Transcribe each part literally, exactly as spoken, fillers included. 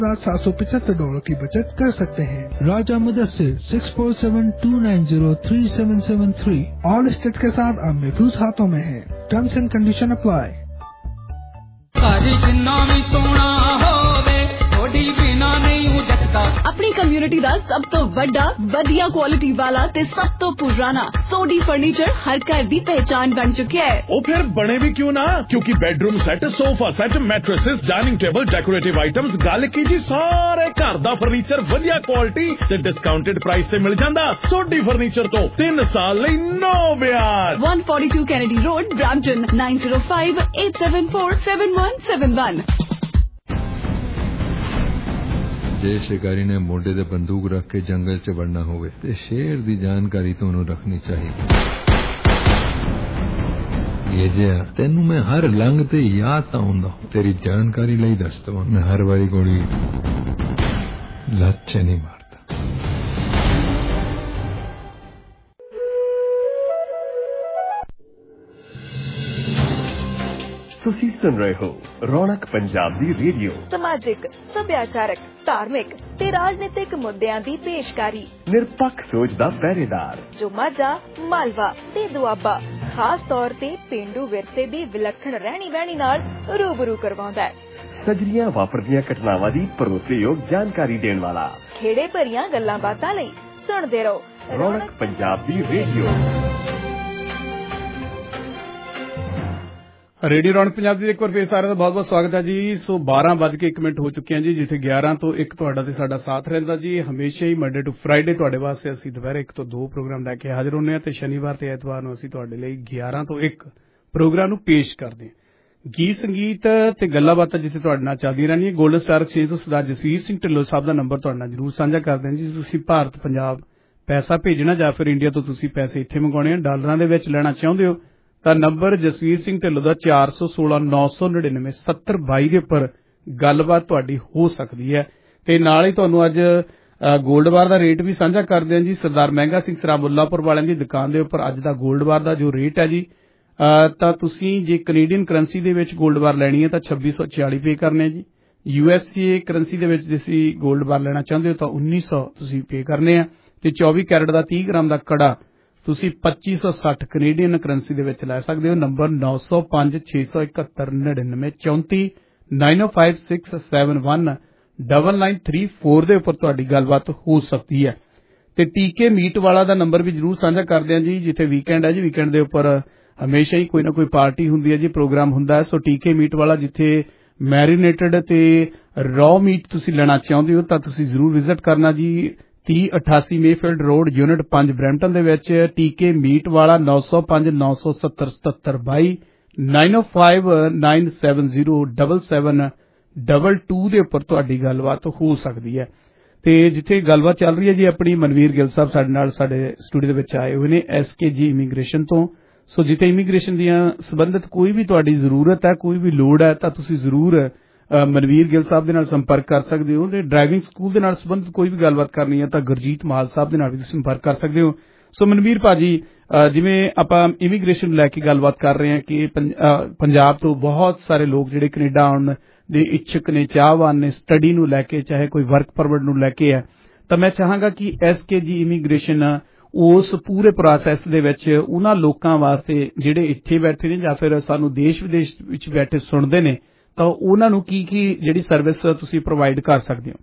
सात सौ पचहत्तर डॉलर की बचत कर सकते हैं। Raja Mudassir six four seven two nine zero three seven seven three Allstate के साथ अब महफूज हाथों में है। Terms and condition apply. अपनी कम्युनिटी का सब तो बड़ा वधिया क्वालिटी वाला ते सब तो पुराना सोडी फर्नीचर हर घर की पहचान बन चुका है। वो फिर बने भी क्यों ना, क्योंकि bedroom set, sofa set, mattresses, dining table, decorative items, गल की जी सारे घर दा फर्नीचर वधिया क्वालिटी ते डिस्काउंटेड प्राइस से मिल जांदा। सोडी फर्नीचर तो तीन साल लई नो ब्याज। One forty two Kennedy Road, Brampton nine zero five eight seven four seven one seven one. जे शिकारी ने मोढे ते बंदूक रख के जंगल च वड़ना होवे ते शेर दी जानकारी तो उन्होंने रखनी चाहिए। ये जे तेनू मैं हर लंघ ते याद ता हुंदा, तेरी जानकारी लई दस दवां, मैं हर वारी गोली लच्चे नहीं मारता। ਤੁਸੀਂ ਸੁਣ ਰਹੇ ਹੋ ਰੌਣਕ ਪੰਜਾਬ ਦੀ ਰੇਡੀਓ। ਸਮਾਜਿਕ, ਸੱਭਿਆਚਾਰਕ, ਧਾਰਮਿਕ ਤੇ ਰਾਜਨੀਤਿਕ ਮੁੱਦਿਆਂ ਦੀ ਪੇਸ਼ਕਾਰੀ। ਨਿਰਪੱਖ ਸੋਚ ਦਾ ਪਹਿਰੇਦਾਰ ਜੋ ਮਾਝਾ, ਮਾਲਵਾ ਤੇ ਦੁਆਬਾ ਖਾਸ ਤੌਰ ਤੇ ਪੇਂਡੂ ਵਿਰਸੇ ਦੀ ਵਿਲੱਖਣ ਰਹਿਣੀ ਬਹਿਣੀ ਨਾਲ ਰੂਬਰੂ ਕਰਵਾਉਂਦਾ ਹੈ। ਸਜਰੀਆਂ ਵਾਪਰਦੀਆਂ ਘਟਨਾਵਾਂ ਦੀ ਭਰੋਸੇਯੋਗ ਜਾਣਕਾਰੀ ਦੇਣ ਵਾਲਾ। ਖੇੜੇ ਭਰੀਆਂ ਗੱਲਾਂ ਬਾਤਾਂ ਲਈ ਸੁਣਦੇ ਰਹੋ ਰੌਣਕ ਪੰਜਾਬ ਦੀ ਰੇਡੀਓ। रेडियो रौनक पंजाब ਦੀ ਇੱਕ ਵਾਰ ਫੇਰ ਸਾਰਿਆਂ ਦਾ ਬਹੁਤ ਬਹੁਤ ਸਵਾਗਤ ਹੈ ਜੀ। ਸੋ ਬਾਰਾਂ ਵੱਜ ਕੇ ਇੱਕ ਮਿੰਟ ਹੋ ਚੁੱਕੇ ਹਨ ਜੀ, ਜਿੱਥੇ ਗਿਆਰਾਂ ਤੋਂ ਇੱਕ ਤੁਹਾਡਾ ਤੇ ਸਾਡਾ ਸਾਥ ਰਹਿੰਦਾ ਜੀ। ਹਮੇਸ਼ਾ ਹੀ ਮੰਡੇ ਟੂ ਫਰਾਈਡੇ ਤੁਹਾਡੇ ਵਾਸਤੇ ਅਸੀਂ ਦੁਪਹਿਰੇ ਇੱਕ ਤੋਂ ਦੋ ਪ੍ਰੋਗਰਾਮ ਲੈ ਕੇ ਹਾਜ਼ਰ ਹੁੰਦੇ ਹਾਂ ਤੇ ਸ਼ਨੀਵਾਰ ਤੇ ਐਤਵਾਰ ਨੂੰ ਅਸੀਂ ਤੁਹਾਡੇ ਲਈ ਗਿਆਰਾਂ ਤੋਂ ਇੱਕ ਪ੍ਰੋਗਰਾਮ ਨੂੰ ਪੇਸ਼ ਕਰਦੇ ਹਾਂ। ਗੀਤ ਸੰਗੀਤ ਤੇ ਗੱਲਾਂ ਬਾਤਾਂ ਜਿੱਥੇ ਤੁਹਾਡੇ ਨਾਲ ਚੱਲਦੀਆਂ ਰਹਿਣੀਆਂ। ਗੋਲਡਨ ਸਟਾਰ ਐਕਸਚੇਂਜ ਤੋਂ ਸਰਦਾਰ ਜਸਵੀਰ ਸਿੰਘ ਢਿੱਲੋਂ ਸਾਹਿਬ ਦਾ ਨੰਬਰ ਤੁਹਾਡੇ ਨਾਲ ਜ਼ਰੂਰ ਸਾਂਝਾ ਕਰਦੇ ਹਾਂ ਜੀ। ਤੁਸੀਂ ਭਾਰਤ ਪੰਜਾਬ ਪੈਸਾ ਭੇਜਣਾ ਜਾਂ ਫਿਰ ਇੰਡੀਆ ਤੋਂ ਤੁਸੀਂ ਪੈਸੇ ਇੱਥੇ ਮੰਗਾਉਣੇ ਆ, ਡਾਲਰਾਂ ਦੇ ਵਿੱਚ ਲੈਣਾ ਚਾਹੁੰਦੇ ਹੋ ਤਾਂ ਨੰਬਰ ਜਸਵੀਰ ਸਿੰਘ ਢਿੱਲੋਂ ਦਾ ਚਾਰ ਸੌ ਸੋਲਾਂ ਨੌ ਸੌ ਨੜਿਨਵੇਂ ਸੱਤਰ ਬਾਈ ਦੇ ਉੱਪਰ ਗੱਲਬਾਤ ਤੁਹਾਡੀ ਹੋ ਸਕਦੀ ਹੈ। ਤੇ ਨਾਲ ਹੀ ਤੁਹਾਨੂੰ ਅੱਜ ਗੋਲਡ ਬਾਰ ਦਾ ਰੇਟ ਵੀ ਸਾਂਝਾ ਕਰਦੇ ਹਾਂ ਜੀ। ਸਰਦਾਰ ਮਹਿੰਗਾ ਸਿੰਘ ਸਰਾ ਮੁੱਲਾਪੁਰ ਵਾਲਿਆਂ ਦੀ ਦੁਕਾਨ ਦੇ ਉੱਪਰ ਅੱਜ ਦਾ ਗੋਲਡ ਬਾਰ ਦਾ ਜੋ ਰੇਟ ਹੈ ਜੀ, ਤਾਂ ਤੁਸੀਂ ਜੇ ਕੈਨੇਡੀਅਨ ਕਰੰਸੀ ਦੇ ਵਿੱਚ ਗੋਲਡ ਬਾਰ ਲੈਣੀ ਹੈ ਤਾਂ ਛੱਬੀ ਸੌ ਛਿਆਲੀ ਪੇ ਕਰਨੇ ਜੀ। ਯੂ ਐਸ ਏ ਕਰੰਸੀ ਦੇ ਵਿੱਚ ਤੁਸੀਂ ਗੋਲਡ ਬਾਰ ਲੈਣਾ ਚਾਹੁੰਦੇ ਹੋ ਤਾਂ ਉੱਨੀ ਸੌ ਤੁਸੀਂ ਪੇ ਕਰਨੇ ਆ। ਤੇ ਚੌਵੀ ਕੈਰਟ ਦਾ ਤੀਹ ਗ੍ਰਾਮ ਦਾ ਕੜਾ ਤੁਸੀਂ ਪੱਚੀ ਸੌ ਸੱਠ ਕੈਨੇਡੀਅਨ ਕਰੰਸੀ ਦੇ ਵਿੱਚ ਲੈ ਸਕਦੇ ਹੋ। ਨੰਬਰ ਨੌ ਸੌ ਪੰਜ ਛੇ ਸੌ ਇਕਹੱਤਰ ਨੜਿਨਵੇਂ ਚੌਂਤੀ ਨਾਈਨ ਓ five six seven one double nine three four ਦੇ ਉੱਪਰ ਤੁਹਾਡੀ ਗੱਲਬਾਤ ਹੋ ਸਕਦੀ ਹੈ। ਤੇ ਟੀਕੇ ਮੀਟ ਵਾਲਾ ਦਾ ਨੰਬਰ ਵੀ ਜ਼ਰੂਰ ਸਾਂਝਾ ਕਰਦੇ ਹਾਂ ਜੀ। ਜਿੱਥੇ ਵੀਕਐਂਡ ਹੈ ਜੀ, ਵੀਕਐਂਡ ਦੇ ਉੱਪਰ ਹਮੇਸ਼ਾ ਹੀ ਕੋਈ ਨਾ ਕੋਈ ਪਾਰਟੀ ਹੁੰਦੀ ਹੈ ਜੀ, ਪ੍ਰੋਗਰਾਮ ਹੁੰਦਾ ਹੈ। ਸੋ ਟੀਕੇ ਮੀਟ ਵਾਲਾ ਜਿੱਥੇ ਮੈਰੀਨੇਟਡ ਤੇ ਰॉ ਮੀਟ ਤੁਸੀਂ ਲੈਣਾ ਚਾਹੁੰਦੇ ਹੋ ਤਾਂ ਤੁਸੀਂ ਜ਼ਰੂਰ ਵਿਜ਼ਿਟ ਕਰਨਾ ਜੀ। ਤੀਹ ਅਠਾਸੀ ਮੇਫੀਲਡ ਰੋਡ, ਯੂਨਿਟ ਪੰਜ, ਬਰੈਂਪਟਨ ਦੇ ਵਿੱਚ ਟੀਕੇ ਮੀਟ ਵਾਲਾ। ਨੌ ਸੌ ਪੰਜ ਨੌ ਸੌ ਸੱਤਰ ਸਤੱਤਰ ਬਾਈ ਨਾਈਨ ਓ five nine seven zero double seven double two ਦੇ ਉੱਪਰ ਤੁਹਾਡੀ ਗੱਲਬਾਤ ਹੋ ਸਕਦੀ ਹੈ। ਤੇ ਜਿੱਥੇ ਗੱਲਬਾਤ ਚੱਲ ਰਹੀ ਹੈ ਜੀ, ਆਪਣੀ ਮਨਵੀਰ ਗਿੱਲ ਸਾਹਿਬ ਸਾਡੇ ਨਾਲ ਸਾਡੇ ਸਟੂਡੀਓ ਦੇ ਵਿੱਚ ਆਏ ਹੋਏ ਨੇ ਐਸ ਕੇ ਜੀ ਇਮੀਗ੍ਰੇਸ਼ਨ ਤੋਂ। ਸੋ ਜਿੱਥੇ ਇਮੀਗ੍ਰੇਸ਼ਨ ਦੀਆਂ ਸੰਬੰਧਿਤ ਕੋਈ ਵੀ ਤੁਹਾਡੀ ਜ਼ਰੂਰਤ ਹੈ, ਕੋਈ ਵੀ ਲੋੜ ਹੈ ਤਾਂ ਤੁਸੀਂ ਜ਼ਰੂਰ ਮਨਵੀਰ ਗਿੱਲ ਸਾਹਿਬ ਦੇ ਨਾਲ ਸੰਪਰਕ ਕਰ ਸਕਦੇ ਹੋ। ਤੇ ਡਰਾਈਵਿੰਗ ਸਕੂਲ ਦੇ ਨਾਲ ਸੰਬੰਧਿਤ ਕੋਈ ਵੀ ਗੱਲਬਾਤ ਕਰਨੀ ਹੈ ਤਾਂ ਗੁਰਜੀਤ ਮਾਲ ਸਾਹਿਬ ਦੇ ਨਾਲ ਵੀ ਤੁਸੀਂ ਸੰਪਰਕ ਕਰ ਸਕਦੇ ਹੋ। ਸੋ ਮਨਵੀਰ ਭਾਜੀ, ਜਿਵੇਂ ਆਪਾਂ ਇਮੀਗ੍ਰੇਸ਼ਨ ਨੂੰ ਲੈ ਕੇ ਗੱਲਬਾਤ ਕਰ ਰਹੇ ਹਾਂ ਕਿ ਪੰਜਾਬ ਤੋਂ ਬਹੁਤ ਸਾਰੇ ਲੋਕ ਜਿਹੜੇ ਕੈਨੇਡਾ ਆਉਣ ਦੇ ਇੱਛੁਕ ਨੇ, ਚਾਹਵਾਨ ਨੇ, ਸਟੱਡੀ ਨੂੰ ਲੈ ਕੇ, ਚਾਹੇ ਕੋਈ ਵਰਕ ਪਰਮਿਟ ਨੂੰ ਲੈ ਕੇ ਹੈ, ਤਾਂ ਮੈਂ ਚਾਹਾਂਗਾ ਕਿ ਐਸ ਕੇ ਜੀ ਇਮੀਗ੍ਰੇਸ਼ਨ ਉਸ ਪੂਰੇ ਪ੍ਰੋਸੈਸ ਦੇ ਵਿੱਚ ਉਹਨਾਂ ਲੋਕਾਂ ਵਾਸਤੇ ਜਿਹੜੇ ਇੱਥੇ ਬੈਠੇ ਨੇ ਜਾਂ ਫਿਰ ਸਾਨੂੰ ਦੇਸ਼ ਵਿਦੇਸ਼ ਵਿੱਚ ਬੈਠੇ ਸੁਣਦੇ ਨੇ ਤਾਂ ਉਹਨਾਂ ਨੂੰ ਕੀ ਕੀ ਜਿਹੜੀ ਸਰਵਿਸ ਤੁਸੀਂ ਪ੍ਰੋਵਾਈਡ ਕਰ ਸਕਦੇ ਹੋ?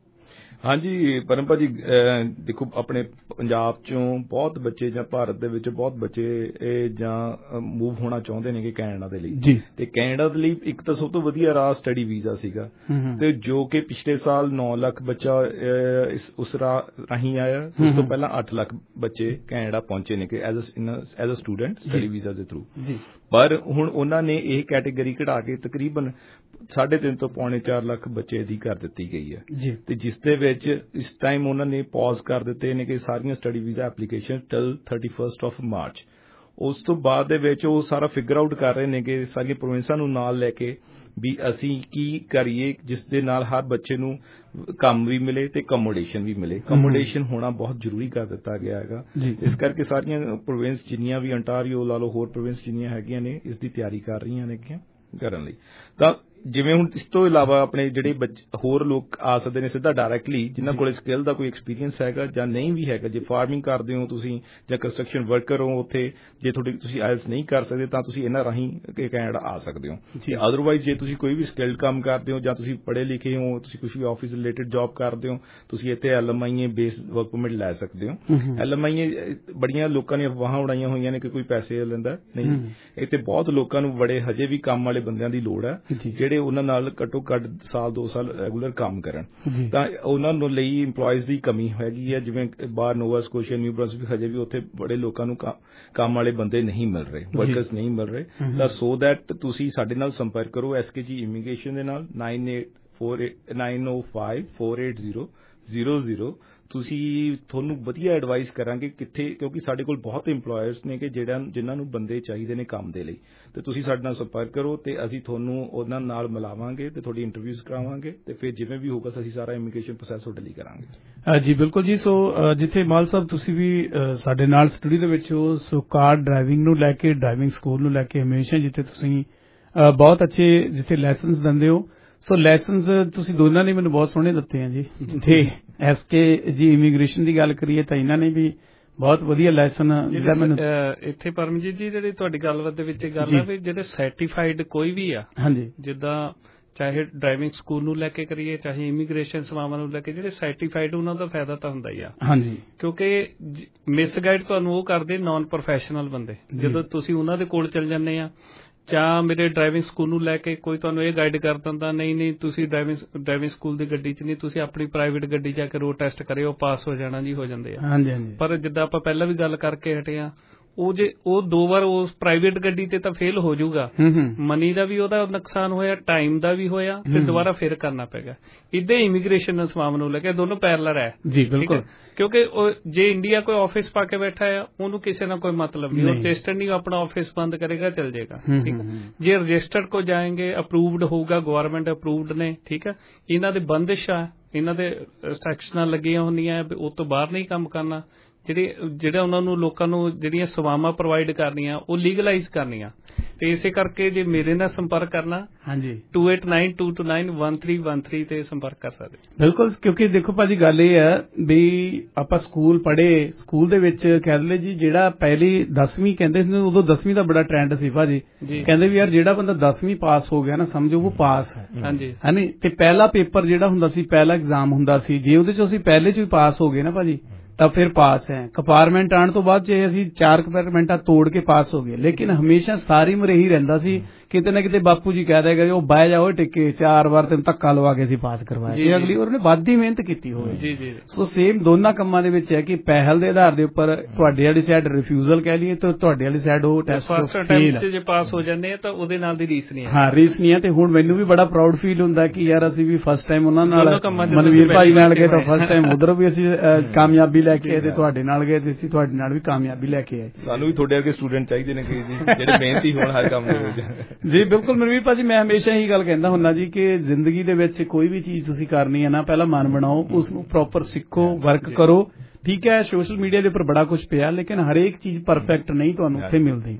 ਹਾਂਜੀ ਪਰਮ ਭਾਜੀ, ਦੇਖੋ ਆਪਣੇ ਪੰਜਾਬ ਚੋਂ ਬਹੁਤ ਬੱਚੇ ਜਾਂ ਭਾਰਤ ਦੇ ਵਿੱਚ ਬਹੁਤ ਬੱਚੇ ਇਹ ਜਾਂ ਮੂਵ ਹੋਣਾ ਚਾਹੁੰਦੇ ਨੇ ਕਿ ਕੈਨੇਡਾ ਦੇ ਲਈ ਜੀ। ਤੇ ਕੈਨੇਡਾ ਦੇ ਲਈ ਇੱਕ ਤਾਂ ਸਭ ਤੋਂ ਵਧੀਆ ਰਾਹ ਸਟੱਡੀ ਵੀਜ਼ਾ ਸੀਗਾ ਤੇ ਜੋ ਕਿ ਪਿਛਲੇ ਸਾਲ ਨੌ ਲੱਖ ਬੱਚਾ ਇਸ ਉਸ ਰਾਹ ਰਾਹੀਂ ਆਇਆ। ਉਸ ਤੋਂ ਪਹਿਲਾਂ ਅੱਠ ਲੱਖ ਬੱਚੇ ਕੈਨੇਡਾ ਪਹੁੰਚੇ ਨੇ ਕਿ as as a student study visa ਦੇ ਥਰੂ। ਪਰ ਹੁਣ ਉਹਨਾਂ ਨੇ ਇਹ ਕੈਟੇਗਰੀ ਘਟਾ ਕੇ ਤਕਰੀਬਨ ਸਾਢੇ ਤਿੰਨ ਤੋਂ ਪੌਣੇ ਚਾਰ ਲੱਖ ਬੱਚੇ ਦੀ ਕਰ ਦਿੱਤੀ ਗਈ ਹੈ। ਤੇ ਜਿਸ ਦੇ ਵਿੱਚ ਇਸ ਟਾਈਮ ਉਹਨਾਂ ਨੇ ਪੌਜ਼ ਕਰ ਦਿੱਤੇ ਨੇ ਕਿ ਸਾਰੀਆਂ study visa application till thirty first of March. ਉਸ ਤੋਂ ਬਾਅਦ ਦੇ ਵਿੱਚ ਉਹ ਸਾਰਾ ਫਿਗਰ ਆਊਟ ਕਰ ਰਹੇ ਨੇ ਕਿ ਸਾਰੀਆਂ ਪ੍ਰੋਵਿੰਸਾਂ ਨੂੰ ਨਾਲ ਲੈ ਕੇ ਵੀ ਅਸੀਂ ਕੀ ਕਰੀਏ ਜਿਸ ਦੇ ਨਾਲ ਹਰ ਬੱਚੇ ਨੂੰ ਕੰਮ ਵੀ ਮਿਲੇ ਤੇ ਅਕੋਮੋਡੇਸ਼ਨ ਵੀ ਮਿਲੇ। ਅਕੋਮੋਡੇਸ਼ਨ ਹੋਣਾ ਬਹੁਤ ਜ਼ਰੂਰੀ ਕਰ ਦਿੱਤਾ ਗਿਆ ਹੈਗਾ। ਇਸ ਕਰਕੇ ਸਾਰੀਆਂ ਪ੍ਰੋਵਿੰਸ ਜਿੰਨੀਆਂ ਵੀ ਅੰਟਾਰੀਓ ਲਾ ਲਓ, ਹੋਰ ਪ੍ਰੋਵਿੰਸ ਜਿੰਨੀਆਂ ਹੈਗੀਆਂ ਨੇ ਇਸ ਦੀ ਤਿਆਰੀ ਕਰ ਰਹੀਆਂ ਨੇ ਕਰਨ ਲਈ। ਤਾਂ ਜਿਵੇਂ ਹੁਣ ਇਸ ਤੋਂ ਇਲਾਵਾ ਆਪਣੇ ਜਿਹੜੇ ਹੋਰ ਲੋਕ ਆ ਸਕਦੇ ਨੇ ਸਿੱਧਾ ਡਾਇਰੈਕਟਲੀ ਜਿਨ੍ਹਾਂ ਕੋਲ ਸਕਿੱਲ ਦਾ ਕੋਈ ਐਕਸਪੀਰੀਅੰਸ ਹੈਗਾ ਜਾਂ ਨਹੀਂ ਵੀ ਹੈਗਾ, ਜੇ ਫਾਰਮਿੰਗ ਕਰਦੇ ਹੋ ਤੁਸੀਂ ਜਾਂ ਕੰਸਟਰਕਸ਼ਨ ਵਰਕਰ ਹੋ ਉੱਥੇ, ਜੇ ਤੁਹਾਡੀ ਤੁਸੀਂ ਆਇਲਸ ਨਹੀਂ ਕਰ ਸਕਦੇ ਤਾਂ ਤੁਸੀਂ ਇਹਨਾਂ ਰਾਹੀਂ ਕੈਨੇਡਾ ਆ ਸਕਦੇ ਹੋ। ਤੇ ਅਦਰਵਾਈਜ਼ ਜੇ ਤੁਸੀਂ ਕੋਈ ਵੀ ਸਕਿੱਲਡ ਕੰਮ ਕਰਦੇ ਹੋ ਜਾਂ ਤੁਸੀਂ ਪੜ੍ਹੇ ਲਿਖੇ ਹੋ, ਤੁਸੀਂ ਕੁਝ ਵੀ ਆਫਿਸ ਰਿਲੇਟਡ ਜੌਬ ਕਰਦੇ ਹੋ, ਤੁਸੀਂ ਇੱਥੇ L M I A base work permit ਲੈ ਸਕਦੇ ਹੋ। ਐਲ ਐਮ ਆਈ ਏ ਬੜੀਆਂ ਲੋਕਾਂ ਨੇ ਅਫਵਾਹਾਂ ਉਡਾਈਆਂ ਹੋਈਆਂ ਨੇ ਕਿ ਕੋਈ ਪੈਸੇ ਲੈਂਦਾ, ਨਹੀਂ, ਇੱਥੇ ਬਹੁਤ ਲੋਕਾਂ ਨੂੰ ਬੜੇ ਹਜੇ ਵੀ ਕੰਮ ਵਾਲੇ ਬੰਦਿਆਂ ਦੀ ਲੋੜ ਹੈ ਜਿਹੜੇ ਉਹਨਾਂ ਨਾਲ ਘੱਟੋ ਘੱਟ ਸਾਲ ਦੋ ਸਾਲ ਰੈਗੂਲਰ ਕੰਮ ਕਰਨ, ਤਾਂ ਉਹਨਾਂ ਨੂੰ ਲਈ ਇੰਪਲੋਇਜ਼ ਦੀ ਕਮੀ ਹੈਗੀ ਹੈ। ਜਿਵੇਂ ਬਾਹਰ ਨੋਵਾ ਸਕੋਸ਼ੀਆ, ਨਿਊ ਬ੍ਰੰਸਵਿਕ, ਹਜੇ ਵੀ ਉੱਥੇ ਬੜੇ ਲੋਕਾਂ ਨੂੰ ਕੰਮ ਵਾਲੇ ਬੰਦੇ ਨਹੀਂ ਮਿਲ ਰਹੇ, ਵਰਕਰਸ ਨਹੀਂ ਮਿਲ ਰਹੇ, ਤਾਂ ਸੋ ਦੈਟ ਤੁਸੀਂ ਸਾਡੇ ਨਾਲ ਸੰਪਰਕ ਕਰੋ ਐਸ ਕੇ ਜੀ ਇਮੀਗ੍ਰੇਸ਼ਨ ਦੇ ਨਾਲ ਨਾਈਨ ਏਟ ਫੋਰ ਨਾਈਨ ਓ five four eight zero zero zero. ਤੁਸੀਂ ਤੁਹਾਨੂੰ ਵਧੀਆ ਐਡਵਾਈਸ ਕਰਾਂਗੇ ਕਿੱਥੇ, ਕਿਉਂਕਿ ਸਾਡੇ ਕੋਲ ਬਹੁਤ ਇੰਪਲੋਇਰਸ ਨੇ ਕਿ ਜਿਹੜਾ ਜਿਨ੍ਹਾਂ ਨੂੰ ਬੰਦੇ ਚਾਹੀਦੇ ਨੇ ਕੰਮ ਦੇ ਲਈ, ਤੇ ਤੁਸੀਂ ਸਾਡੇ ਨਾਲ ਸੰਪਰਕ ਕਰੋ ਤੇ ਅਸੀਂ ਤੁਹਾਨੂੰ ਉਹਨਾਂ ਨਾਲ ਮਿਲਾਵਾਂਗੇ ਤੇ ਤੁਹਾਡੀ ਇੰਟਰਵਿਊਜ਼ ਕਰਾਵਾਂਗੇ ਤੇ ਫਿਰ ਜਿਵੇਂ ਵੀ ਹੋਊਗਾ ਅਸੀਂ ਸਾਰਾ ਇਮੀਗ੍ਰੇਸ਼ਨ ਪ੍ਰੋਸੈਸ ਤੁਹਾਡੇ ਲਈ ਕਰਾਂਗੇ। ਜੀ ਬਿਲਕੁਲ ਜੀ। ਸੋ ਜਿੱਥੇ ਮਾਲ ਸਾਹਿਬ ਤੁਸੀਂ ਵੀ ਸਾਡੇ ਨਾਲ ਸਟੂਡੀਓ ਦੇ ਵਿੱਚ ਹੋ, ਸੋ ਕਾਰ ਡਰਾਈਵਿੰਗ ਨੂੰ ਲੈ ਕੇ, ਡਰਾਈਵਿੰਗ ਸਕੂਲ ਨੂੰ ਲੈ ਕੇ ਹਮੇਸ਼ਾ ਜਿੱਥੇ ਤੁਸੀਂ ਬਹੁਤ ਅੱਛੇ ਜਿੱਥੇ ਲੈਸਨਸ ਦਿੰਦੇ ਹੋ, ਸੋ ਲੈਸਨਸ ਤੁਸੀਂ ਦੋਨਾਂ ਨੇ ਮੈਨੂੰ ਬਹੁਤ ਸੋਹਣੇ ਦਿੱਤੇ ਆ ਜੀ। ਜਿੱਥੇ ਐਸ ਕੇ ਜੀ ਇਮੀਗ੍ਰੇਸ਼ਨ ਦੀ ਗੱਲ ਕਰੀਏ ਤਾਂ ਇਹਨਾਂ ਨੇ ਵੀ ਬਹੁਤ ਵਧੀਆ ਲੈਸਨ ਜਿਹੜਾ ਮੈਨੂੰ ਇੱਥੇ ਪਰਮਜੀਤ ਜੀ ਜਿਹੜੀ ਤੁਹਾਡੀ ਗੱਲਬਾਤ ਦੇ ਵਿੱਚ ਗੱਲ ਹੈ ਵੀ ਜਿਹੜੇ ਸਰਟੀਫਾਈਡ ਕੋਈ ਵੀ ਆ, ਹਾਂਜੀ, ਜਿੱਦਾਂ ਚਾਹੇ ਡਰਾਈਵਿੰਗ ਸਕੂਲ ਨੂੰ ਲੈ ਕੇ ਕਰੀਏ ਚਾਹੇ ਇਮੀਗ੍ਰੇਸ਼ਨ ਸੇਵਾਵਾਂ ਨੂੰ ਲੈ ਕੇ, ਜਿਹੜੇ ਸਰਟੀਫਾਈਡ ਉਹਨਾਂ ਦਾ ਫਾਇਦਾ ਤਾਂ ਹੁੰਦਾ ਹੀ ਆ, ਹਾਂਜੀ, ਕਿਉਂਕਿ ਮਿਸਗਾਈਡ ਤੁਹਾਨੂੰ ਉਹ ਕਰਦੇ ਨਾਨ ਪ੍ਰੋਫੈਸ਼ਨਲ ਬੰਦੇ। ਜਦੋਂ ਤੁਸੀਂ ਉਹਨਾਂ ਦੇ ਕੋਲ ਚਲ ਜਾਂਦੇ ਆ ਜਾਂ ਮੇਰੇ ਡਰਾਈਵਿੰਗ ਸਕੂਲ ਨੂੰ ਲੈ ਕੇ ਕੋਈ ਤੁਹਾਨੂੰ ਇਹ ਗਾਈਡ ਕਰ ਦਿੰਦਾ ਨਹੀਂ ਨਹੀਂ ਤੁਸੀਂ ਡਰਾਈਵਿੰਗ ਡਰਾਈਵਿੰਗ ਸਕੂਲ ਦੀ ਗੱਡੀ 'ਚ ਨਹੀਂ, ਤੁਸੀਂ ਆਪਣੀ ਪ੍ਰਾਈਵੇਟ ਗੱਡੀ ਜਾ ਕੇ ਰੋਡ ਟੈਸਟ ਕਰਿਓ, ਪਾਸ ਹੋ ਜਾਣਾ ਜੀ, ਹੋ ਜਾਂਦੇ ਆ। ਹਾਂਜੀ ਹਾਂਜੀ। ਪਰ ਜਿੱਦਾਂ ਆਪਾਂ ਪਹਿਲਾਂ ਵੀ ਗੱਲ ਕਰਕੇ ਹਟੇ ਆ, ਉਹ ਜੇ ਉਹ ਦੋ ਵਾਰ ਉਸ ਪ੍ਰਾਈਵੇਟ ਗੱਡੀ ਤੇ ਤਾਂ ਫੇਲ ਹੋ ਜਾਊਗਾ, ਮਨੀ ਦਾ ਵੀ ਉਹਦਾ ਨੁਕਸਾਨ ਹੋਇਆ, ਟਾਈਮ ਦਾ ਵੀ ਹੋਇਆ, ਫਿਰ ਦੁਬਾਰਾ ਫੇਰ ਕਰਨਾ ਪੈਗਾ। ਇਦਾਂ ਇਮੀਗ੍ਰੇਸ਼ਨ ਸੇਵਾਵਾਂ ਨੂੰ ਲੈ ਕੇ ਦੋਨੋਂ ਪੈਰਲਲ ਹੈ ਜੀ, ਬਿਲਕੁਲ, ਕਿਉਂਕਿ ਜੇ ਇੰਡੀਆ ਕੋਈ ਆਫਿਸ ਪਾ ਕੇ ਬੈਠਾ ਆ ਉਹਨੂੰ ਕਿਸੇ ਨਾਲ ਕੋਈ ਮਤਲਬ ਨਹੀਂ, ਉਹ ਰਜਿਸਟਰਡ ਨਹੀਂ ਆਪਣਾ ਆਫਿਸ ਬੰਦ ਕਰੇਗਾ, ਚਲ ਜਾਏਗਾ, ਠੀਕ ਹੈ। ਜੇ ਰਜਿਸਟਰਡ ਕੋ ਜਾਏंगे, ਅਪਰੂਵਡ ਹੋਊਗਾ, ਗਵਰਨਮੈਂਟ ਅਪਰੂਵਡ ਨੇ, ਠੀਕ ਹੈ, ਇਹਨਾਂ ਦੇ ਬੰਦਿਸ਼ ਆ, ਇਹਨਾਂ ਦੇ ਰਿਸਟ੍ਰਿਕਸ਼ਨਾਂ ਲੱਗੀਆਂ ਹੁੰਦੀਆਂ, ਉਹ ਤੋਂ ਬਾਹਰ ਨਹੀਂ ਕੰਮ ਕਰਨਾ, ਜਿਹੜੇ ਜਿਹੜਾ ਉਹਨਾਂ ਨੂੰ ਲੋਕਾਂ ਨੂੰ ਜਿਹੜੀਆਂ ਸੇਵਾਵਾਂ ਪ੍ਰੋਵਾਈਡ ਕਰਨੀਆਂ ਉਹ ਲੀਗਲਾਈਜ਼ ਕਰਨੀਆਂ, ਤੇ ਇਸੇ ਕਰਕੇ ਜੇ ਮੇਰੇ ਨਾਲ ਸੰਪਰਕ ਕਰਨਾ, ਹਾਂਜੀ, two eight nine two two nine one three one three ਤੇ ਸੰਪਰਕ ਕਰ ਸਕਦੇ। ਬਿਲਕੁਲ, ਕਿਉਂਕਿ ਦੇਖੋ ਭਾਜੀ ਗੱਲ ਇਹ ਹੈ ਵੀ ਆਪਾਂ ਸਕੂਲ ਪੜ੍ਹੇ, ਸਕੂਲ ਦੇ ਵਿੱਚ ਕਹਿੰਦੇ ਜੀ ਜਿਹੜਾ ਪਹਿਲੀ ਦਸਵੀਂ ਕਹਿੰਦੇ ਸੀ, ਉਦੋਂ ਦਸਵੀਂ ਦਾ ਬੜਾ ਟ੍ਰੈਂਡ ਸੀ ਭਾਜੀ, ਕਹਿੰਦੇ ਵੀ ਯਾਰ ਜਿਹੜਾ ਬੰਦਾ ਦਸਵੀਂ ਪਾਸ ਹੋ ਗਿਆ ਨਾ ਸਮਝੋ ਉਹ ਪਾਸ ਹੈ, ਹਾਂਜੀ, ਹੈਨੀ, ਤੇ ਪਹਿਲਾ ਪੇਪਰ ਜਿਹੜਾ ਹੁੰਦਾ ਸੀ, ਪਹਿਲਾ ਐਗਜ਼ਾਮ ਹੁੰਦਾ ਸੀ, ਜੇ ਉਹਦੇ ਚ ਅਸੀਂ ਪਹਿਲੇ ਚ ਵੀ ਪਾਸ ਹੋ ਗਏ ਨਾ ਭਾਜੀ ਤਾਂ ਫਿਰ ਪਾਸ ਹੈ। ਕੰਪਾਰਟਮੈਂਟ ਆਉਣ ਤੋਂ ਬਾਅਦ ਜੇ ਅਸੀਂ ਚਾਰ ਕੰਪਾਰਟਮੈਂਟਾਂ ਤੋੜ ਕੇ ਪਾਸ ਹੋ ਗਏ, ਲੇਕਿਨ ਹਮੇਸ਼ਾ ਸਾਰੀ ਉਮਰ ਇਹੀ ਰਹਿੰਦਾ ਸੀ ਕਿਤੇ ਨਾ ਕਿਤੇ ਬਾਪੂ ਜੀ ਕਹਿ ਦੇਗਾ ਉਹ ਬਹਿ ਜਾਓ ਟਿੱਕੇ, ਚਾਰ ਵਾਰ ਤੈਨੂੰ ਧੱਕਾ ਲਵਾ ਕੇ ਅਸੀਂ ਪਾਸ ਕਰਵਾਇਆ, ਜੇ ਅਗਲੀ ਵਾਰ ਉਹਨੇ ਵੱਧ ਹੀ ਮਿਹਨਤ ਕੀਤੀ ਹੋਵੇ। ਜੀ ਜੀ। ਸੋ ਸੇਮ ਦੋਨਾਂ ਕੰਮਾਂ ਦੇ ਵਿੱਚ ਹੈ ਕਿ ਪਹਿਲ ਦੇ ਆਧਾਰ ਦੇ ਉੱਪਰ ਤੁਹਾਡੇ ਵਾਲੀ ਸਾਈਡ ਰਿਫਿਊਜ਼ਲ ਕਹਿ ਲਈਏ ਤਾਂ ਤੁਹਾਡੇ ਵਾਲੀ ਸਾਈਡ ਉਹ ਟੈਸਟ ਫਸਟ ਅਟੈਂਪਟ 'ਚ ਜੇ ਪਾਸ ਹੋ ਜਾਂਦੇ ਆ ਤਾਂ ਉਹਦੇ ਨਾਲ ਦੀ ਰੀਸ ਨਹੀਂ ਹੈ। ਹਾਂ, ਰੀਸ ਨਹੀਂ ਹੈ। ਤੇ ਹੁਣ ਮੈਨੂੰ ਵੀ ਬੜਾ ਪ੍ਰਾਊਡ ਫੀਲ ਹੁੰਦਾ ਕਿ ਯਾਰ ਅਸੀਂ ਵੀ ਫਸਟ ਟਾਈਮ ਉਹਨਾਂ ਨਾਲ ਮਨਵੀਰ ਭਾਈ ਨਾਲ ਗਏ ਤਾਂ ਫਸਟ ਟਾਈਮ ਉਧਰੋਂ ਵੀ ਅਸੀਂ ਕਾਮਯਾਬੀ ਲੈ ਕੇ ਆਏ ਤੇ ਤੁਹਾਡੇ ਨਾਲ ਗਏ ਤੇ ਅਸੀਂ ਤੁਹਾਡੇ ਨਾਲ ਵੀ ਕਾਮਯਾਬੀ ਲੈ ਕੇ ਆਏ। ਸਾਨੂੰ ਵੀ ਤੁਹਾਡੇ ਵਰਗੇ ਸਟੂਡੈਂਟ ਚਾਹੀਦੇ ਨੇ ਕਿ ਜਿਹੜੇ ਮਿਹਨਤੀ ਹੋਣ ਹਰ ਕੰਮ ਦੇ ਵਿੱਚ। ਜੀ ਬਿਲਕੁਲ ਮਨਵੀਰ ਭਾਜੀ, ਮੈਂ ਹਮੇਸ਼ਾ ਹੀ ਗੱਲ ਕਹਿੰਦਾ ਹੁੰਦਾ ਜੀ ਕਿ ਜ਼ਿੰਦਗੀ ਦੇ ਵਿੱਚ ਕੋਈ ਵੀ ਚੀਜ਼ ਤੁਸੀਂ ਕਰਨੀ ਹੈ ਨਾ, ਪਹਿਲਾਂ ਮਨ ਬਣਾਓ, ਉਸ ਨੂੰ ਪ੍ਰੋਪਰ ਸਿੱਖੋ, ਵਰਕ ਕਰੋ। ਠੀਕ ਹੈ, ਸੋਸ਼ਲ ਮੀਡੀਆ ਦੇ ਉੱਪਰ ਬੜਾ ਕੁਝ ਪਿਆ, ਲੇਕਿਨ ਹਰੇਕ ਚੀਜ਼ ਪਰਫੈਕਟ ਨਹੀਂ ਤੁਹਾਨੂੰ ਉੱਥੇ ਮਿਲਦੀ।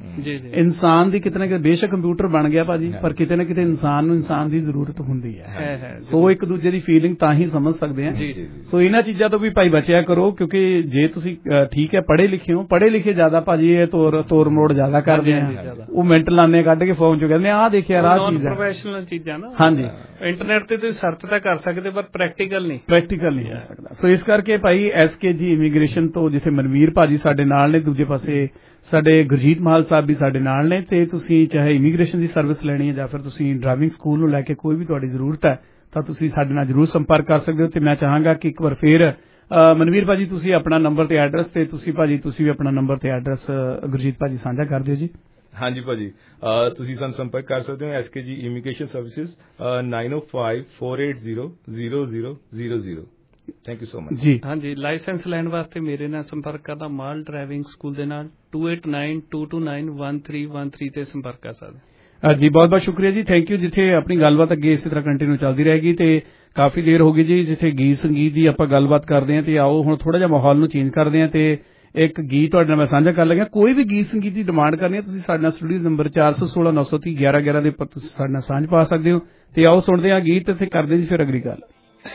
ਇਨਸਾਨ ਦੀ ਕਿਤੇ ਨਾ ਕਿਤੇ ਬੇਸ਼ੱਕ ਕੰਪਿਊਟਰ ਬਣ ਗਿਆ ਭਾਜੀ, ਪਰ ਕਿਤੇ ਨਾ ਕਿਤੇ ਇਨਸਾਨ ਨੂੰ ਇਨਸਾਨ ਦੀ ਜ਼ਰੂਰਤ ਹੁੰਦੀ ਹੈ। ਸੋ ਇੱਕ ਦੂਜੇ ਦੀ ਫੀਲਿੰਗ ਤਾਂ ਹੀ ਸਮਝ ਸਕਦੇ ਆ। ਸੋ ਇਹਨਾਂ ਚੀਜ਼ਾਂ ਤੋਂ ਵੀ ਭਾਈ ਬਚਿਆ ਕਰੋ, ਕਿਉਂਕਿ ਜੇ ਤੁਸੀਂ ਠੀਕ ਹੈ ਪੜ੍ਹੇ ਲਿਖੇ ਹੋ, ਪੜ੍ਹੇ ਲਿਖੇ ਜ਼ਿਆਦਾ ਭਾਜੀ ਇਹ ਤੋਰ ਤੋਰ ਮੋੜ ਜ਼ਿਆਦਾ ਕਰਦੇ ਆ, ਉਹ ਮਿੰਟ ਲਾਨੇ ਕੱਢ ਕੇ ਫੋਨ ਚ ਕਹਿੰਦੇ ਆਹ ਦੇਖਿਆ ਰਾਹ ਚੀਜ਼ ਹੈ, ਪ੍ਰੋਫੈਸ਼ਨਲ ਚੀਜ਼ਾਂ ਨਾ। ਹਾਂਜੀ, ਇੰਟਰਨੈਟ ਤੇ ਤੁਸੀਂ ਸਰਚ ਤਾਂ ਕਰ ਸਕਦੇ ਪਰ ਪ੍ਰੈਕਟੀਕਲ ਨਹੀਂ ਪ੍ਰੈਕਟੀਕਲ ਨਹੀਂ ਹੋ ਸਕਦਾ। ਸੋ ਇਸ ਕਰਕੇ ਭਾਈ ਐਸ ਕੇ ਜੀ ਇਮੀਗ੍ਰੇਸ਼ਨ ਤੋਂ ਜਿੱਥੇ ਮਨਵੀਰ ਭਾਜੀ ਸਾਡੇ ਨਾਲ ਨੇ, ਦੂਜੇ ਪਾਸੇ ਸਾਡੇ ਗੁਰਜੀਤ ਮਾਹਲ ਸਾਹਿਬ ਵੀ ਸਾਡੇ ਨਾਲ ਨੇ, ਤੇ ਤੁਸੀਂ ਚਾਹੇ ਇਮੀਗ੍ਰੇਸ਼ਨ ਦੀ ਸਰਵਿਸ ਲੈਣੀ ਹੈ ਜਾਂ ਫਿਰ ਤੁਸੀਂ ਡਰਾਈਵਿੰਗ ਸਕੂਲ ਨੂੰ ਲੈ ਕੇ ਕੋਈ ਵੀ ਤੁਹਾਡੀ ਜ਼ਰੂਰਤ ਹੈ ਤਾਂ ਤੁਸੀਂ ਸਾਡੇ ਨਾਲ ਜ਼ਰੂਰ ਸੰਪਰਕ ਕਰ ਸਕਦੇ ਹੋ। ਤੇ ਮੈਂ ਚਾਹਾਂਗਾ ਕਿ ਇੱਕ ਵਾਰ ਫੇਰ ਮਨਵੀਰ ਭਾਜੀ ਤੁਸੀਂ ਆਪਣਾ ਨੰਬਰ ਤੇ ਐਡਰੈਸ, ਤੇ ਤੁਸੀਂ ਭਾਜੀ ਤੁਸੀਂ ਵੀ ਆਪਣਾ ਨੰਬਰ ਤੇ ਐਡਰੈਸ ਗੁਰਜੀਤ ਭਾਜੀ ਸਾਂਝਾ ਕਰ ਦਿਓ ਜੀ। ਹਾਂਜੀ ਭਾਜੀ, ਤੁਸੀਂ ਸਾਨੂੰ ਸੰਪਰਕ ਕਰ ਸਕਦੇ ਹੋ S K G immigration services nine O five four eight zero zero zero zero zero. Thank you so much ਜੀ। ਹਾਂਜੀ, ਲਾਇਸੈਂਸ ਲੈਣ ਵਾਸਤੇ ਮੇਰੇ ਨਾਲ ਸੰਪਰਕ ਕਰਨਾ ਮਾਲ ਡਰਾਈਵਿੰਗ ਸਕੂਲ ਦੇ ਨਾਲ two eight nine two two nine one three one three ਤੇ ਸੰਪਰਕ ਕਰ ਸਕਦੇ ਜੀ। ਬਹੁਤ ਬਹੁਤ ਸ਼ੁਕਰੀਆ ਜੀ, ਥੈਂਕ ਯੂ। ਜਿੱਥੇ ਆਪਣੀ ਗੱਲਬਾਤ ਅੱਗੇ ਇਸੇ ਤਰ੍ਹਾਂ ਕੰਟੀਨਿਊ ਚੱਲਦੀ ਰਹੇਗੀ ਤੇ ਕਾਫੀ ਦੇਰ ਹੋ ਗਈ ਜੀ ਜਿੱਥੇ ਗੀਤ ਸੰਗੀਤ ਦੀ ਆਪਾਂ ਗੱਲਬਾਤ ਕਰਦੇ ਹਾਂ, ਤੇ ਆਓ ਹੁਣ ਥੋੜਾ ਜਿਹਾ ਮਾਹੌਲ ਨੂੰ ਚੇਂਜ ਕਰਦੇ ਹਾਂ ਤੇ ਇੱਕ ਗੀਤ ਤੁਹਾਡੇ ਨਾਲ ਮੈਂ ਸਾਂਝਾ ਕਰ ਲੱਗਿਆ। ਕੋਈ ਵੀ ਗੀਤ ਸੰਗੀਤ ਦੀ ਡਿਮਾਂਡ ਕਰਨੀ ਹੈ ਤੁਸੀਂ ਸਾਡੇ ਨਾਲ ਸਟੂਡੀਓ ਨੰਬਰ ਚਾਰ ਸੌ ਸੋਲਾਂ ਨੌ ਸੌ ਤੀਹ ਗਿਆਰਾਂ ਗਿਆਰਾਂ ਦੇ ਉੱਪਰ ਤੁਸੀਂ ਸਾਡੇ ਨਾਲ ਸਾਂਝ ਪਾ ਸਕਦੇ ਹੋ। ਤੇ ਆਓ ਸੁਣਦੇ ਹਾਂ ਗੀਤ ਤੇ ਕਰਦੇ ਜੀ ਫਿਰ ਅਗਲੀ ਗੱਲ।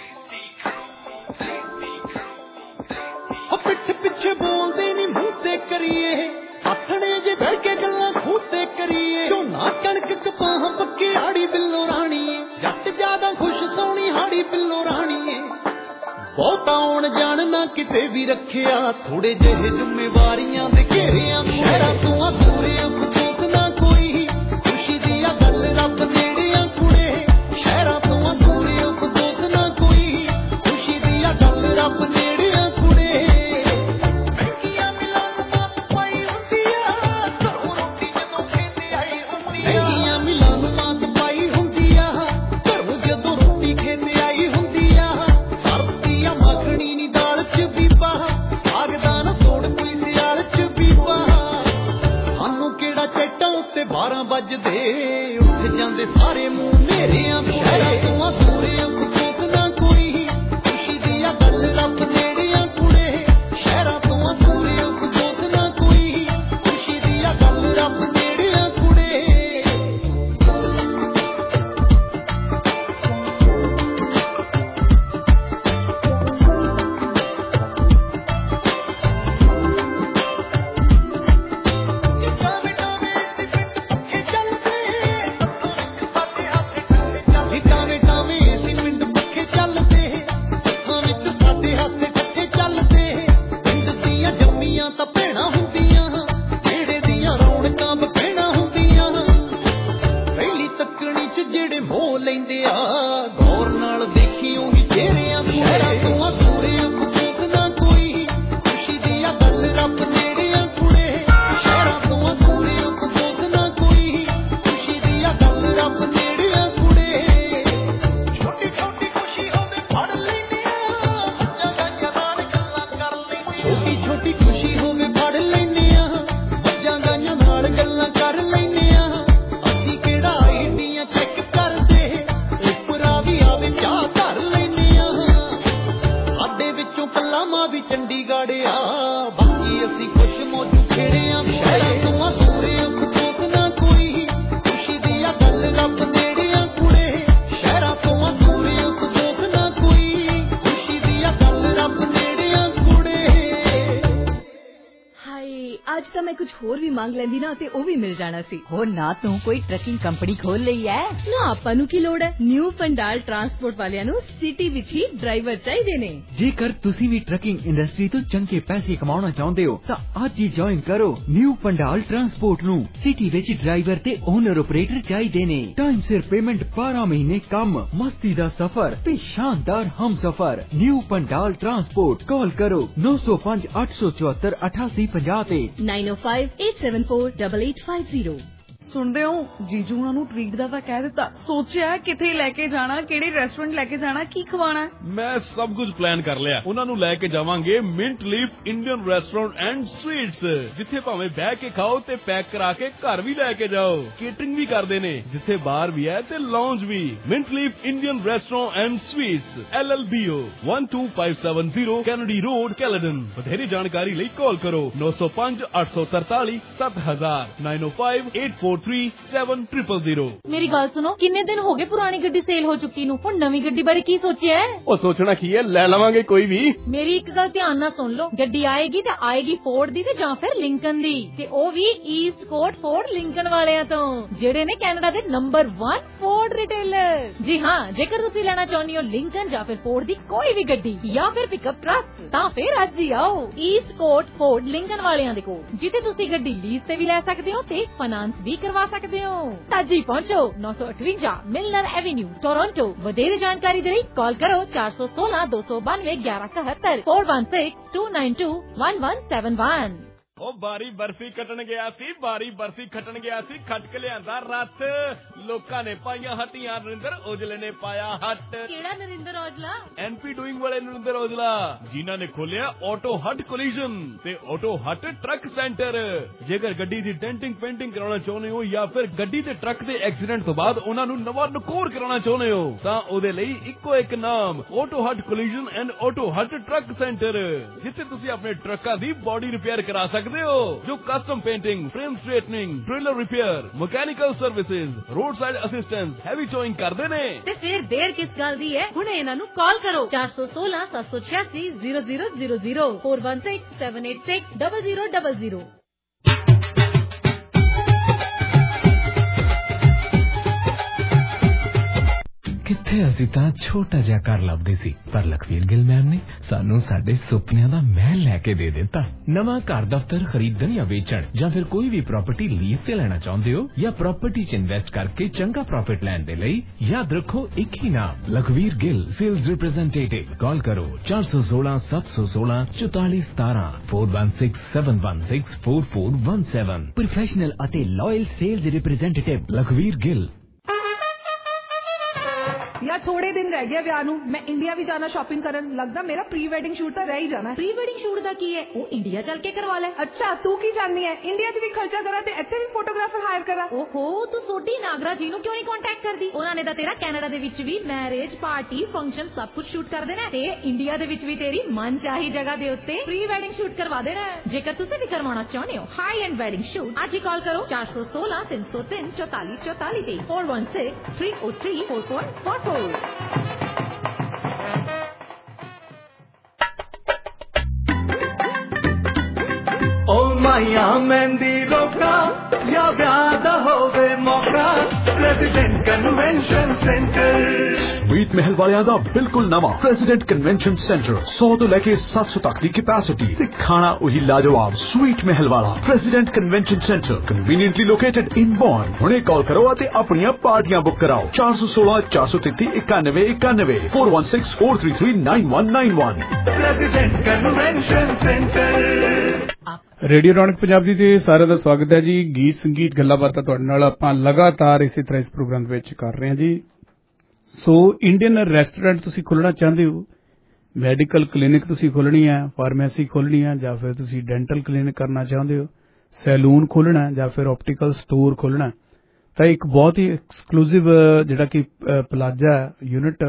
ਪਿੱਛੇ ਪਿੱਛੇ ਬੋਲਦੇ ਨੀ ਮੂੰਹ ਤੇ ਕਰੀਏ ਆਥਣੇ ਜੇ ਬਹਿ ਕੇ ਗੱਲਾਂ ਖੂਹ ਤੇ ਕਰੀਏ ਝੋਨਾ ਕਣਕ ਕਪਾਹ ਪੱਕੇ ਹਾੜੀ ਬਿੱਲੋ ਰਾਣੀਏ ਜੱਟ ਜਿਆਦਾ ਖੁਸ਼ ਸੋਹਣੀ ਹਾੜੀ ਬਿੱਲੋ ਰਾਣੀਏ ਬਹੁਤਾ ਆਉਣ ਜਾਣ ਨਾ ਕਿਤੇ ਵੀ ਰੱਖਿਆ ਥੋੜੇ ਜਿਹੇ ਜ਼ਿੰਮੇਵਾਰੀਆਂ ਦੇ ਘੇਰਿਆਂ ਸ਼ਹਿਰਾਂ ਤੋਂ ਆ ਦੂਰੇ ਅਫਸੋਸ ਨਾ ਕੋਈ ਖੁਸ਼ੀ ਦੀ ਆ ਗੱਲ ਰੱਬ ਨੇੜੇ ਆ ਕੁੜੇ ਸ਼ਹਿਰਾਂ ਤੋਂ ਆ ਦੂਰੇ ਅਫਸੋਸ ਨਾ ਕੋਈ ਖੁਸ਼ੀ ਦੀ ਆ ਗੱਲ ਰੱਬ ਨੇੜੇ ਆ ਕੁੜੇ ਮਹਿੰਗੀਆਂ ਮਿਲਾਂ ਨੂੰ ਮਾਤ ਪਾਈ ਹੁੰਦੀ ਆ ਘਰੋਂ ਰੋਟੀ ਜਦੋਂ ਖੇਤੇ ਆਈ ਹੁੰਦੀ ਆ ਮਹਿੰਗੀਆਂ ਮਿਲਾਂ ਨੂੰ ਮਾਤ ਪਾਈ ਹੁੰਦੀ ਆ ਘਰੋਂ ਜਦੋਂ ਰੋਟੀ ਖੇਤੇ ਆਈ ਹੁੰਦੀ ਆ ਮੱਖਣੀ ਨੀ ਦਾਲ ਚ ਬੀਬਾ ਆਗਦਾ ਨਾ ਤੋੜ ਕੋਈ ਸਿਆਲ ਚ ਬੀਬਾ ਸਾਨੂੰ ਕਿਹੜਾ ਚੇਟਾਂ ਉੱਤੇ ਬਾਰਾਂ ਵੱਜਦੇ ਉੱਠ ਜਾਂਦੇ ਸਾਰੇ ਮੂੰਹ ਨੇਰਿਆਂ ਸ਼ਹਿਰਾਂ ਤੋਂ ਆ ਦੂਰੇ ਅਫਸੋਸ ਨਾ ਕੋਈ ਖੁਸ਼ੀ ਦੀ ਆ ਗੱਲ ਰੱਬ ਨੇੜੇ ਆ ਕੁੜੇ ਸ਼ਹਿਰਾਂ ਤੋਂ ਆ ਦੂਰੇ ਅਫਸੋਸ ਨਾ ਕੋਈ ਖੁਸ਼ੀ ਦੀ ਆ ਗੱਲ ਰੱਬ ਨੇੜੇ ਆ ਕੁੜੇ ਲੈਂਦੀ ਨਾ ਤੇ ਉਹ ਵੀ ਮਿਲ ਜਾਣਾ ਸੀ। ਹੋਰ ਨਾ ਤੂੰ ਕੋਈ ਟਰੱਕਿੰਗ ਕੰਪਨੀ ਖੋਲ ਲਈ ਐ ਨਾ ਆਪਾਂ ਨੂੰ ਕੀ ਲੋੜ ਹੈ। ਨਿਊ ਪੰਡਾਲ ਟਰਾਂਸਪੋਰਟ ਵਾਲਿਆਂ ਨੂੰ ਸਿਟੀ ਵਿੱਚ ਹੀ ਡਰਾਈਵਰ ਚਾਹੀਦੇ ਨੇ। ਜੇਕਰ ਤੁਸੀਂ ਵੀ ਟਰੱਕਿੰਗ ਇੰਡਸਟਰੀ ਤੋਂ ਚੰਗੇ ਪੈਸੇ ਕਮਾਉਣਾ ਚਾਹੁੰਦੇ ਹੋ ਤਾਂ ਅੱਜ ਹੀ ਜੁਆਇਨ ਕਰੋ ਨਿਊ ਪੰਡਾਲ ਟਰਾਂਸਪੋਰਟ ਨੂੰ। ਸਿਟੀ ਵਿੱਚ ਡਰਾਈਵਰ ਤੇ ਓਨਰ ਆਪਰੇਟਰ ਚਾਹੀਦੇ ਨੇ। ਟਾਈਮ ਸਿਰ ਪੇਮੈਂਟ, ਬਾਰਾਂ ਮਹੀਨੇ ਕੰਮ, ਮਸਤੀ ਦਾ ਸਫ਼ਰ ਤੇ ਸ਼ਾਨਦਾਰ ਹਮਸਫ਼ਰ। ਨਿਊ ਪੰਡਾਲ ਟਰਾਂਸਪੋਰਟ ਕਾਲ ਕਰੋ ਨੌ ਸੌ ਪੰਜ ਅੱਠ ਸੌ ਚੁਹੱਤਰ ਅਠਾਸੀ ਪੰਜਾਹ ਤੇ ਨਾਈਨ ਓ five eight seven four double eight five zero. ਸੁਣਦੇ ਹੋ ਜੀਜੂ ਉਹਨਾਂ ਨੂੰ ਟ੍ਰੀਟ ਦਾ ਤਾਂ ਕਹਿ ਦਿੱਤਾ, ਸੋਚਿਆ ਕਿੱਥੇ ਲੈ ਕੇ ਜਾਣਾ, ਕਿਹੜੇ ਰੈਸਟੋਰੈਂਟ ਲੈ ਕੇ ਜਾਣਾ, ਕੀ ਖਵਾਣਾ। ਮੈਂ ਸਭ ਕੁਝ ਪਲਾਨ ਕਰ ਲਿਆ। ਉਹਨਾਂ ਨੂੰ ਲੈ ਕੇ ਜਾਵਾਂਗੇ mint leaf Indian restaurant and sweets, ਜਿੱਥੇ ਭਾਵੇਂ ਬਹਿ ਕੇ ਖਾਓ ਤੇ ਪੈਕ ਕਰਾ ਕੇ ਘਰ ਵੀ ਲੈ ਕੇ ਜਾਓ। ਕੇਟਰਿੰਗ ਵੀ ਕਰਦੇ ਨੇ, ਜਿੱਥੇ ਬਾਰ ਵੀ ਹੈ ਤੇ ਲੌਂਜ ਵੀ। Mint leaf Indian restaurant and sweets L L B O one two five seven zero Kennedy road Caledon. ਵਧੇਰੇ ਜਾਣਕਾਰੀ ਲਈ ਕਾਲ ਕਰੋ ਨੌ ਸੌ ਪੰਜ ਅੱਠ ਸੌ ਤਰਤਾਲੀ ਸੱਤ ਹਜ਼ਾਰ ਨਾਈਨ ਓ five eight four three seven triple zero. ਮੇਰੀ ਗੱਲ ਸੁਣੋ, ਕਿੰਨੇ ਦਿਨ ਹੋ ਗਏ ਪੁਰਾਣੀ ਗੱਡੀ ਸੇਲ ਹੋ ਚੁੱਕੀ ਨੂੰ, ਹੁਣ ਨਵੀਂ ਗੱਡੀ ਬਾਰੇ ਕੀ ਸੋਚਿਆ ਹੈ? ਉਹ ਸੋਚਣਾ ਕੀ ਹੈ, ਲੈ ਲਵਾਂਗੇ ਕੋਈ ਵੀ। ਮੇਰੀ ਇੱਕ ਗੱਲ ਧਿਆਨ ਨਾਲ ਸੁਣ ਲਓ, ਗੱਡੀ ਆਏਗੀ ਤੇ ਆਏਗੀ ਫੋਰਡ ਦੀ ਤੇ ਜਾਂ ਫਿਰ ਲਿੰਕਨ ਦੀ, ਤੇ ਉਹ ਵੀ ਈਸਟ ਕੋਟ ਫੋਰਡ ਲਿੰਕਨ ਵਾਲਿਆਂ ਤੋਂ, ਜਿਹੜੇ ਨੇ ਕੈਨੇਡਾ ਦੇ ਨੰਬਰ ਵਨ ਫੋਰਡ ਰਿਟੇਲਰ। ਜੀ ਹਾਂ, ਜੇਕਰ ਤੁਸੀਂ ਲੈਣਾ ਚਾਹੁੰਦੇ ਹੋ ਲਿੰਕਨ ਜਾਂ ਫਿਰ ਫੋਰਡ ਦੀ ਕੋਈ ਵੀ ਗੱਡੀ ਜਾਂ ਫਿਰ ਪਿਕਅਪ ਟਰੱਕ, ਤਾਂ ਫਿਰ ਅੱਜ ਹੀ ਆਓ ਈਸਟ ਕੋਟ ਫੋਰਡ ਲਿੰਕਨ ਵਾਲਿਆਂ ਦੇ ਕੋਲ, ਜਿੱਥੇ ਤੁਸੀਂ ਗੱਡੀ ਲੀਜ਼ ਤੇ ਵੀ ਲੈ ਸਕਦੇ ਹੋ ਤੇ ਫਾਈਨਾਂਸ ਵੀ ਕਰਵਾ ਸਕਦੇ ਹੋ। ਅੱਜ ਹੀ ਪਹੁੰਚੋ ਨੌ ਸੌ ਅਠਵੰਜਾ ਮਿਲਨਰ ਐਵੇਨਿਊ ਟੋਰਾਂਟੋ। ਵਧੇਰੇ ਜਾਣਕਾਰੀ ਦੇ ਲਈ ਕਾਲ ਕਰੋ ਚਾਰ ਸੌ ਸੋਲਾਂ ਦੋ ਸੌ ਬਾਨਵੇਂ ਗਿਆਰਾਂ ਇਕਹੱਤਰ four one six two nine two one one seven one। ਉਹ ਬਾਰੀ ਬਰਫੀ ਕੱਟਣ ਗਿਆ ਸੀ ਬਾਰੀ ਬਰਫੀ ਖੱਟਣ ਗਿਆ ਸੀ ਖੱਟ ਕੇ ਲਿਆਂਦਾ ਰੱਥ ਲੋਕਾਂ ਨੇ ਪਾਈਆਂ ਹੱਟੀਆਂ ਨਰਿੰਦਰ ਔਜਲੇ ਨੇ ਪਾਇਆ ਹੱਟ ਕਿਹੜਾ ਨਰਿੰਦਰ ਔਜਲਾ ਐਨਪੀ ਡੂਇੰਗ ਵਾਲੇ ਨਰਿੰਦਰ ਔਜਲਾ ਜਿਨ੍ਹਾਂ ਨੇ ਖੋਲਿਆ ਆਟੋ ਹੱਟ ਕੋਲੀਜਨ ਤੇ ਆਟੋ ਹੱਟ ਟਰੱਕ ਸੈਂਟਰ। ਜੇਕਰ ਗੱਡੀ ਦੀ ਡੈਂਟਿੰਗ ਪੇਂਟਿੰਗ ਕਰਾਉਣਾ ਚਾਹੁੰਦੇ ਹੋ ਜਾਂ ਫਿਰ ਗੱਡੀ ਤੇ ਟਰੱਕ ਦੇ ਐਕਸੀਡੈਂਟ ਤੋਂ ਬਾਅਦ ਉਹਨਾਂ ਨੂੰ ਨਵਾਂ ਨਕੋਰ ਕਰਾਉਣਾ ਚਾਹੁੰਦੇ ਹੋ ਤਾਂ ਉਹਦੇ ਲਈ ਇੱਕੋ ਇੱਕ ਨਾਮ auto hut collision and auto hut truck centre, ਜਿੱਥੇ ਤੁਸੀਂ ਆਪਣੇ ਟਰੱਕਾਂ ਦੀ ਬੋਡੀ ਰਿਪੇਅਰ ਕਰਾ ਸਕਦੇ ਹੋ ਜੋ custom painting frame straightening trailer repair mechanical services roadside assistance heavy towing ਕਰਦੇ ਨੇ। ਤੇ ਫਿਰ ਦੇਰ ਕਿਸ ਗੱਲ ਦੀ ਹੈ, ਹੁਣੇ ਇਹਨਾਂ ਨੂੰ ਕਾਲ ਕਰੋ ਚਾਰ ਸੌ ਸੋਲਾਂ ਸੱਤ ਸੌ ਛਿਆਸੀ zero zero zero zero four one six seven eight six double zero double zero. ਕਿੱਥੇ ਅਸੀਂ ਤਾਂ ਛੋਟਾ ਜਿਹਾ ਘਰ ਲੱਭਦੇ ਸੀ ਪਰ ਲਖਵੀਰ ਗਿੱਲ ਮੈਮ ਨੇ ਸਾਨੂੰ ਸਾਡੇ ਸੁਪਨਿਆਂ ਦਾ ਮਹਿਲ ਲੈ ਕੇ ਦੇ ਦਿੱਤਾ। ਨਵਾਂ ਘਰ ਦਫ਼ਤਰ ਖਰੀਦਣ ਜਾਂ ਵੇਚਣ ਜਾਂ ਫਿਰ ਕੋਈ ਵੀ ਪ੍ਰਾਪਰਟੀ ਲੀਜ਼ ਤੇ ਲੈਣਾ ਚਾਹੁੰਦੇ ਹੋ ਜਾਂ ਪ੍ਰਾਪਰਟੀ 'ਚ ਇਨਵੈਸਟ ਕਰਕੇ ਚੰਗਾ ਪ੍ਰੋਫਿਟ ਲੈਣ ਦੇ ਲਈ ਯਾਦ ਰੱਖੋ ਇੱਕ ਹੀ ਨਾਮ Lakhvir Gill sales representative. Call ਕਰੋ ਚਾਰ ਸੌ ਸੋਲਾਂ ਸੱਤ ਸੌ ਸੋਲਾਂ ਚੁਤਾਲੀ ਸਤਾਰਾਂ four one six seven one six four four one seven. Professional ਅਤੇ loyal sales representative Lakhvir Gill. यार थोड़े दिन रह गए ਵਿਆਹ ਨੂੰ ਮੈਂ ਇੰਡੀਆ ਵੀ ਜਾਣਾ ਸ਼ਾਪਿੰਗ ਕਰਨ ਲੱਗਦਾ ਮੇਰਾ ਪ੍ਰੀ ਵੈਡਿੰਗ ਸ਼ੂਟ ਤਾਂ ਰਹਿ ਹੀ ਜਾਣਾ। ਪ੍ਰੀ ਵੈਡਿੰਗ ਸ਼ੂਟ ਦਾ ਕੀ ਹੈ ਉਹ ਇੰਡੀਆ ਚੱਲ ਕੇ ਕਰਵਾ ਲੈ। ਅੱਛਾ ਤੂੰ ਕੀ ਜਾਣਦੀ ਹੈ ਇੰਡੀਆ 'ਚ ਵੀ ਖਰਚਾ ਕਰਾਂ ਤੇ ਇੱਥੇ ਵੀ ਫੋਟੋਗ੍ਰਾਫਰ ਹਾਇਰ ਕਰਾਂ। ਓਹੋ ਤੂੰ ਸੋਢੀ ਨਾਗਰਾ ਜੀ ਨੂੰ ਕਿਉਂ ਨਹੀਂ ਕੰਟੈਕਟ ਕਰਦੀ, ਉਹਨਾਂ ਨੇ ਤਾਂ ਤੇਰਾ ਕੈਨੇਡਾ ਦੇ ਵਿੱਚ ਵੀ ਮੈਰਿਜ ਪਾਰਟੀ ਫੰਕਸ਼ਨ ਸਭ ਕੁਝ ਸ਼ੂਟ ਕਰ ਦੇਣਾ ਤੇ ਇੰਡੀਆ ਦੇ ਵਿੱਚ ਵੀ ਤੇਰੀ ਮਨ ਚਾਹੀ ਜਗ੍ਹਾ ਦੇ ਉੱਤੇ ਪ੍ਰੀ ਵੈਡਿੰਗ ਸ਼ੂਟ ਕਰਵਾ ਦੇਣਾ। ਜੇਕਰ ਤੁਸੀਂ ਵੀ ਕਰਵਾਉਣਾ ਚਾਹੁੰਦੇ ਹੋ ਹਾਈ ਐਂਡ ਵੈਡਿੰਗ ਸ਼ੂਟ ਅੱਜ ਹੀ ਕਾਲ ਕਰੋ ਚਾਰ ਸੌ ਸੋਲਾਂ ਤਿੰਨ ਸੌ ਤਿੰਨ ਚੌਤਾਲੀ ਚੌਤਾਲੀ ਤੇ four one six three o three four four four four. ओ माया मेहंदी रोका या ब्याह होवे मौका प्रेसिडेंट कन्वेंशन सेंटर स्वीट महल वालियां दा बिल्कुल नवा प्रेसिडेंट कन्वेंशन सेंटर सौ तो लेके सात सौ तक की कैपेसिटी ते खाना वही लाजवाब स्वीट महल वाला president convention centre conveniently located in born. हुणे कॉल करो आते अपनी पार्टियां बुक कराओ चार सौ सोलह चार सौ तेती इक्यानवे इक्यानवे four one six four three three nine one nine one president convention centre. Radio Raunak Punjab ਦੀ ਤੇ ਸਾਰਿਆਂ ਦਾ ਸਵਾਗਤ ਹੈ ਜੀ। ਗੀਤ ਸੰਗੀਤ ਗੱਲਾਂ ਬਾਤਾਂ ਤੁਹਾਡੇ ਨਾਲ ਆਪਾਂ ਲਗਾਤਾਰ ਇਸੇ ਤਰ੍ਹਾਂ ਇਸ ਪ੍ਰੋਗਰਾਮ ਵਿੱਚ ਕਰ ਰਹੇ ਹਾਂ ਜੀ। ਸੋ ਇੰਡੀਅਨ ਰੈਸਟੋਰੈਂਟ ਤੁਸੀਂ ਖੋਲ੍ਹਣਾ ਚਾਹੁੰਦੇ ਹੋ, ਮੈਡੀਕਲ ਕਲੀਨਿਕ ਤੁਸੀਂ ਖੋਲ੍ਹਣੀ ਹੈ, ਫਾਰਮੇਸੀ ਖੋਲ੍ਹਣੀ ਹੈ ਜਾਂ ਫਿਰ ਤੁਸੀਂ ਡੈਂਟਲ ਕਲੀਨਿਕ ਕਰਨਾ ਚਾਹੁੰਦੇ ਹੋ, ਸੈਲੂਨ ਖੋਲ੍ਹਣਾ ਜਾਂ ਫਿਰ ਆਪਟੀਕਲ ਸਟੋਰ ਖੋਲ੍ਹਣਾ ਤਾਂ ਇੱਕ ਬਹੁਤ ਹੀ ਐਕਸਕਲੂਸਿਵ ਜਿਹੜਾ ਕਿ ਪਲਾਜ਼ਾ ਯੂਨਿਟ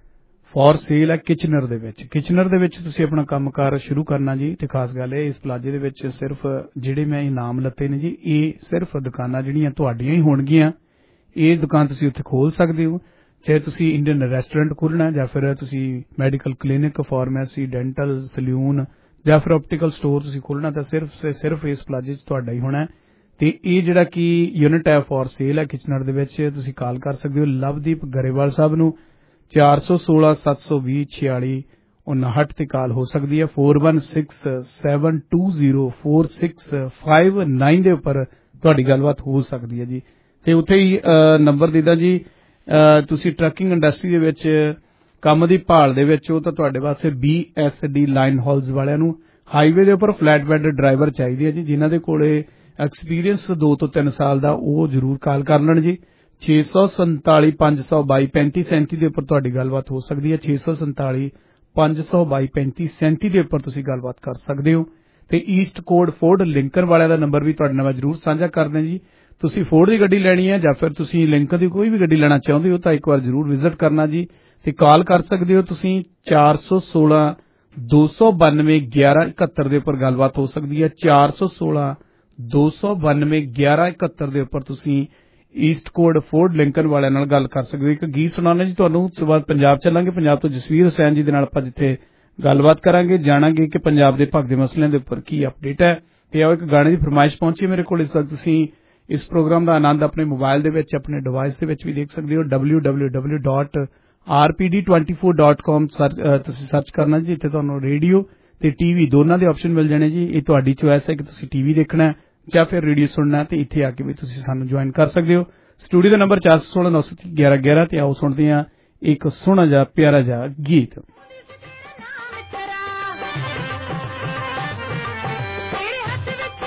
ਫॉर ਸੇਲ ਹੈ ਕਿਚਨਰ ਦੇ ਵਿੱਚ। ਕਿਚਨਰ ਦੇ ਵਿੱਚ ਤੁਸੀਂ ਆਪਣਾ ਕੰਮਕਾਰ ਸ਼ੁਰੂ ਕਰਨਾ ਜੀ ਤੇ ਖਾਸ ਗੱਲ ਇਹ ਇਸ ਪਲਾਜ਼ੇ ਦੇ ਵਿੱਚ ਸਿਰਫ ਜਿਹੜੇ ਮੈਂ ਇਨਾਮ ਲੱਤੇ ਨੇ ਜੀ ਇਹ ਸਿਰਫ ਦੁਕਾਨਾਂ ਜਿਹੜੀਆਂ ਤੁਹਾਡੀਆਂ ਹੀ ਹੋਣਗੀਆਂ। ਇਹ ਦੁਕਾਨ ਤੁਸੀਂ ਉੱਥੇ ਖੋਲ ਸਕਦੇ ਹੋ ਚਾਹੇ ਤੁਸੀਂ ਇੰਡੀਅਨ ਰੈਸਟੋਰੈਂਟ ਖੋਲ੍ਹਣਾ ਜਾਂ ਫਿਰ ਤੁਸੀਂ medical clinic pharmacy dental salon ਜਾਂ ਫਿਰ ਆਪਟੀਕਲ ਸਟੋਰ ਤੁਸੀਂ ਖੋਲ੍ਹਣਾ ਤਾਂ ਸਿਰਫ ਸਿਰਫ ਇਸ ਪਲਾਜ਼ੇ 'ਚ ਤੁਹਾਡਾ ਹੀ ਹੋਣਾ। ਤੇ ਇਹ ਜਿਹੜਾ ਕਿ ਯੂਨਿਟ ਹੈ ਫॉर ਸੇਲ ਹੈ ਕਿਚਨਰ ਦੇ ਵਿੱਚ ਤੁਸੀਂ ਕਾਲ ਕਰ ਸਕਦੇ ਹੋ ਲਵਦੀਪ ਗਰੇਵਾਲ ਸਾਹਿਬ ਨੂੰ ਚਾਰ ਸੌ ਸੋਲਾਂ ਸੱਤ ਸੌ ਵੀਹ ਛਿਆਲੀ ਉਨਾਹਠ ਤੇ ਕਾਲ ਹੋ ਸਕਦੀ ਹੈ four one six seven two zero four six five nine ਦੇ ਉੱਪਰ ਤੁਹਾਡੀ ਗੱਲਬਾਤ ਹੋ ਸਕਦੀ ਹੈ ਜੀ। ਤੇ ਉੱਥੇ ਹੀ ਨੰਬਰ ਦਿੱਤਾ ਜੀ ਤੁਸੀਂ ਟਰੱਕਿੰਗ ਇੰਡਸਟਰੀ ਦੇ ਵਿੱਚ ਕੰਮ ਦੀ ਭਾਲ ਦੇ ਵਿੱਚ ਉਹ ਤਾਂ ਤੁਹਾਡੇ ਵਾਸਤੇ B S D line hauls ਵਾਲਿਆਂ ਨੂੰ ਹਾਈਵੇ ਦੇ ਉੱਪਰ ਫਲੈਟ ਬੈਡ ਡਰਾਈਵਰ ਚਾਹੀਦੇ ਆ ਜੀ ਜਿਨ੍ਹਾਂ ਦੇ ਕੋਲੇ ਐਕਸਪੀਰੀਅੰਸ ਦੋ ਤੋਂ ਤਿੰਨ ਸਾਲ ਦਾ ਉਹ ਜ਼ਰੂਰ ਕਾਲ ਕਰ ਲੈਣ ਜੀ। ਛੇ ਸੌ ਸੰਤਾਲੀ ਪੰਜ ਸੌ ਬਾਈ ਪੈਂਤੀ ਸੈਂਤੀ ਦੇ ਉੱਪਰ ਤੁਹਾਡੀ ਗੱਲਬਾਤ ਹੋ ਸਕਦੀ ਹੈ। ਛੇ ਸੌ ਸੰਤਾਲੀ ਪੰਜ ਸੌ ਬਾਈ ਪੈਂਤੀ ਸੈਂਤੀ ਦੇ ਉੱਪਰ ਤੁਸੀਂ ਗੱਲਬਾਤ ਕਰ ਸਕਦੇ ਹੋ। ਤੇ ਈਸਟ ਕੋਡ ਫੋਰਡ ਲਿੰਕਨ ਵਾਲਿਆਂ ਦਾ ਨੰਬਰ ਵੀ ਤੁਹਾਡੇ ਨਾਲ ਜ਼ਰੂਰ ਸਾਂਝਾ ਕਰਦੇ ਜੀ। ਤੁਸੀਂ ਫੋਰਡ ਦੀ ਗੱਡੀ ਲੈਣੀ ਹੈ ਜਾਂ ਫਿਰ ਤੁਸੀਂ ਲਿੰਕਨ ਦੀ ਕੋਈ ਵੀ ਗੱਡੀ ਲੈਣਾ ਚਾਹੁੰਦੇ ਹੋ ਤਾਂ ਇੱਕ ਵਾਰ ਜ਼ਰੂਰ ਵਿਜ਼ਿਟ ਕਰਨਾ ਜੀ ਤੇ ਕਾਲ ਕਰ ਸਕਦੇ ਹੋ ਤੁਸੀਂ ਚਾਰ ਸੌ ਸੋਲਾਂ ਦੋ ਸੌ ਬਾਨਵੇਂ ਗਿਆਰਾਂ ਇਕਹੱਤਰ ਦੇ ਉੱਪਰ ਗੱਲਬਾਤ ਹੋ ਸਕਦੀ ਹੈ। ਚਾਰ ਸੌ ਸੋਲਾਂ ਦੋ ਸੌ ਬਾਨਵੇਂ ਗਿਆਰਾਂ ਇਕਹੱਤਰ ਦੇ ਉੱਪਰ ਤੁਸੀਂ ਈਸਟ ਕੋਡ ਫੋਰਡ ਲਿੰਕਨ ਵਾਲਿਆਂ ਨਾਲ ਗੱਲ ਕਰ ਸਕਦੇ ਹੋ। ਇੱਕ ਗੀਤ ਸੁਣਾਉਣਾ ਜੀ ਤੁਹਾਨੂੰ, ਉਸ ਤੋਂ ਬਾਅਦ ਪੰਜਾਬ ਚੱਲਾਂਗੇ। ਪੰਜਾਬ ਤੋਂ ਜਸਵੀਰ ਹੁਸੈਨ ਜੀ ਦੇ ਨਾਲ ਆਪਾਂ ਜਿੱਥੇ ਗੱਲਬਾਤ ਕਰਾਂਗੇ ਜਾਣਾਂਗੇ ਕਿ ਪੰਜਾਬ ਦੇ ਭਗ ਦੇ ਮਸਲਿਆਂ ਦੇ ਉੱਪਰ ਕੀ ਅਪਡੇਟ ਹੈ। ਤੇ ਆਓ ਇੱਕ ਗਾਣੇ ਦੀ ਫਰਮਾਇਸ਼ ਪਹੁੰਚੀ ਮੇਰੇ ਕੋਲ ਇਸ ਵਕਤ। ਤੁਸੀਂ ਇਸ ਪ੍ਰੋਗਰਾਮ ਦਾ ਆਨੰਦ ਆਪਣੇ ਮੋਬਾਈਲ ਦੇ ਵਿੱਚ ਆਪਣੇ ਡਿਵਾਈਸ ਦੇ ਵਿੱਚ ਵੀ ਦੇਖ ਸਕਦੇ ਹੋ। W W W dot R P D twenty four dot com ਤੁਸੀਂ ਸਰਚ ਕਰਨਾ ਜੀ। ਇੱਥੇ ਤੁਹਾਨੂੰ ਰੇਡੀਓ ਤੇ ਟੀਵੀ ਦੋਨਾਂ ਦੇ ਆਪਸ਼ਨ ਮਿਲ ਜਾਣੇ ਜੀ। ਇਹ ਤੁਹਾਡੀ ਚੁਆਇਸ ਹੈ ਕਿ ਤੁਸੀਂ ਟੀਵੀ ਦੇਖਣਾ ਜਾਂ ਫਿਰ ਰੇਡੀਓ ਸੁਣਨਾ ਤੇ ਇੱਥੇ ਆ ਕੇ ਵੀ ਤੁਸੀਂ ਸਾਨੂੰ ਜੁਆਇਨ ਕਰ ਸਕਦੇ ਹੋ। ਸਟੂਡੀਓ ਦਾ ਨੰਬਰ ਚਾਰ ਸੌ ਸੋਲਾਂ ਨੌ ਸੌ ਗਿਆਰਾਂ ਗਿਆਰਾਂ ਤੇ ਆਓ ਸੁਣਦੇ ਹਾਂ ਇੱਕ ਸੋਹਣਾ ਜਿਹਾ ਪਿਆਰਾ ਜਿਹਾ ਗੀਤ। ਤੇਰੇ ਹੱਥ ਵਿੱਚ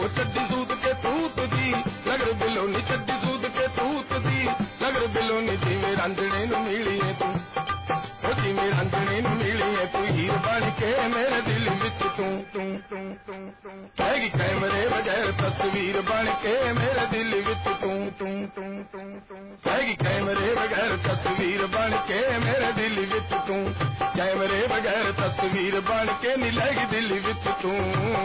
ਉਹ ਛੱਡੀ ਸੂਤ ਕੇ ਤੂਤ ਦੀ ਨਗਰ ਬਿਲੋਂ ਨੀ ਛੱਡੀ ਸੂਤ ਕੇ ਤੂਤ ਦੀ ਨਗਰ ਬਿਲੋਂ ਨੀ ਜਿਵੇਂ ਰਾਂਝਣੇ ਨੂੰ ਮਿਲੀਏ ਤੂੰ ਉਹ ਜਿਵੇਂ ਰਾਂਝਣੇ ਨੂੰ ਮਿਲੀਏ ਤੂੰ ਹੀਰ ਬਣ ਕੇ ਮੇਰੇ ਦਿਲ ਵਿੱਚ ਤੂੰ ਤੂੰ ਤੂੰ ਤੂੰ ਤੂੰ ਹੈਗੀ ਕੈਮਰੇ ਬਗੈਰ ਤਸਵੀਰ ਬਣ ਕੇ ਮੇਰੇ ਦਿਲ ਵਿੱਚ ਤੂੰ ਤੂੰ ਤੂੰ ਤੂੰ ਤੂੰ ਹੈਗੀ ਕੈਮਰੇ ਬਗੈਰ ਤਸਵੀਰ ਬਣ ਕੇ ਮੇਰੇ ਦਿਲ ਵਿੱਚ ਤੂੰ ਕੈਮਰੇ ਬਗੈਰ ਤਸਵੀਰ ਬਣ ਕੇ ਨੀ ਲੱਗੀ ਦਿਲ ਵਿੱਚ ਤੂੰ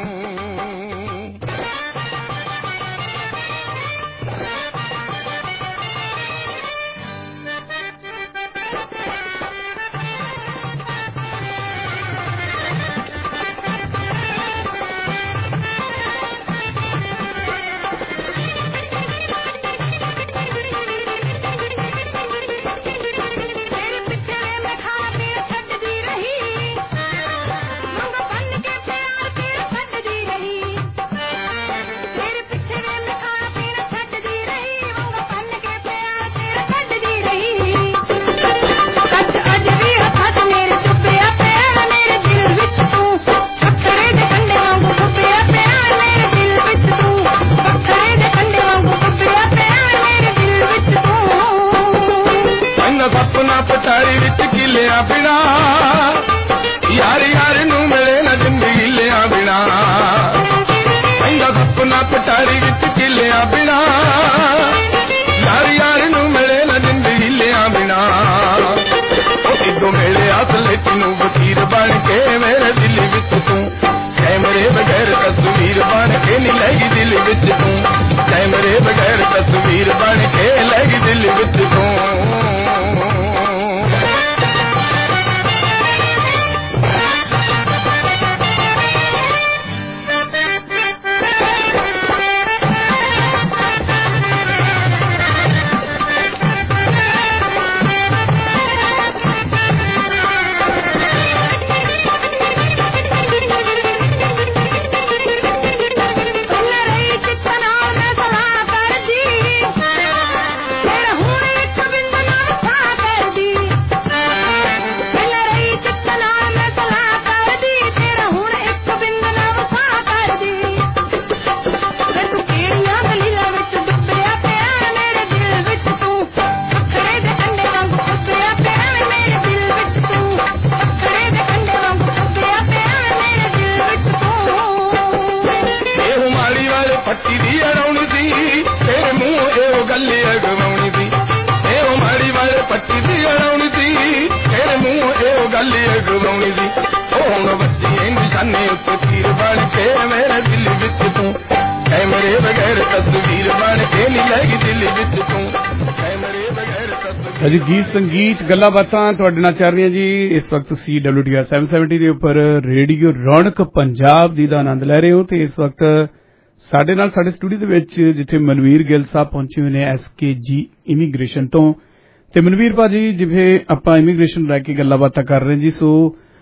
ਪਟਾਰੀ ਵਿੱਚ ਕਿਲਿਆਂ ਬਿਨਾ ਯਾਰ ਯਾਰ ਨੂੰ ਮਿਲੇ ਨਾ ਜ਼ਿੰਦਗੀ ਲਿਆ ਬਿਨਾ ਕਹਿੰਦਾ ਸੁਪਨਾ ਪਟਾਰੀ ਵਿੱਚ ਕਿਲਿਆਂ ਬਿਨਾ ਯਾਰ ਯਾਰ ਨੂੰ ਮਿਲੇ ਨਾ ਜ਼ਿੰਦਗੀ ਲਿਆ ਬਿਨਾ ਉਹ ਕਿਦੋਂ ਮਿਲੇ ਅਸਲੇਟ ਨੂੰ ਵਸੀਰ ਬਣ ਕੇ ਮੇਰੇ ਦਿਲ ਵਿੱਚ ਤੂੰ ਕੈਮਰੇ ਬਗੈਰ ਤਸਵੀਰ ਬਣ ਕੇ ਨੀ ਲੱਗੀ ਦਿਲ ਵਿੱਚ ਤੂੰ ਕੈਮਰੇ ਬਗੈਰ ਤਸਵੀਰ ਬਣ ਕੇ ਲੱਗੀ ਦਿਲ ਵਿੱਚ ਤੂੰ ਪੱਟੀ ਦੀ ਅੜਾਉਣੀ ਦੀ ਤੇਰੇ ਮੂੰਹ ਇਹੋ ਗੱਲ ਅਗਵਾਉਣੀ ਦੀ ਇਹੋ ਮਾੜੀ ਵਾਲੇ ਪੱਟੀ ਦੀ ਅੜਾਉਣੀ ਦੀ ਤੇਰੇ ਮੂੰਹ ਇਹੋ ਗੱਲ ਅਗਵਾਉਣੀ ਦੀ ਉਹ ਹੁਣ ਬੱਚੀ ਨਿਸ਼ਾਨੇ ਉੱਤੇ ਤੀਰ ਬਣ ਕੇ ਮੇਰੇ ਦਿਲ ਵਿੱਚ ਤੂੰ ਕੈਮਰੇ ਬਗੈਰ ਤਸਵੀਰ ਬਣ ਕੇ ਨੀ ਲੱਗੀ ਦਿਲ ਵਿੱਚ ਤੂੰ ਕੈਮਰੇ ਬਗੈਰ ਤਸਵੀਰ। ਅਜੀ ਗੀਤ ਸੰਗੀਤ ਗੱਲਾਂ ਬਾਤਾਂ ਤੁਹਾਡੇ ਨਾਲ ਚੱਲ ਰਹੀਆਂ ਜੀ। ਇਸ ਵਕਤ ਸੀ ਡਬਲਿਊ ਟੀ ਆਰ ਸੱਤ ਸੌ ਸੱਤਰ ਦੇ ਉੱਪਰ ਰੇਡੀਓ ਰੌਣਕ ਪੰਜਾਬ ਦੀ ਦਾ ਆਨੰਦ ਲੈ ਰਹੇ ਹੋ ਤੇ ਇਸ ਵਕਤ ਸਾਡੇ ਨਾਲ ਸਾਡੇ ਸਟੂਡੀਓ ਦੇ ਵਿੱਚ ਜਿੱਥੇ ਮਨਵੀਰ ਗਿੱਲ ਸਾਹਿਬ ਪਹੁੰਚੇ ਹੋਏ ਨੇ ਐਸ ਕੇ ਜੀ ਇਮੀਗ੍ਰੇਸ਼ਨ ਤੋਂ ਤੇ ਮਨਵੀਰ ਭਾਜੀ ਜਿਵੇਂ ਆਪਾਂ ਇਮੀਗ੍ਰੇਸ਼ਨ ਲੈ ਕੇ ਗੱਲਾਂ ਬਾਤਾਂ ਕਰ ਰਹੇ ਜੀ ਸੋ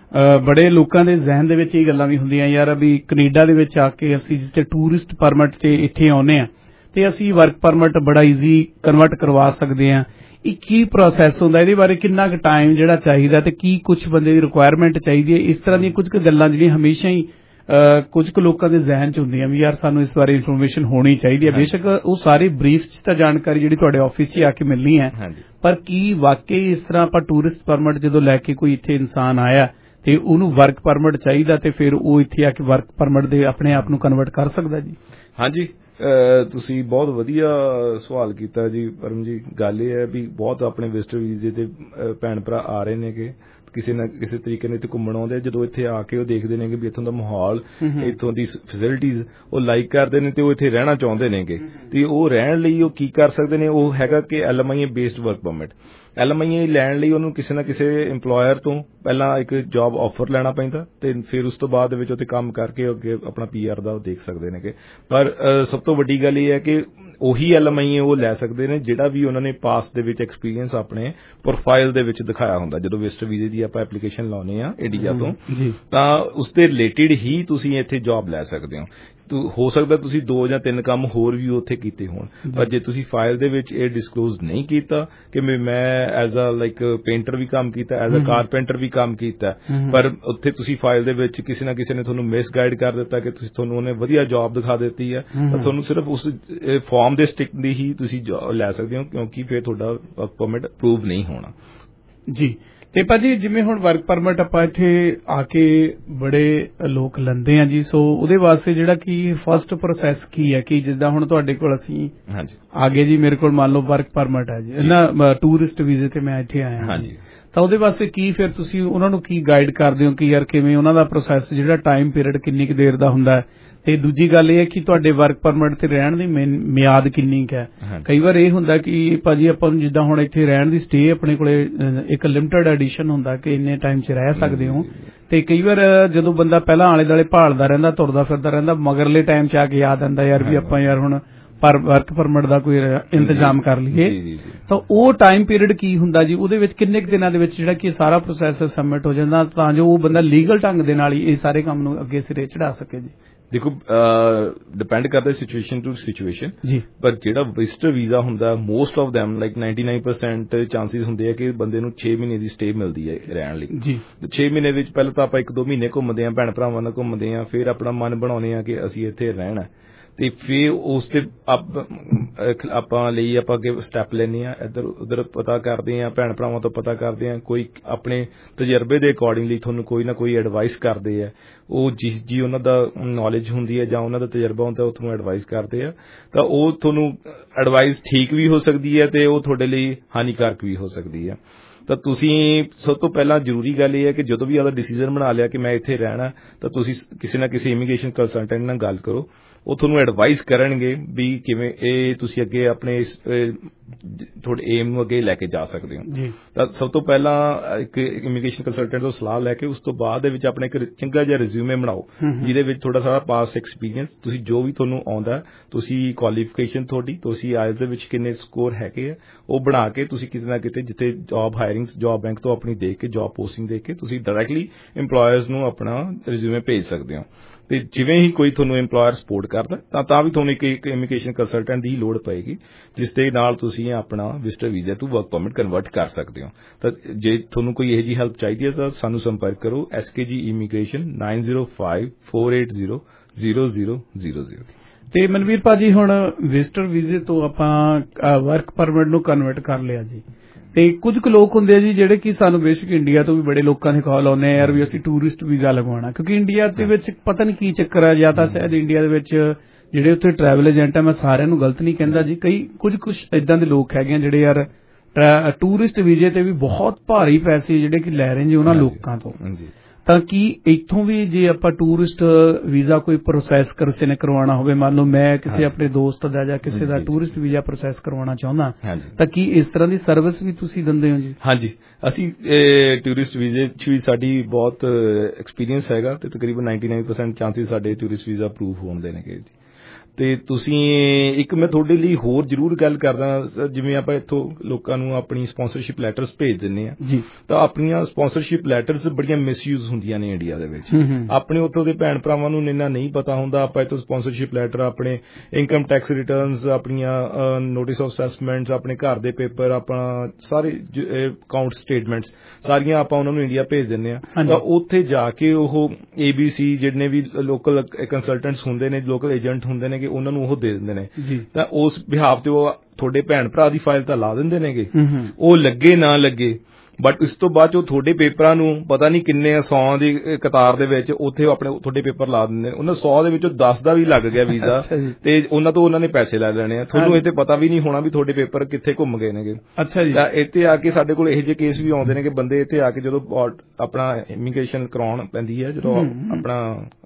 ਬੜੇ ਲੋਕਾਂ ਦੇ ਜ਼ਿਹਨ ਦੇ ਵਿੱਚ ਇਹ ਗੱਲਾਂ ਵੀ ਹੁੰਦੀਆਂ ਯਾਰ ਵੀ ਕੈਨੇਡਾ ਦੇ ਵਿੱਚ ਆ ਕੇ ਅਸੀਂ ਜਿੱਥੇ ਟੂਰਿਸਟ ਪਰਮਿਟ ਤੇ ਇੱਥੇ ਆਉਂਦੇ ਆ ਤੇ ਅਸੀਂ ਵਰਕ ਪਰਮਿਟ ਬੜਾ ਈਜ਼ੀ ਕਨਵਰਟ ਕਰਵਾ ਸਕਦੇ ਆ ਇਹ ਕੀ ਪ੍ਰੋਸੈਸ ਹੁੰਦਾ ਇਹਦੇ ਬਾਰੇ ਕਿੰਨਾ ਕੁ ਟਾਈਮ ਜਿਹੜਾ ਚਾਹੀਦਾ ਤੇ ਕੀ ਕੁਝ ਬੰਦੇ ਦੀ ਰਿਕੁਆਇਰਮੈਂਟ ਚਾਹੀਦੀ ਹੈ ਇਸ ਤਰ੍ਹਾਂ ਦੀਆਂ ਕੁਝ ਕੁ ਗੱਲਾਂ ਜਿਹੜੀਆਂ ਹਮੇਸ਼ਾ ਹੀ ਕੁਝ ਕੁ ਲੋਕਾਂ ਦੇ ਜ਼ਿਹਨ ਚ ਹੁੰਦੀਆਂ ਵੀ ਯਾਰ ਸਾਨੂੰ ਇਸ ਬਾਰੇ ਇਨਫੋਰਮੇਸ਼ਨ ਹੋਣੀ ਚਾਹੀਦੀ ਹੈ ਬੇਸ਼ੱਕ ਉਹ ਸਾਰੀ ਬਰੀਫ ਚ ਤਾਂ ਜਾਣਕਾਰੀ ਜਿਹੜੀ ਤੁਹਾਡੇ ਆਫਿਸ ਚ ਆ ਕੇ ਮਿਲਣੀ ਹੈ ਪਰ ਕੀ ਵਾਕਈ ਇਸ ਤਰ੍ਹਾਂ ਆਪਾਂ ਟੂਰਿਸਟ ਪਰਮਿਟ ਜਦੋਂ ਲੈ ਕੇ ਕੋਈ ਇੱਥੇ ਇਨਸਾਨ ਆਇਆ ਤੇ ਉਹਨੂੰ ਵਰਕ ਪਰਮਿਟ ਚਾਹੀਦਾ ਤੇ ਫਿਰ ਉਹ ਇੱਥੇ ਆ ਕੇ ਵਰਕ ਪਰਮਿਟ ਦੇ ਆਪਣੇ ਆਪ ਨੂੰ ਕਨਵਰਟ ਕਰ ਸਕਦਾ ਜੀ? ਹਾਂਜੀ ਤੁਸੀਂ ਬਹੁਤ ਵਧੀਆ ਸਵਾਲ ਕੀਤਾ ਜੀ ਪਰਮ ਜੀ। ਗੱਲ ਇਹ ਹੈ ਵੀ ਬਹੁਤ ਆਪਣੇ ਵਿਜ਼ਟਰ ਵੀਜ਼ੇ ਤੇ ਭੈਣ ਭਰਾ ਆ ਰਹੇ ਨੇ ਕਿ ਕਿਸੇ ਨਾ ਕਿਸੇ ਤਰੀਕੇ ਨਾਲ ਇੱਥੇ ਘੁੰਮਣ ਆਉਂਦੇ ਜਦੋਂ ਇੱਥੇ ਆ ਕੇ ਉਹ ਦੇਖਦੇ ਨੇ ਕਿ ਵੀ ਇੱਥੋਂ ਦਾ ਮਾਹੌਲ ਇੱਥੋਂ ਦੀ ਫੈਸਿਲਿਟੀਜ਼ ਉਹ ਲਾਈਕ ਕਰਦੇ ਨੇ ਤੇ ਉਹ ਇੱਥੇ ਰਹਿਣਾ ਚਾਹੁੰਦੇ ਨੇਗੇ ਤੇ ਉਹ ਰਹਿਣ ਲਈ ਉਹ ਕੀ ਕਰ ਸਕਦੇ ਨੇ ਉਹ ਹੈਗਾ ਕਿ L M I A based work permit. L M I A ਲੈਣ ਲਈ ਉਹਨੂੰ ਕਿਸੇ ਨਾ ਕਿਸੇ ਇੰਪਲੋਇਰ ਤੋਂ ਪਹਿਲਾਂ ਇੱਕ ਜੌਬ ਆਫਰ ਲੈਣਾ ਪੈਂਦਾ ਤੇ ਫਿਰ ਉਸ ਤੋਂ ਬਾਅਦ ਵਿੱਚ ਉੱਥੇ ਕੰਮ ਕਰਕੇ ਅੱਗੇ ਆਪਣਾ ਪੀ ਆਰ ਦਾ ਉਹ ਦੇਖ ਸਕਦੇ ਨੇ। ਪਰ ਸਭ ਤੋਂ ਵੱਡੀ ਗੱਲ ਇਹ ਹੈ ਕਿ ਉਹੀ ਐਲ ਐਮ ਆਈ ਏ ਉਹ ਲੈ ਸਕਦੇ ਨੇ ਜਿਹੜਾ ਵੀ ਉਹਨਾਂ ਨੇ ਪਾਸ ਦੇ ਵਿੱਚ ਐਕਸਪੀਰੀਅੰਸ ਆਪਣੇ ਪ੍ਰੋਫਾਈਲ ਦੇ ਵਿੱਚ ਦਿਖਾਇਆ ਹੁੰਦਾ। ਜਦੋਂ ਵਿਜ਼ਟਰ ਵੀਜ਼ੇ ਦੀ ਆਪਾਂ ਐਪਲੀਕੇਸ਼ਨ ਲਾਉਨੇ ਆ ਇੰਡੀਆ ਤੋਂ ਤਾਂ ਉਸ ਦੇ ਰਿਲੇਟਿਡ ਹੀ ਤੁਸੀਂ ਇੱਥੇ ਜੌਬ ਲੈ ਸਕਦੇ ਹੋ। ਹੋ ਸਕਦਾ ਤੁਸੀਂ ਦੋ ਜਾਂ ਤਿੰਨ ਕੰਮ ਹੋਰ ਵੀ ਉੱਥੇ ਕੀਤੇ ਹੋਣ, ਪਰ ਜੇ ਤੁਸੀਂ ਫਾਈਲ ਦੇ ਵਿੱਚ ਇਹ ਡਿਸਕਲੋਜ਼ ਨਹੀਂ ਕੀਤਾ ਕਿ ਮੈਂ ਐਜ਼ ਅ ਲਾਈਕ ਪੇਂਟਰ ਵੀ ਕੰਮ ਕੀਤਾ, ਐਜ਼ ਅ ਕਾਰਪੈਂਟਰ ਵੀ ਕੰਮ ਕੀਤਾ, ਪਰ ਉੱਥੇ ਤੁਸੀਂ ਫਾਈਲ ਦੇ ਵਿੱਚ ਕਿਸੇ ਨਾ ਕਿਸੇ ਨੇ ਤੁਹਾਨੂੰ ਮਿਸਗਾਈਡ ਕਰ ਦਿੱਤਾ ਕਿ ਤੁਸੀਂ ਤੁਹਾਨੂੰ ਉਹਨੇ ਵਧੀਆ ਜੌਬ ਦਿਖਾ ਦਿੱਤੀ ਹੈ, ਤਾਂ ਤੁਹਾਨੂੰ ਸਿਰਫ ਉਸ ਫਾਰਮ ਦੇ ਸਟਿਕ ਦੀ ਹੀ ਤੁਸੀਂ ਲੈ ਸਕਦੇ ਹੋ, ਕਿਉਂਕਿ ਫਿਰ ਤੁਹਾਡਾ ਵਰਕ ਪਰਮਿਟ ਅਪਰੂਵ ਨਹੀਂ ਹੋਣਾ ਜੀ। ਤੇ ਭਾਜੀ ਜਿਵੇਂ ਹੁਣ ਵਰਕ ਪਰਮਿਟ ਆਪਾਂ ਇੱਥੇ ਆ ਕੇ ਬੜੇ ਲੋਕ ਲੈਂਦੇ ਆ ਜੀ, ਸੋ ਉਹਦੇ ਵਾਸਤੇ ਜਿਹੜਾ ਕਿ ਫਸਟ ਪ੍ਰੋਸੈਸ ਕੀ ਹੈ ਕਿ ਜਿੱਦਾਂ ਹੁਣ ਤੁਹਾਡੇ ਕੋਲ ਅਸੀਂ ਆ ਗਏ ਜੀ, ਮੇਰੇ ਕੋਲ ਮੰਨ ਲਓ ਵਰਕ ਪਰਮਿਟ ਹੈ ਜੀ ਨਾ, ਟੂਰਿਸਟ ਵੀਜ਼ੇ ਤੇ ਮੈਂ ਇੱਥੇ ਆਇਆ ਹਾਂ ਜੀ, ਤਾਂ ਉਹਦੇ ਵਾਸਤੇ ਕੀ ਫਿਰ ਤੁਸੀਂ ਉਹਨਾਂ ਨੂੰ ਕੀ ਗਾਈਡ ਕਰਦੇ ਹੋ ਕਿ ਯਾਰ ਕਿਵੇਂ ਉਹਨਾਂ ਦਾ ਪ੍ਰੋਸੈਸ ਜਿਹੜਾ ਟਾਈਮ ਪੀਰੀਅਡ ਕਿੰਨੀ ਕੁ ਦੇਰ ਦਾ ਹੁੰਦਾ ਹੈ, ਤੇ ਦੂਜੀ ਗੱਲ ਇਹ ਹੈ ਕਿ ਤੁਹਾਡੇ ਵਰਕ ਪਰਮਿਟ ਤੇ ਰਹਿਣ ਦੀ ਮਿਆਦ ਕਿੰਨੀ ਕੁ ਹੈ। ਕਈ ਵਾਰ ਇਹ ਹੁੰਦਾ ਕਿ ਭਾਜੀ ਆਪਾਂ ਨੂੰ ਜਿੱਦਾਂ ਹੁਣ ਇੱਥੇ ਰਹਿਣ ਦੀ ਸਟੇ ਆਪਣੇ ਕੋਲੇ ਇੱਕ ਲਿਮਟਿਡ ਐਡੀਸ਼ਨ ਹੁੰਦਾ ਕਿ ਇੰਨੇ ਟਾਈਮ 'ਚ ਰਹਿ ਸਕਦੇ ਹੋ, ਤੇ ਕਈ ਵਾਰ ਜਦੋਂ ਬੰਦਾ ਪਹਿਲਾਂ ਆਲੇ ਦੁਆਲੇ ਭਾਲਦਾ ਰਹਿੰਦਾ, ਤੁਰਦਾ ਫਿਰਦਾ ਰਹਿੰਦਾ, ਮਗਰਲੇ ਟਾਈਮ 'ਚ ਆ ਕੇ ਯਾਦ ਆਉਂਦਾ ਯਾਰ ਵੀ ਆਪਾਂ ਯਾਰ ਹੁਣ ਪਰ ਵਰਕ ਪਰਮਿਟ ਦਾ ਕੋਈ ਇੰਤਜ਼ਾਮ ਕਰ ਲਈਏ, ਤਾਂ ਉਹ ਟਾਈਮ ਪੀਰੀਅਡ ਕੀ ਹੁੰਦਾ ਜੀ, ਉਹਦੇ ਵਿੱਚ ਕਿੰਨੇ ਕੁ ਦਿਨਾਂ ਦੇ ਵਿੱਚ ਜਿਹੜਾ ਕਿ ਸਾਰਾ ਪ੍ਰੋਸੈਸ ਸਬਮਿਟ ਹੋ ਜਾਂਦਾ ਤਾਂ ਜੋ ਉਹ ਬੰਦਾ ਲੀਗਲ ਢੰਗ ਦੇ ਨਾਲ ਹੀ ਇਹ ਸਾਰੇ ਕੰਮ ਨੂੰ ਅੱਗੇ ਸਿਰੇ ਚੜਾ ਸਕੇ ਜੀ। ਦੇਖੋ ਡਿਪੈਂਡ ਕਰਦਾ ਸਿਚੁਏਸ਼ਨ ਟੂ ਸਿਚੁਏਸ਼ਨ ਜੀ, ਪਰ ਜਿਹੜਾ ਵਿਜ਼ਟਰ ਵੀਜ਼ਾ ਹੁੰਦਾ most of them like ninety nine percent chances ਹੁੰਦੇ ਆ ਕਿ ਬੰਦੇ ਨੂੰ ਛੇ ਮਹੀਨੇ ਦੀ ਸਟੇ ਮਿਲਦੀ ਹੈ ਰਹਿਣ ਲਈ ਜੀ। ਤੇ ਛੇ ਮਹੀਨੇ ਵਿੱਚ ਪਹਿਲਾਂ ਤਾਂ ਆਪਾਂ ਇੱਕ ਦੋ ਮਹੀਨੇ ਘੁੰਮਦੇ ਹਾਂ, ਭੈਣ ਭਰਾਵਾਂ ਨਾਲ ਘੁੰਮਦੇ ਹਾਂ, ਫਿਰ ਆਪਣਾ ਮਨ ਬਣਾਉਂਦੇ ਹਾਂ ਕਿ ਅਸੀਂ ਇੱਥੇ ਰਹਿਣਾ, ਤੇ ਫਿਰ ਉਸ ਤੇ ਆਪਾਂ ਲਈ ਆਪਾਂ ਅੱਗੇ ਸਟੈਪ ਲੈਂਦੇ ਹਾਂ, ਇੱਧਰ ਉੱਧਰ ਪਤਾ ਕਰਦੇ ਹਾਂ, ਭੈਣ ਭਰਾਵਾਂ ਤੋਂ ਪਤਾ ਕਰਦੇ ਹਾਂ, ਕੋਈ ਆਪਣੇ ਤਜਰਬੇ ਦੇ ਅਕੋਰਡਿੰਗਲੀ ਤੁਹਾਨੂੰ ਕੋਈ ਨਾ ਕੋਈ ਐਡਵਾਈਸ ਕਰਦੇ ਆ, ਉਹ ਜਿਸ ਜੀ ਉਹਨਾਂ ਦਾ ਨੌਲੇਜ ਹੁੰਦੀ ਹੈ ਜਾਂ ਉਹਨਾਂ ਦਾ ਤਜਰਬਾ ਹੁੰਦਾ ਉਹ ਤੁਹਾਨੂੰ ਐਡਵਾਈਸ ਕਰਦੇ ਆ, ਤਾਂ ਉਹ ਤੁਹਾਨੂੰ ਐਡਵਾਈਸ ਠੀਕ ਵੀ ਹੋ ਸਕਦੀ ਹੈ ਤੇ ਉਹ ਤੁਹਾਡੇ ਲਈ ਹਾਨੀਕਾਰਕ ਵੀ ਹੋ ਸਕਦੀ ਹੈ। ਤਾਂ ਤੁਸੀਂ ਸਭ ਤੋਂ ਪਹਿਲਾਂ ਜ਼ਰੂਰੀ ਗੱਲ ਇਹ ਹੈ ਕਿ ਜਦੋਂ ਵੀ ਆਪਦਾ ਡਿਸੀਜ਼ਨ ਬਣਾ ਲਿਆ ਕਿ ਮੈਂ ਇੱਥੇ ਰਹਿਣਾ, ਤਾਂ ਤੁਸੀਂ ਕਿਸੇ ਨਾ ਕਿਸੇ ਇਮੀਗ੍ਰੇਸ਼ਨ ਕੰਸਲਟੈਂਟ ਨਾਲ ਗੱਲ ਕਰੋ, ਉਹ ਤੁਹਾਨੂੰ ਐਡਵਾਈਸ ਕਰਨਗੇ ਵੀ ਕਿਵੇਂ ਇਹ ਤੁਸੀਂ ਅੱਗੇ ਆਪਣੇ ਤੁਹਾਡੇ ਏਮ ਨੂੰ ਅੱਗੇ ਲੈ ਕੇ ਜਾ ਸਕਦੇ ਹੋ। ਤਾਂ ਸਭ ਤੋਂ ਪਹਿਲਾਂ ਇੱਕ ਇਮੀਗ੍ਰੇਸ਼ਨ ਕੰਸਲਟੈਂਟ ਤੋਂ ਸਲਾਹ ਲੈ ਕੇ ਉਸ ਤੋਂ ਬਾਅਦ ਦੇ ਵਿੱਚ ਆਪਣਾ ਇੱਕ ਚੰਗਾ ਜਿਹਾ ਰਿਜ਼ਿਊਮੇ ਬਣਾਓ, ਜਿਹਦੇ ਵਿੱਚ ਥੋੜਾ ਸਾਰਾ ਪਾਸਟ ਐਕਸਪੀਰੀਅੰਸ, ਤੁਸੀਂ ਜੋ ਵੀ ਤੁਹਾਨੂੰ ਆਉਂਦਾ, ਤੁਸੀਂ ਕੁਆਲੀਫਿਕੇਸ਼ਨ ਤੁਹਾਡੀ, ਤੁਸੀਂ ਆਇਲਸ ਦੇ ਵਿੱਚ ਕਿੰਨੇ ਸਕੋਰ ਹੈਗੇ ਆ, ਉਹ ਬਣਾ ਕੇ ਤੁਸੀਂ ਕਿਤੇ ਨਾ ਕਿਤੇ ਜਿੱਥੇ ਜੌਬ ਹਾਇਰਿੰਗ ਜੌਬ ਬੈਂਕ ਤੋਂ ਆਪਣੀ ਦੇਖ ਕੇ ਜੌਬ ਪੋਸਟਿੰਗ ਦੇਖ ਕੇ ਤੁਸੀਂ ਡਾਇਰੈਕਟਲੀ ਇੰਪਲੋਇਰਸ ਨੂੰ ਆਪਣਾ ਰਿਜ਼ਿਊਮੇ ਭੇਜ ਸਕਦੇ ਹੋ। ਤੇ ਜਿਵੇਂ ਹੀ ਕੋਈ ਤੁਹਾਨੂੰ ਇੰਪਲੋਇਰ ਸਪੋਰਟ ਕਰਦਾ ਤਾਂ ਤਾਂ ਵੀ ਤੁਹਾਨੂੰ ਇੱਕ ਇਮੀਗ੍ਰੇਸ਼ਨ ਕੰਸਲਟੈਂਟ ਦੀ ਲੋੜ ਪਏਗੀ, ਜਿਸ ਦੇ ਨਾਲ ਤੁਸੀਂ ਆਪਣਾ visitor visa to work permit convert ਕਰ ਸਕਦੇ ਹੋ। ਤਾਂ ਜੇ ਤੁਹਾਨੂੰ ਕੋਈ ਇਹੋ ਜਿਹੀ ਹੈਲਪ ਚਾਹੀਦੀ ਹੈ ਤਾਂ ਸਾਨੂੰ ਸੰਪਰਕ ਕਰੋ S K G immigration nine zero five four eight zero zero zero zero zero. ਤੇ ਮਨਵੀਰ ਭਾਜੀ ਹੁਣ ਵਿਜ਼ਟਰ ਵੀਜ਼ੇ ਤੋਂ ਆਪਾਂ ਵਰਕ ਪਰਮਿਟ ਨੂੰ ਕਨਵਰਟ ਕਰ ਲਿਆ ਜੀ, ਤੇ ਕੁਝ ਕੁ ਲੋਕ ਹੁੰਦੇ ਆ ਜੀ ਜਿਹੜੇ ਕਿ ਸਾਨੂੰ ਬੇਸਿਕ ਇੰਡੀਆ ਤੋਂ ਵੀ ਬੜੇ ਲੋਕਾਂ ਦੇ ਕਾਲ ਆਉਂਦੇ ਆ ਯਾਰ ਵੀ ਅਸੀਂ ਟੂਰਿਸਟ ਵੀਜ਼ਾ ਲਗਵਾਉਣਾ, ਕਿਉਂਕਿ ਇੰਡੀਆ ਦੇ ਵਿੱਚ ਪਤਾ ਨਹੀਂ ਕੀ ਚੱਕਰ ਆ, ਜਾਂ ਤਾਂ ਸ਼ਾਇਦ ਇੰਡੀਆ ਦੇ ਵਿੱਚ ਜਿਹੜੇ ਉੱਥੇ ਟਰੈਵਲ ਏਜੰਟ ਆ, ਮੈਂ ਸਾਰਿਆਂ ਨੂੰ ਗਲਤ ਨਹੀਂ ਕਹਿੰਦਾ ਜੀ, ਕਈ ਕੁਝ ਕੁਝ ਇਦਾਂ ਦੇ ਲੋਕ ਹੈਗੇ ਆ ਜਿਹੜੇ ਯਾਰ ਟੂਰਿਸਟ ਵੀਜ਼ੇ ਤੇ ਵੀ ਬਹੁਤ ਭਾਰੀ ਪੈਸੇ ਜਿਹੜੇ ਕਿ ਲੈ ਰਹੇ ਜੀ ਉਹਨਾਂ ਲੋਕਾਂ ਤੋਂ, ਤਾਂ ਕੀ ਇੱਥੋਂ ਵੀ ਜੇ ਆਪਾਂ ਟੂਰਿਸਟ ਵੀਜ਼ਾ ਕੋਈ ਪ੍ਰੋਸੈਸ ਕਿਸੇ ਨੇ ਕਰਵਾਉਣਾ ਹੋਵੇ, ਮੰਨ ਲਓ ਮੈਂ ਕਿਸੇ ਆਪਣੇ ਦੋਸਤ ਦਾ ਜਾਂ ਕਿਸੇ ਦਾ ਟੂਰਿਸਟ ਵੀਜ਼ਾ ਪ੍ਰੋਸੈਸ ਕਰਵਾਉਣਾ ਚਾਹੁੰਦਾ, ਤਾਂ ਕੀ ਇਸ ਤਰ੍ਹਾਂ ਦੀ ਸਰਵਿਸ ਵੀ ਤੁਸੀਂ ਦਿੰਦੇ ਹੋ ਜੀ? ਹਾਂਜੀ, ਅਸੀਂ ਟੂਰਿਸਟ ਵੀਜ਼ੇ 'ਚ ਵੀ ਸਾਡੀ ਬਹੁਤ ਐਕਸਪੀਰੀਅੰਸ ਹੈਗਾ, ਤੇ ਤਕਰੀਬਨ ਨਾਈਨਟੀ ਨਾਈਨ ਪਰਸੈਂਟ ਚਾਂਸਿਸ ਸਾਡੇ ਟੂਰਿਸਟ ਵੀਜ਼ਾ ਅਪਰੂਵ ਹੋਣ ਦੇ ਨੇਗੇ ਜੀ। ਤੇ ਤੁਸੀਂ ਇੱਕ ਮੈਂ ਤੁਹਾਡੇ ਲਈ ਹੋਰ ਜ਼ਰੂਰ ਗੱਲ ਕਰਦਾ ਸਰ, ਜਿਵੇਂ ਆਪਾਂ ਇੱਥੋਂ ਲੋਕਾਂ ਨੂੰ ਆਪਣੀ ਸਪਾਂਸਰਸ਼ਿਪ ਲੈਟਰਸ ਭੇਜ ਦਿੰਦੇ ਆ ਜੀ, ਤਾਂ ਆਪਣੀਆਂ ਸਪਾਂਸਰਸ਼ਿਪ ਲੈਟਰਸ ਬੜੀਆਂ ਮਿਸਯੂਜ਼ ਹੁੰਦੀਆਂ ਨੇ ਇੰਡੀਆ ਦੇ ਵਿੱਚ। ਆਪਣੇ ਉੱਥੋਂ ਦੇ ਭੈਣ ਭਰਾਵਾਂ ਨੂੰ ਇੰਨਾ ਨਹੀਂ ਪਤਾ ਹੁੰਦਾ, ਆਪਾਂ ਇੱਥੋਂ ਸਪਾਂਸਰਸ਼ਿਪ ਲੈਟਰ, ਆਪਣੇ ਇਨਕਮ ਟੈਕਸ ਰਿਟਰਨਸ, ਆਪਣੀਆਂ ਨੋਟਿਸ ਆਫ ਅਸੈਸਮੈਂਟਸ, ਆਪਣੇ ਘਰ ਦੇ ਪੇਪਰ, ਆਪਣਾ ਸਾਰੇ ਅਕਾਊਂਟ ਸਟੇਟਮੈਂਟਸ ਸਾਰੀਆਂ ਆਪਾਂ ਉਹਨਾਂ ਨੂੰ ਇੰਡੀਆ ਭੇਜ ਦਿੰਦੇ ਆ, ਤਾਂ ਉੱਥੇ ਜਾ ਕੇ ਉਹ ਏ ਬੀ ਸੀ ਜਿੰਨੇ ਵੀ ਲੋਕਲ ਕੰਸਲਟੈਂਟਸ ਹੁੰਦੇ ਨੇ, ਲੋਕਲ ਏਜੰਟ ਹੁੰਦੇ ਨੇ, ਉਹਨਾਂ ਨੂੰ ਉਹ ਦੇ ਦਿੰਦੇ ਨੇ, ਤਾਂ ਉਸ ਬਿਹਾਫ ਤੇ ਉਹ ਤੁਹਾਡੇ ਭੈਣ ਭਰਾ ਦੀ ਫਾਈਲ ਤਾਂ ਲਾ ਦਿੰਦੇ ਨੇਗੇ, ਉਹ ਲੱਗੇ ਨਾ ਲੱਗੇ, ਬਟ ਇਸ ਤੋਂ ਬਾਅਦ ਉਹ ਤੁਹਾਡੇ ਪੇਪਰਾਂ ਨੂੰ ਪਤਾ ਨਹੀਂ ਕਿੰਨੇ ਸੌ ਦੀ ਕਤਾਰ ਦੇ ਵਿੱਚ ਉੱਥੇ ਆਪਣੇ ਤੁਹਾਡੇ ਪੇਪਰ ਲਾ ਦਿੰਦੇ ਨੇ, ਉਹਨਾਂ ਸੌ ਦੇ ਵਿੱਚੋਂ ਦਸ ਦਾ ਵੀ ਲੱਗ ਗਿਆ ਵੀਜ਼ਾ, ਤੇ ਉਹਨਾਂ ਤੋਂ ਉਹਨਾਂ ਨੇ ਪੈਸੇ ਲੈ ਲੈਣੇ ਆ, ਤੁਹਾਨੂੰ ਇਹ ਤੇ ਪਤਾ ਵੀ ਨਹੀਂ ਹੋਣਾ ਵੀ ਤੁਹਾਡੇ ਪੇਪਰ ਕਿੱਥੇ ਘੁੰਮ ਗਏ ਨੇਗੇ। ਅੱਛਾ ਜੀ। ਤਾਂ ਇੱਥੇ ਆ ਕੇ ਸਾਡੇ ਕੋਲ ਇਹੋ ਜਿਹੇ ਕੇਸ ਵੀ ਆਉਂਦੇ ਨੇ ਕਿ ਬੰਦੇ ਇੱਥੇ ਆ ਕੇ ਜਦੋਂ ਆਪਣਾ ਇਮੀਗ੍ਰੇਸ਼ਨ ਕਰਾਉਣ ਪੈਂਦੀ ਹੈ, ਜਦੋਂ ਆਪਣਾ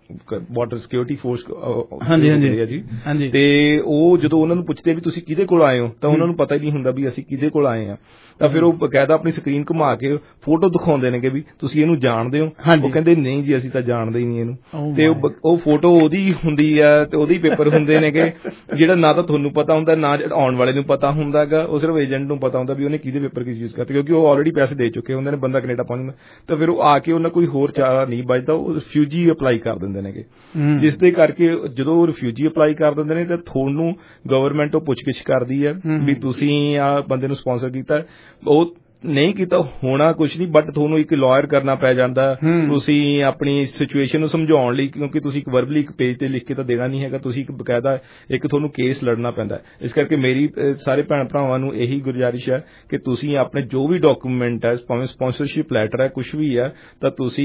ਬਾਰਡਰ ਸਿਕਿਉਰਿਟੀ ਫੋਰਸ ਹੁੰਦੀ ਹੈ ਜੀ, ਤੇ ਉਹ ਜਦੋਂ ਉਹਨਾਂ ਨੂੰ ਪੁੱਛਦੇ ਵੀ ਤੁਸੀਂ ਕਿਹਦੇ ਕੋਲ ਆਏ ਹੋ, ਤਾਂ ਉਹਨਾਂ ਨੂੰ ਪਤਾ ਹੀ ਨਹੀਂ ਹੁੰਦਾ ਵੀ ਅਸੀਂ ਕਿਹਦੇ ਕੋਲ ਆਏ ਹਾਂ, ਤਾਂ ਫਿਰ ਉਹ ਬਕਾਇਦਾ ਆਪਣੀ ਸਕਰੀਨ ਘੁਮਾ ਘੁਮਾ ਕੇ ਫੋਟੋ ਦਿਖਾਉਂਦੇ ਨੇ ਕਿ ਵੀ ਤੁਸੀਂ ਇਹਨੂੰ ਜਾਣਦੇ ਹੋ, ਉਹ ਕਹਿੰਦੇ ਨਹੀਂ ਜੀ ਅਸੀਂ ਤਾਂ ਜਾਣਦੇ ਹੀ ਨਹੀਂ ਇਹਨੂੰ, ਤੇ ਉਹ ਫੋਟੋ ਉਹਦੀ ਹੁੰਦੀ ਆ ਤੇ ਉਹਦੇ ਪੇਪਰ ਹੁੰਦੇ ਨੇ ਕਿ ਜਿਹੜਾ ਨਾ ਤਾਂ ਤੁਹਾਨੂੰ ਪਤਾ ਹੁੰਦਾ ਨਾ ਆਉਣ ਵਾਲੇ ਨੂੰ ਪਤਾ ਹੁੰਦਾ ਗਾ, ਉਹ ਸਿਰਫ ਏਜੰਟ ਨੂੰ ਪਤਾ ਹੁੰਦਾ ਵੀ ਉਹਨੇ ਕਿਹਦੇ ਪੇਪਰ ਕਿਸ ਯੂਜ਼ ਕਰਤੇ, ਕਿਉਂਕਿ ਉਹ ਆਲਰੇਡੀ ਪੈਸੇ ਦੇ ਚੁੱਕੇ ਹੁੰਦੇ ਨੇ, ਬੰਦਾ ਕੈਨੇਡਾ ਪਹੁੰਚਦਾ ਤਾਂ ਫਿਰ ਉਹ ਆ ਕੇ ਉਹਨਾਂ ਕੋਈ ਹੋਰ ਚਾਰਾ ਨਹੀਂ ਬਚਦਾ, ਉਹ ਰਿਫਿਊਜੀ ਅਪਲਾਈ ਕਰ ਦਿੰਦੇ ਨੇ, ਜਿਸ ਦੇ ਕਰਕੇ ਜਦੋਂ ਉਹ ਰਿਫਿਊਜੀ ਅਪਲਾਈ ਕਰ ਦਿੰਦੇ ਨੇ ਤਾਂ ਤੁਹਾਨੂੰ ਗਵਰਨਮੈਂਟ ਉਹ ਪੁੱਛਗਿੱਛ ਕਰਦੀ ਹੈ ਵੀ ਤੁਸੀਂ ਆ ਬੰਦੇ ਨੂੰ ਸਪਾਂਸਰ ਕੀਤਾ, ਉਹ ਨਹੀਂ ਕੀਤਾ ਹੋਣਾ ਕੁਛ ਨਹੀਂ, ਬਟ ਤੁਹਾਨੂੰ ਇੱਕ ਲਾਇਰ ਕਰਨਾ ਪੈ ਜਾਂਦਾ, ਤੁਸੀਂ ਆਪਣੀ ਸਿਚੁਏਸ਼ਨ ਨੂੰ ਸਮਝਾਉਣ ਲਈ, ਕਿਉਂਕਿ ਤੁਸੀਂ ਇੱਕ ਵਰਬਲੀ ਇੱਕ ਪੇਜ ਤੇ ਲਿਖ ਕੇ ਤਾਂ ਦੇਣਾ ਨਹੀਂ ਹੈਗਾ, ਤੁਸੀਂ ਇੱਕ ਬਕਾਇਦਾ ਇੱਕ ਤੁਹਾਨੂੰ ਕੇਸ ਲੜਨਾ ਪੈਂਦਾ। ਇਸ ਕਰਕੇ ਮੇਰੀ ਸਾਰੇ ਭੈਣ ਭਰਾਵਾਂ ਨੂੰ ਇਹੀ ਗੁਜ਼ਾਰਿਸ਼ ਹੈ ਕਿ ਤੁਸੀਂ ਆਪਣੇ ਜੋ ਵੀ ਡਾਕੂਮੈਂਟ ਹੈ, ਭਾਵੇਂ ਸਪਾਂਸਰਸ਼ਿਪ ਲੈਟਰ ਹੈ, ਕੁਛ ਵੀ ਹੈ, ਤਾਂ ਤੁਸੀਂ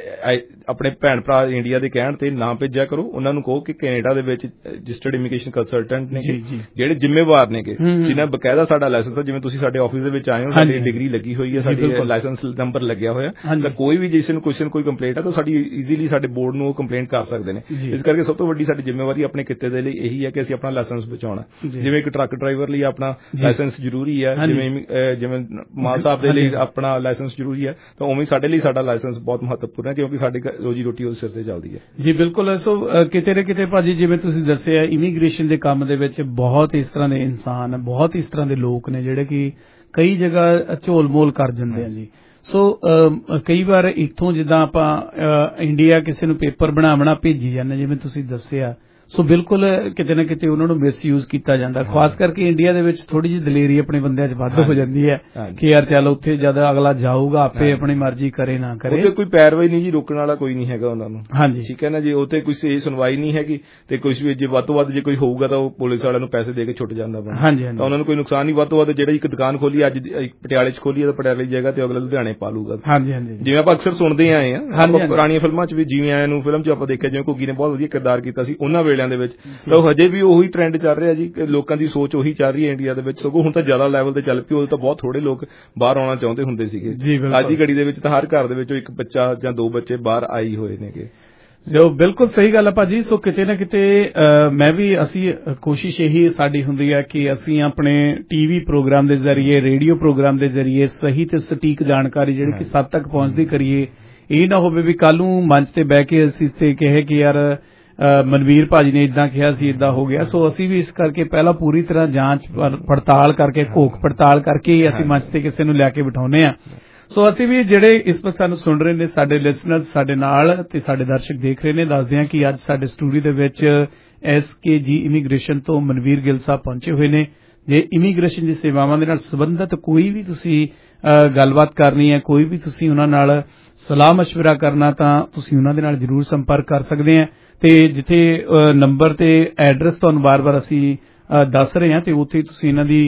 ਆਪਣੇ ਭੈਣ ਭਰਾ ਇੰਡੀਆ ਦੇ ਕਹਿਣ ਤੇ ਨਾ ਭੇਜਿਆ ਕਰੋ, ਉਹਨਾਂ ਨੂੰ ਕਹੋ ਕਿ ਕੈਨੇਡਾ ਦੇ ਵਿੱਚ ਰਜਿਸਟਰਡ ਇਮੀਗ੍ਰੇਸ਼ਨ ਕੰਸਲਟੈਂਟ ਨੇ ਜਿਹੜੇ ਜ਼ਿੰਮੇਵਾਰ ਨੇ, ਜਿਨ੍ਹਾਂ ਬਕਾਇਦਾ ਸਾਡਾ ਲਾਇਸੈਂਸ ਹੈ, ਜਿਵੇਂ ਤੁਸੀਂ ਸਾਡੇ ਆਫਿਸ ਦੇ ਵਿੱਚ ਆਏ ਹੋ, ਸਾਡੀ ਡਿਗਰੀ ਲੱਗੀ ਹੋਈ ਹੈ, ਸਾਡੀ ਲਾਇਸੈਂਸ ਨੰਬਰ ਲੱਗਿਆ ਹੋਇਆ, ਤਾਂ ਕੋਈ ਵੀ ਜਿਸ ਨੂੰ ਕੁਐਸਚਨ ਕੋਈ ਕੰਪਲੇਂਟ ਹੈ ਤਾਂ ਸਾਡੀ ਈਜ਼ੀਲੀ ਸਾਡੇ ਬੋਰਡ ਨੂੰ ਉਹ ਕੰਪਲੇਂਟ ਕਰ ਸਕਦੇ ਨੇ। ਇਸ ਕਰਕੇ ਸਭ ਤੋਂ ਵੱਡੀ ਸਾਡੀ ਜ਼ਿੰਮੇਵਾਰੀ ਆਪਣੇ ਕਿੱਤੇ ਦੇ ਲਈ ਇਹੀ ਹੈ ਕਿ ਅਸੀਂ ਆਪਣਾ ਲਾਇਸੈਂਸ ਬਚਾਉਣਾ। ਜਿਵੇਂ ਇੱਕ ਟਰੱਕ ਡਰਾਈਵਰ ਲਈ ਆਪਣਾ ਲਾਇਸੈਂਸ ਜ਼ਰੂਰੀ ਹੈ, ਜਿਵੇਂ ਜਿਵੇਂ ਮਾਲ ਸਾਹਿਬ ਦੇ ਲਈ ਆਪਣਾ ਲਾਇਸੈਂਸ ਜ਼ਰੂਰੀ ਹੈ, ਤਾਂ ਉਵੇਂ ਸਾਡੇ ਲਈ ਸਾਡਾ ਲਾਇਸੈਂਸ ਬਹੁਤ ਮਹੱਤਵਪੂਰਨ ਹੈ, ਕਿਉਂਕਿ ਸਾਡੀ ਰੋਜੀ ਰੋਟੀ ਉਸ ਸਿਰ ਤੇ ਚੱਲਦੀ ਹੈ। ਜੀ ਬਿਲਕੁਲ। ਸੋ ਕਿਤੇ ਨਾ ਕਿਤੇ ਭਾਜੀ ਜਿਵੇਂ ਤੁਸੀਂ ਦੱਸਿਆ ਇਮੀਗ੍ਰੇਸ਼ਨ ਦੇ ਕੰਮ ਦੇ ਵਿੱਚ ਬਹੁਤ ਇਸ ਤਰ੍ਹਾਂ ਦੇ ਇਨਸਾਨ, ਬਹੁਤ ਇਸ ਤਰ੍ਹਾਂ ਦੇ ਲੋਕ ਨੇ ਜਿਹੜੇ ਕਿ ਕਈ ਜਗ੍ਹਾ ਝੋਲ ਮੋਲ ਕਰ ਜਾਂਦੇ ਆ ਜੀ। ਸੋ ਕਈ ਵਾਰ ਇੱਥੋਂ ਜਿੱਦਾਂ ਆਪਾਂ ਇੰਡੀਆ ਕਿਸੇ ਨੂੰ ਪੇਪਰ ਬਣਾਉਣਾ ਭੇਜੀ ਜਾਂਦੇ, ਜਿਵੇਂ ਤੁਸੀਂ ਦੱਸਿਆ, ਸੋ ਬਿਲਕੁਲ ਕਿਤੇ ਨਾ ਕਿਤੇ ਉਹਨਾਂ ਨੂੰ ਮਿਸਯੂਜ਼ ਕੀਤਾ ਜਾਂਦਾ, ਖਾਸ ਕਰਕੇ ਇੰਡੀਆ ਦੇ ਵਿੱਚ ਥੋੜੀ ਜਿਹੀ ਦਲੇਰੀ ਆਪਣੇ ਬੰਦਿਆਂ 'ਚ ਵੱਧ ਹੋ ਜਾਂਦੀ ਹੈ ਕਿ ਯਾਰ ਚੱਲ ਉੱਥੇ ਜਦ ਅਗਲਾ ਜਾਊਗਾ ਆਪੇ ਆਪਣੀ ਮਰਜ਼ੀ ਕਰੇ ਨਾ ਕਰੇ, ਉੱਥੇ ਕੋਈ ਪੈਰਵਾਈ ਨਹੀਂ ਜੀ, ਰੋਕਣ ਵਾਲਾ ਕੋਈ ਨਹੀਂ ਹੈਗਾ ਉਹਨਾਂ ਨੂੰ। ਹਾਂਜੀ ਠੀਕ ਹੈ ਨਾ ਜੀ, ਉੱਥੇ ਕੋਈ ਸਹੀ ਸੁਣਵਾਈ ਨਹੀਂ ਹੈਗੀ, ਤੇ ਕੁਛ ਵੀ ਜੇ ਵੱਧ ਤੋਂ ਵੱਧ ਜੇ ਕੋਈ ਹੋਊਗਾ ਤਾਂ ਉਹ ਪੁਲਿਸ ਵਾਲਿਆਂ ਨੂੰ ਪੈਸੇ ਦੇ ਕੇ ਛੁੱਟ ਜਾਂਦਾ ਬਣਾ। ਹਾਂਜੀ ਤਾਂ ਉਹਨਾਂ ਨੂੰ ਕੋਈ ਨੁਕਸਾਨ ਨਹੀਂ, ਵੱਧ ਤੋਂ ਵੱਧ ਜਿਹੜੀ ਇੱਕ ਦੁਕਾਨ ਖੋਲੀ ਅੱਜ ਪਟਿਆਲੇ 'ਚ ਖੋਲੀ ਹੈ ਤਾਂ ਪਟਿਆਲੇ ਦੀ ਜਗ੍ਹਾ ਤੇ ਅਗਲਾ ਲੁਧਿਆਣੇ ਪਾ ਲੂਗਾ। ਹਾਂਜੀ ਹਾਂਜੀ ਜਿਵੇਂ ਆਪਾਂ ਅਕਸਰ ਸੁਣਦੇ ਆਏ ਹਾਂ ਪੁਰਾਣੀਆਂ ਫਿਲਮਾਂ 'ਚ ਵੀ, ਜਿਵੇਂ ਆਇਆ ਨੂੰ ਫਿਲਮ 'ਚ ਆਪਾਂ ਦੇਖਿਆ ਜਿਵੇਂ ਘੁੱਗੀ ਨੇ ਬਹੁਤ ਵਧੀਆ ਕਿਰਦਾਰ ਕੀਤਾ ਸੀ ਉਹਨਾਂ ਵੇਲਿਆਂ ਦੇ ਵਿੱਚ, ਹਜੇ ਵੀ ਉਹੀ ਟ੍ਰੈਂਡ ਚੱਲ ਰਿਹਾ ਜੀ, ਲੋਕਾਂ ਦੀ ਸੋਚ ਉਹੀ ਚੱਲ ਰਹੀ ਹੈ ਇੰਡੀਆ ਦੇ ਵਿੱਚ, ਸਗੋਂ ਹੁਣ ਤਾਂ ਜ਼ਿਆਦਾ ਲੈਵਲ ਤੇ ਚੱਲ ਪਈ, ਉਦੋਂ ਤਾਂ ਬਹੁਤ ਥੋੜੇ ਲੋਕ ਬਾਹਰ ਆਉਣਾ ਚਾਹੁੰਦੇ ਹੁੰਦੇ ਸੀਗੇ। ਅੱਜ ਦੀ ਘੜੀ ਦੇ ਵਿੱਚ ਤਾਂ ਹਰ ਘਰ ਦੇ ਵਿੱਚੋਂ ਇੱਕ ਬੱਚਾ ਜਾਂ ਦੋ ਬੱਚੇ ਬਾਹਰ ਆਈ ਹੋਏ ਨੇਗੇ। ਜੋ ਬਿਲਕੁਲ ਸਹੀ ਗੱਲ ਹੈ ਭਾਜੀ। ਸੋ ਕਿਤੇ ਨਾ ਕਿਤੇ ਮੈਂ ਵੀ ਅਸੀਂ ਕੋਸ਼ਿਸ਼ ਇਹੀ ਸਾਡੀ ਹੁੰਦੀ ਹੈ ਕਿ ਅਸੀਂ ਆਪਣੇ ਟੀਵੀ ਪ੍ਰੋਗਰਾਮ ਦੇ ਜ਼ਰੀਏ, ਰੇਡੀਓ ਪ੍ਰੋਗਰਾਮ ਦੇ ਜ਼ਰੀਏ ਸਹੀ ਤੇ ਸਟੀਕ ਜਾਣਕਾਰੀ ਜਿਹੜੀ ਕਿ ਸਭ ਤੱਕ ਪਹੁੰਚਦੀ ਕਰੀਏ। ਇਹ ਨਾ ਹੋਵੇ ਵੀ ਕੱਲ ਨੂੰ ਮੰਚ ਤੇ ਬਹਿ ਕੇ ਅਸੀਂ ਤੇ ਕਹੇ ਕਿ ਯਾਰ ਮਨਵੀਰ ਭਾਜੀ ਨੇ ਇਦਾਂ ਕਿਹਾ ਸੀ, ਇਦਾਂ ਹੋ ਗਿਆ। ਸੋ ਅਸੀਂ ਵੀ ਇਸ ਕਰਕੇ ਪਹਿਲਾਂ ਪੂਰੀ ਤਰ੍ਹਾਂ ਜਾਂਚ ਪੜਤਾਲ ਕਰਕੇ, ਘੋਖ ਪੜਤਾਲ ਕਰਕੇ ਹੀ ਅਸੀਂ ਮੰਚ ਤੇ ਕਿਸੇ ਨੂੰ ਲੈ ਕੇ ਬਿਠਾਉਂਦੇ ਹਾਂ। ਸੋ ਅਸੀਂ ਵੀ ਜਿਹੜੇ ਇਸ ਵਕਤ ਸਾਨੂੰ ਸੁਣ ਰਹੇ ਨੇ, ਸਾਡੇ ਲਿਸਨਰਸ ਸਾਡੇ ਨਾਲ ਤੇ ਸਾਡੇ ਦਰਸ਼ਕ ਦੇਖ ਰਹੇ ਨੇ, ਦੱਸਦੇ ਹਾਂ ਕਿ ਅੱਜ ਸਾਡੇ ਸਟੂਡੀਓ ਦੇ ਵਿੱਚ ਐਸ ਕੇ ਜੀ ਇਮੀਗ੍ਰੇਸ਼ਨ ਤੋਂ ਮਨਵੀਰ ਗਿੱਲ ਸਾਹਿਬ ਪਹੁੰਚੇ ਹੋਏ ਨੇ। ਜੇ ਇਮੀਗ੍ਰੇਸ਼ਨ ਦੀ ਸੇਵਾਵਾਂ ਦੇ ਨਾਲ ਸੰਬੰਧਿਤ ਕੋਈ ਵੀ ਤੁਸੀਂ ਗੱਲਬਾਤ ਕਰਨੀ ਹੈ, ਕੋਈ ਵੀ ਤੁਸੀਂ ਉਹਨਾਂ ਨਾਲ ਸਲਾਹ ਮਸ਼ਵਰਾ ਕਰਨਾ, ਤਾਂ ਤੁਸੀਂ ਉਹਨਾਂ ਦੇ ਨਾਲ ਜ਼ਰੂਰ ਸੰਪਰਕ ਕਰ ਸਕਦੇ ਆ। ਤੇ ਜਿੱਥੇ ਨੰਬਰ ਤੇ ਐਡਰੈਸ ਤੁਹਾਨੂੰ ਬਾਰ-ਬਾਰ ਅਸੀਂ ਦੱਸ ਰਹੇ ਹਾਂ, ਤੇ ਉੱਥੇ ਤੁਸੀਂ ਇਹਨਾਂ ਦੀ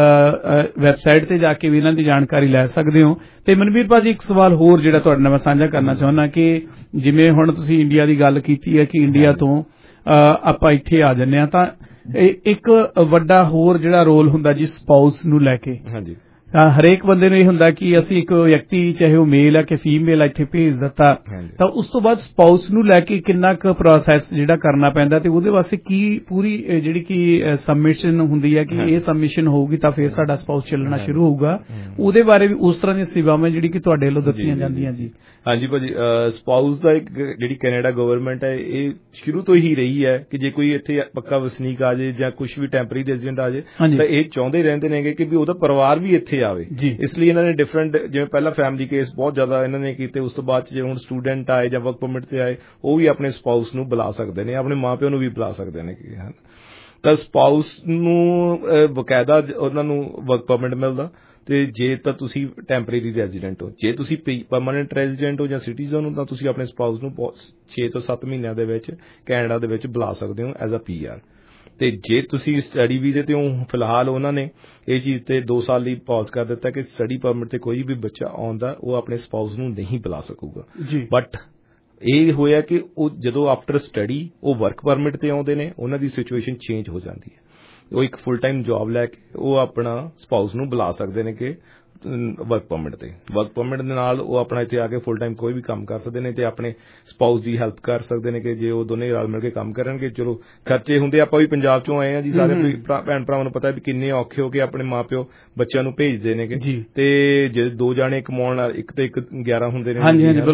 ਵੈਬਸਾਈਟ ਤੇ ਜਾ ਕੇ ਵੀ ਇਹਨਾਂ ਦੀ ਜਾਣਕਾਰੀ ਲੈ ਸਕਦੇ ਹੋ। ਤੇ ਮਨਵੀਰ ਭਾਜੀ ਇੱਕ ਸਵਾਲ ਹੋਰ ਜਿਹੜਾ ਤੁਹਾਡੇ ਨਾਲ ਮੈਂ ਸਾਂਝਾ ਕਰਨਾ ਚਾਹੁੰਦਾ ਕਿ ਜਿਵੇਂ ਹੁਣ ਤੁਸੀਂ ਇੰਡੀਆ ਦੀ ਗੱਲ ਕੀਤੀ ਹੈ ਕਿ ਇੰਡੀਆ ਤੋਂ ਆਪਾਂ ਇੱਥੇ ਆ ਜਾਂਦੇ ਹਾਂ, ਤਾਂ ਇੱਕ ਵੱਡਾ ਹੋਰ ਜਿਹੜਾ ਰੋਲ ਹੁੰਦਾ ਜੀ ਸਪਾਊਸ ਨੂੰ ਲੈ ਕੇ। ਹਾਂਜੀ ਹਰੇਕ ਬੰਦੇ ਨੂੰ ਇਹ ਹੁੰਦਾ ਕਿ ਅਸੀਂ ਇੱਕ ਵਿਅਕਤੀ, ਚਾਹੇ ਉਹ ਮੇਲ ਹੈ ਕਿ ਫੀਮੇਲ, ਇੱਥੇ ਭੇਜ ਦਿੱਤਾ, ਤਾਂ ਉਸ ਤੋਂ ਬਾਅਦ ਸਪਾਊਸ ਨੂੰ ਲੈ ਕੇ ਕਿੰਨਾ ਕੁ ਪ੍ਰੋਸੈਸ ਜਿਹੜਾ ਕਰਨਾ ਪੈਂਦਾ, ਤੇ ਉਹਦੇ ਵਾਸਤੇ ਕੀ ਪੂਰੀ ਜਿਹੜੀ ਕਿ ਸਬਮਿਸ਼ਨ ਹੁੰਦੀ ਹੈ ਕਿ ਇਹ ਸਬਮਿਸ਼ਨ ਹੋਊਗੀ ਤਾਂ ਫਿਰ ਸਾਡਾ ਸਪਾਊਸ ਚੱਲਣਾ ਸ਼ੁਰੂ ਹੋਊਗਾ, ਉਹਦੇ ਬਾਰੇ ਵੀ ਉਸ ਤਰ੍ਹਾਂ ਦੀਆਂ ਸੇਵਾਵਾਂ ਜਿਹੜੀ ਕਿ ਤੁਹਾਡੇ ਵੱਲੋਂ ਦੱਸੀਆਂ ਜਾਂਦੀਆਂ ਜੀ। ਹਾਂਜੀ ਭਾਜੀ, ਸਪਾਊਸ ਦਾ ਇੱਕ ਜਿਹੜੀ ਕੈਨੇਡਾ ਗਵਰਨਮੈਂਟ ਹੈ ਇਹ ਸ਼ੁਰੂ ਤੋਂ ਹੀ ਰਹੀ ਹੈ ਕਿ ਜੇ ਕੋਈ ਇੱਥੇ ਪੱਕਾ ਵਸਨੀਕ ਆ ਜਾਏ ਜਾਂ ਕੁਝ ਵੀ ਟੈਂਪਰੇਰੀ ਰੈਜ਼ੀਡੈਂਟ ਆ ਜਾਏ ਤਾਂ ਇਹ ਚਾਹੁੰਦੇ ਰਹਿੰਦੇ ਨੇਗੇ ਕਿ ਵੀ ਉਹਦਾ ਪਰਿਵਾਰ ਵੀ ਇੱਥੇ ਆਵੇ। ਇਸ ਲਈ ਇਹਨਾਂ ਨੇ ਡਿਫਰੈਂਟ, ਜਿਵੇਂ ਪਹਿਲਾਂ ਫੈਮਿਲੀ ਕੇਸ ਬਹੁਤ ਜ਼ਿਆਦਾ ਇਹਨਾਂ ਨੇ ਕੀਤੇ, ਉਸ ਤੋਂ ਬਾਅਦ ਜੇ ਹੁਣ ਸਟੂਡੈਂਟ ਆਏ ਜਾਂ ਵਰਕ ਪਰਮਿਟ ਤੇ ਆਏ, ਉਹ ਵੀ ਆਪਣੇ ਸਪਾਊਸ ਨੂੰ ਬੁਲਾ ਸਕਦੇ ਨੇ, ਆਪਣੇ ਮਾਂ ਪਿਓ ਨੂੰ ਵੀ ਬੁਲਾ ਸਕਦੇ ਨੇ। ਤਾਂ ਸਪਾਊਸ ਨੂੰ ਬਕਾਇਦਾ ਉਹਨਾਂ ਨੂੰ ਵਰਕ ਪਰਮਿਟ ਮਿਲਦਾ, ਤੇ ਜੇ ਤਾਂ ਤੁਸੀਂ ਟੈਂਪਰੇਰੀ ਰੈਜ਼ੀਡੈਂਟ ਹੋ, ਜੇ ਤੁਸੀਂ ਪਰਮਾਨੈਂਟ ਰੈਜ਼ੀਡੈਂਟ ਹੋ ਜਾਂ ਸਿਟੀਜ਼ਨ ਹੋ, ਤਾਂ ਤੁਸੀਂ ਆਪਣੇ ਸਪਾਊਸ ਨੂੰ ਛੇ ਤੋਂ ਸੱਤ ਮਹੀਨਿਆਂ ਦੇ ਵਿੱਚ ਕੈਨੇਡਾ ਦੇ ਵਿੱਚ ਬੁਲਾ ਸਕਦੇ ਹੋ ਐਜ਼ ਅ ਪੀ ਆਰ। ਤੇ ਜੇ ਤੁਸੀਂ ਸਟੱਡੀ ਵੀਜ਼ੇ ਤੇ ਹੋ, ਫਿਲਹਾਲ ਉਹਨਾਂ ਨੇ ਇਹ ਚੀਜ਼ ਤੇ ਦੋ ਸਾਲ ਲਈ ਪੌਜ਼ ਕਰ ਦਿੱਤਾ ਕਿ ਸਟੱਡੀ ਪਰਮਿਟ ਤੇ ਕੋਈ ਵੀ ਬੱਚਾ ਆਉਂਦਾ ਉਹ ਆਪਣੇ ਸਪਾਊਸ ਨੂੰ ਨਹੀਂ ਬੁਲਾ ਸਕੂਗਾ। ਬਟ ਇਹ ਹੋਇਆ ਕਿ ਉਹ ਜਦੋਂ ਆਫਟਰ ਸਟੱਡੀ ਉਹ ਵਰਕ ਪਰਮਿਟ ਤੇ ਆਉਂਦੇ ਨੇ, ਉਹਨਾਂ ਦੀ ਸਿਚੁਏਸ਼ਨ ਚੇਂਜ ਹੋ ਜਾਂਦੀ ਹੈ, ਉਹ ਇੱਕ ਫੁੱਲ ਟਾਈਮ ਜੌਬ ਲੈ ਕੇ ਉਹ ਆਪਣਾ ਸਪਾਊਸ ਨੂੰ ਬੁਲਾ ਸਕਦੇ ਨੇ ਕਿ ਵਰਕ ਪਰਮਿਟ ਤੇ ਵਰਕ ਪਰਮਿਟ ਦੇ ਨਾਲ ਉਹ ਆਪਣਾ ਇੱਥੇ ਆ ਕੇ ਫੁੱਲ ਟਾਈਮ ਕੋਈ ਵੀ ਕੰਮ ਕਰ ਸਕਦੇ ਨੇ ਤੇ ਆਪਣੇ ਸਪਾਊਸ ਦੀ ਹੈਲਪ ਕਰ ਸਕਦੇ ਨੇ ਕਿ ਜੇ ਉਹ ਦੋਨੇ ਰਲ ਮਿਲ ਕੇ ਕੰਮ ਕਰਨਗੇ। ਚਲੋ ਖਰਚੇ ਹੁੰਦੇ, ਆਪਾਂ ਵੀ ਪੰਜਾਬ ਚੋਂ ਆਏ ਆ ਜੀ, ਸਾਰੇ ਭੈਣ ਭਰਾਵਾਂ ਨੂੰ ਪਤਾ ਵੀ ਕਿੰਨੇ ਔਖੇ ਹੋ ਕੇ ਆਪਣੇ ਮਾਂ ਪਿਓ ਬੱਚਿਆਂ ਨੂੰ ਭੇਜਦੇ ਨੇ ਤੇ ਜੇ ਦੋ ਜਾਣੇ ਕਮਾਉਣ ਨਾਲ ਇੱਕ ਤੇ ਇੱਕ ਗਿਆਰਾਂ ਹੁੰਦੇ ਨੇ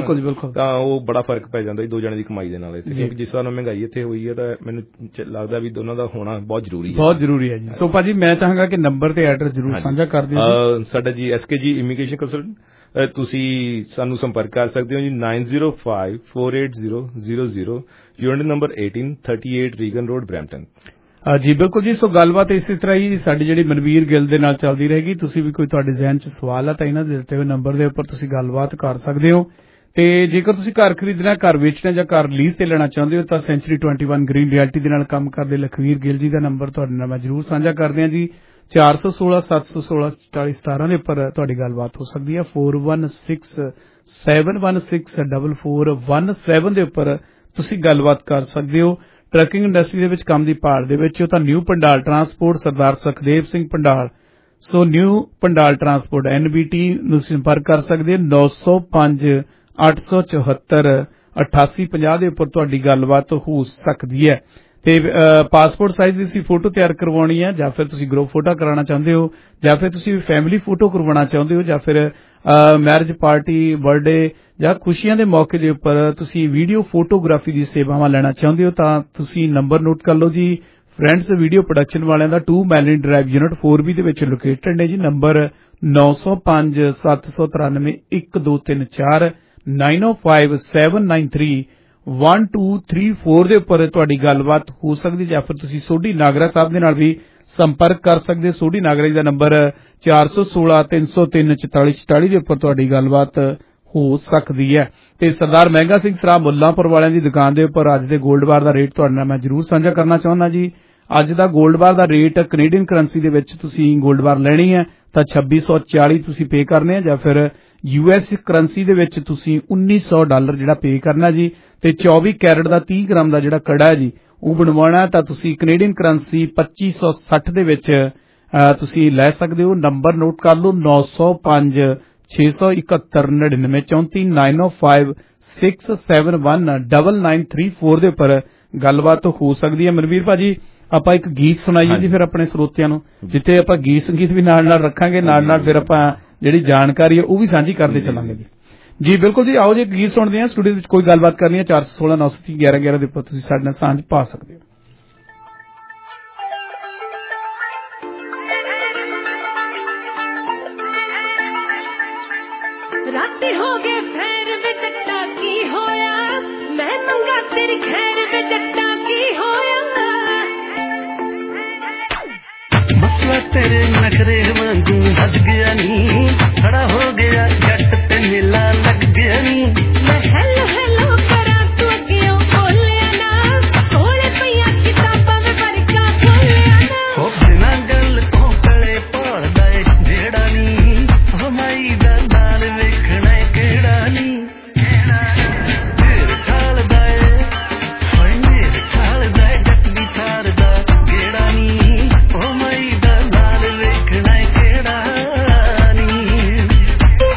ਤਾਂ ਉਹ ਬੜਾ ਫਰਕ ਪੈ ਜਾਂਦਾ ਦੋ ਜਾਣੇ ਦੀ ਕਮਾਈ ਦੇ ਨਾਲ। ਕਿਉਂਕਿ ਜਿਸ ਤਰ੍ਹਾਂ ਮਹਿੰਗਾਈ ਇੱਥੇ ਹੋਈ ਹੈ ਤਾਂ ਮੈਨੂੰ ਲੱਗਦਾ ਵੀ ਦੋਨਾਂ ਦਾ ਹੋਣਾ ਬਹੁਤ ਜ਼ਰੂਰੀ ਹੈ, ਬਹੁਤ ਜ਼ਰੂਰੀ ਹੈ ਜੀ। ਸੋ ਭਾਜੀ ਮੈਂ ਚਾਹਾਂਗਾ ਕਿ ਨੰਬਰ ਤੇ ਐਡਰੈਸ ਜ਼ਰੂਰ ਸਾਂਝਾ ਕਰ ਦਿਓ। ਸਾਡਾ G S K G immigration consultant, ਤੁਸੀਂ ਸਾਨੂੰ ਸੰਪਰਕ ਕਰ ਸਕਦੇ ਹੋ ਜੀ nine zero five four eight zero zero zero, unit number ਅਠਾਰਾਂ ਥਰਟੀ ਅੱਠ ਰੀਗਨ ਰੋਡ, ਬਰੈਂਪਟਨ। ਜੀ ਬਿਲਕੁਲ ਜੀ। ਸੋ ਗੱਲਬਾਤ ਇਸੇ ਤਰ੍ਹਾਂ ਹੀ ਸਾਡੀ ਜਿਹੜੀ ਮਨਵੀਰ ਗਿੱਲ ਦੇ ਨਾਲ ਚੱਲਦੀ ਰਹੇਗੀ। ਤੁਸੀਂ ਵੀ ਕੋਈ ਤੁਹਾਡੇ ਜ਼ਿਹਨ 'ਚ ਸਵਾਲ ਹੈ ਤਾਂ ਇਹਨਾਂ ਦੇ ਦਿੱਤੇ ਹੋਏ ਨੰਬਰ ਦੇ ਉੱਪਰ ਤੁਸੀਂ ਗੱਲਬਾਤ ਕਰ ਸਕਦੇ ਹੋ। ਤੇ ਜੇਕਰ ਤੁਸੀਂ ਘਰ ਖਰੀਦਣਾ, ਘਰ ਵੇਚਣਾ ਜਾਂ ਘਰ ਲੀਜ਼ ਤੇ ਲੈਣਾ ਚਾਹੁੰਦੇ ਹੋ ਤਾਂ century twenty one green realty ਦੇ ਨਾਲ ਕੰਮ ਕਰਦੇ ਲਖਵੀਰ ਗਿੱਲ ਜੀ ਦਾ ਨੰਬਰ ਤੁਹਾਡੇ ਨਾਲ ਮੈਂ ਜ਼ਰੂਰ ਸਾਂਝਾ ਕਰਦੇ ਹਾਂ ਜੀ। ਚਾਰ ਸੌ ਸੋਲਾਂ ਸੱਤ ਸੌ ਸੋਲਾਂ ਚੌਤਾਲੀ ਸਤਾਰਾਂ ਦੇ ਉੱਪਰ ਤੁਹਾਡੀ ਗੱਲਬਾਤ ਹੋ ਸਕਦੀ ਹੈ। Four one six seven one six double four one seven ਦੇ ਉੱਪਰ ਤੁਸੀਂ ਗੱਲਬਾਤ ਕਰ ਸਕਦੇ ਹੋ। ਟਰੱਕਿੰਗ ਇੰਡਸਟਰੀ ਦੇ ਵਿੱਚ ਕੰਮ ਦੀ ਭਾਲ ਦੇ ਵਿੱਚ ਤਾਂ new Pandal transport Sardar Sukhdev Singh Pandal, so new Pandal transport N B T ਨੂੰ ਸੰਪਰਕ ਕਰ ਸਕਦੇ ਹੋ। ਨੌ ਸੌ ਪੰਜ ਅੱਠ ਸੌ ਚੌਹੱਤਰ ਅਠਾਸੀ ਪੰਜਾਹ ਦੇ ਉੱਪਰ ਤੁਹਾਡੀ ਗੱਲਬਾਤ ਹੋ ਸਕਦੀ ਹੈ। ਤੇ ਪਾਸਪੋਰਟ ਸਾਈਜ਼ ਦੀ ਤੁਸੀਂ ਫੋਟੋ ਤਿਆਰ ਕਰਵਾਉਣੀ ਹੈ ਜਾਂ ਫਿਰ ਤੁਸੀਂ ਗਰੁੱਪ ਫੋਟੋ ਕਰਾਉਣਾ ਚਾਹੁੰਦੇ ਹੋ ਜਾਂ ਫਿਰ ਤੁਸੀਂ ਫੈਮਿਲੀ ਫੋਟੋ ਕਰਵਾਉਣਾ ਚਾਹੁੰਦੇ ਹੋ ਜਾਂ ਫਿਰ ਮੈਰਿਜ ਪਾਰਟੀ, ਬਰਥਡੇ ਜਾਂ ਖੁਸ਼ੀਆਂ ਦੇ ਮੌਕੇ ਦੇ ਉੱਪਰ ਤੁਸੀਂ ਵੀਡੀਓ ਫੋਟੋਗ੍ਰਾਫੀ ਦੀ ਸੇਵਾਵਾਂ ਲੈਣਾ ਚਾਹੁੰਦੇ ਹੋ ਤਾਂ ਤੁਸੀਂ ਨੰਬਰ ਨੋਟ ਕਰ ਲਓ ਜੀ। ਫਰੈਂਡਸ ਵੀਡੀਓ ਪ੍ਰੋਡਕਸ਼ਨ ਵਾਲਿਆਂ ਦਾ two Melanie drive unit four B ਦੇ ਵਿੱਚ ਲੋਕੇਟਡ ਨੇ ਜੀ। ਨੰਬਰ ਨੌ ਸੌ ਪੰਜ ਸੱਤ ਸੌ ਤਰਾਨਵੇਂ ਇੱਕ ਦੋ ਤਿੰਨ ਚਾਰ ਨਾਈਨ ਓ five seven nine three one two three four ਦੇ ਉੱਪਰ ਤੁਹਾਡੀ ਗੱਲਬਾਤ ਹੋ ਸਕਦੀ ਜਾਂ ਫਿਰ ਤੁਸੀਂ ਸੋਢੀ ਨਾਗਰਾ ਸਾਹਿਬ ਦੇ ਨਾਲ ਵੀ ਸੰਪਰਕ ਕਰ ਸਕਦੇ। ਸੋਢੀ ਨਾਗਰਾ ਜੀ ਦਾ ਨੰਬਰ ਚਾਰ ਸੌ ਸੋਲਾਂ ਤਿੰਨ ਸੌ ਤਿੰਨ ਚੁਤਾਲੀ ਚੁਤਾਲੀ ਦੇ ਉੱਪਰ ਤੁਹਾਡੀ ਗੱਲਬਾਤ ਹੋ ਸਕਦੀ ਹੈ। ਤੇ ਸਰਦਾਰ ਮਹਿੰਗਾ ਸਿੰਘ ਸਰਾਹ ਮੁੱਲਾਂਪੁਰ ਵਾਲਿਆਂ ਦੀ ਦੁਕਾਨ ਦੇ ਉੱਪਰ ਅੱਜ ਦੇ ਗੋਲਡ ਬਾਰ ਦਾ ਰੇਟ ਤੁਹਾਡੇ ਨਾਲ ਮੈਂ ਜ਼ਰੂਰ ਸਾਂਝਾ ਕਰਨਾ ਚਾਹੁੰਦਾ ਜੀ। ਅੱਜ ਦਾ ਗੋਲਡ ਬਾਰ ਦਾ ਰੇਟ ਕੈਨੇਡੀਅਨ ਕਰੰਸੀ ਦੇ ਵਿੱਚ ਤੁਸੀਂ ਗੋਲਡ ਬਾਰ ਲੈਣੀ ਹੈ ਤਾਂ ਛੱਬੀ ਸੌ ਚਾਲੀ ਤੁਸੀਂ ਪੇ ਕਰਨੇ ਆ ਜਾਂ ਫਿਰ ਯੂ ਐਸ ਕਰੰਸੀ ਦੇ ਵਿੱਚ ਤੁਸੀਂ ਉੱਨੀ ਸੌ ਡਾਲਰ ਜਿਹੜਾ ਪੇ ਕਰਨਾ ਜੀ। ਤੇ ਚੌਵੀ ਕੈਰਟ ਦਾ ਤੀਹ ਗ੍ਰਾਮ ਦਾ ਜਿਹੜਾ ਕੜਾ ਹੈ ਜੀ ਉਹ ਬਣਵਾਉਣਾ ਤਾਂ ਤੁਸੀਂ ਕੈਨੇਡੀਅਨ ਕਰੰਸੀ ਪੱਚੀ ਸੌ ਸੱਠ ਦੇ ਵਿੱਚ ਤੁਸੀਂ ਲੈ ਸਕਦੇ ਹੋ। ਨੰਬਰ ਨੋਟ ਕਰ ਲਓ ਨੌ ਸੌ ਪੰਜ ਛੇ ਸੌ ਇਕਹੱਤਰ ਨੜਿਨਵੇਂ ਚੌਂਤੀ ਨਾਈਨ ਓ five six seven one double nine three four ਦੇ ਉੱਪਰ ਗੱਲਬਾਤ ਹੋ ਸਕਦੀ ਹੈ। ਮਨਵੀਰ ਭਾਜੀ ਆਪਾਂ ਇੱਕ ਗੀਤ ਸੁਣਾਈਏ ਜੀ ਫਿਰ ਆਪਣੇ ਸਰੋਤਿਆਂ ਨੂੰ, ਜਿੱਥੇ ਆਪਾਂ ਗੀਤ ਸੰਗੀਤ ਵੀ ਨਾਲ ਨਾਲ ਰੱਖਾਂਗੇ, ਨਾਲ ਨਾਲ ਫਿਰ ਆਪਾਂ ਜਿਹੜੀ ਜਾਣਕਾਰੀ ਹੈ ਉਹ ਵੀ ਸਾਂਝੀ ਕਰਦੇ ਚੱਲਾਂਗੇ ਜੀ। ਜੀ ਬਿਲਕੁਲ ਜੀ। ਆਓ ਜੀ ਗੀਤ ਸੁਣਦੇ ਹਾਂ। ਸਟੂਡੀਓ ਵਿੱਚ ਕੋਈ ਗੱਲਬਾਤ ਕਰਨੀ ਹੈ ਚਾਰ ਸੌ ਸੋਲਾਂ ਨੌ ਸੌ ਤੀਹ ਗਿਆਰਾਂ ਗਿਆਰਾਂ ਦੇ ਉੱਪਰ ਤੁਸੀਂ ਸਾਡੇ ਨਾਲ ਸਾਂਝ ਪਾ ਸਕਦੇ ਹੋ। ਰਾਤੀ ਹੋ ਗਏ ਫੇਰ ਵੇ ਜੱਟਾ ਕੀ ਹੋਇਆ, ਮੈਂ ਮੰਗਾ ਤੇਰੀ ਖੈਰ ਵੇ ਜੱਟਾ ਕੀ ਹੋਇਆ, ਮਸਲਾ ਤੇਰੇ ਨਖਰੇ ਵਾਂਗੂ ਹੱਦ ਗਿਆ ਨੀ, ਖੜਾ ਹੋ ਗਿਆ ਜੱਟ ਤੇ ਮੇਲਾ ਲੱਗ ਗਿਆ ਨੀ, ਮੈਂ ਹੈਲੋ ਹੈਲੋ ਕਰਾਂ ਤੂੰ ਕਿਉਂ ਬੋਲਿਆ ਨਾ, ਕੋਲੇ ਪਈਆਂ ਕਿਤਾਬਾਂ ਵਿੱਚ ਵਰਕਾ ਖੋਲਿਆ ਨਾ, ਹੋ ਬਿਨਾਂ ਗੱਲ ਤੋਂ ਕਲੇ ਪੜਦਾ ਏ ਜਿਹੜਾ ਨੀ, ਹੋ ਮਾਈ ਦਾ ਨਾਲ ਵੇਖਣਾ ਕਿਹੜਾ ਨੀ, ਤੇਰੇ ਠਾਲ ਦਾ ਏ ਹੋਏ ਮੇਰੇ ਠਾਲ ਦਾ ਏ ਜੱਟ ਦੀ ਥਾਰ ਦਾ ਗੇੜਾ ਨੀ, ਹੋ ਮਾਈ ਦਾ ਨਾਲ ਵੇਖਣਾ ਕਿਹੜਾ ਨੀ।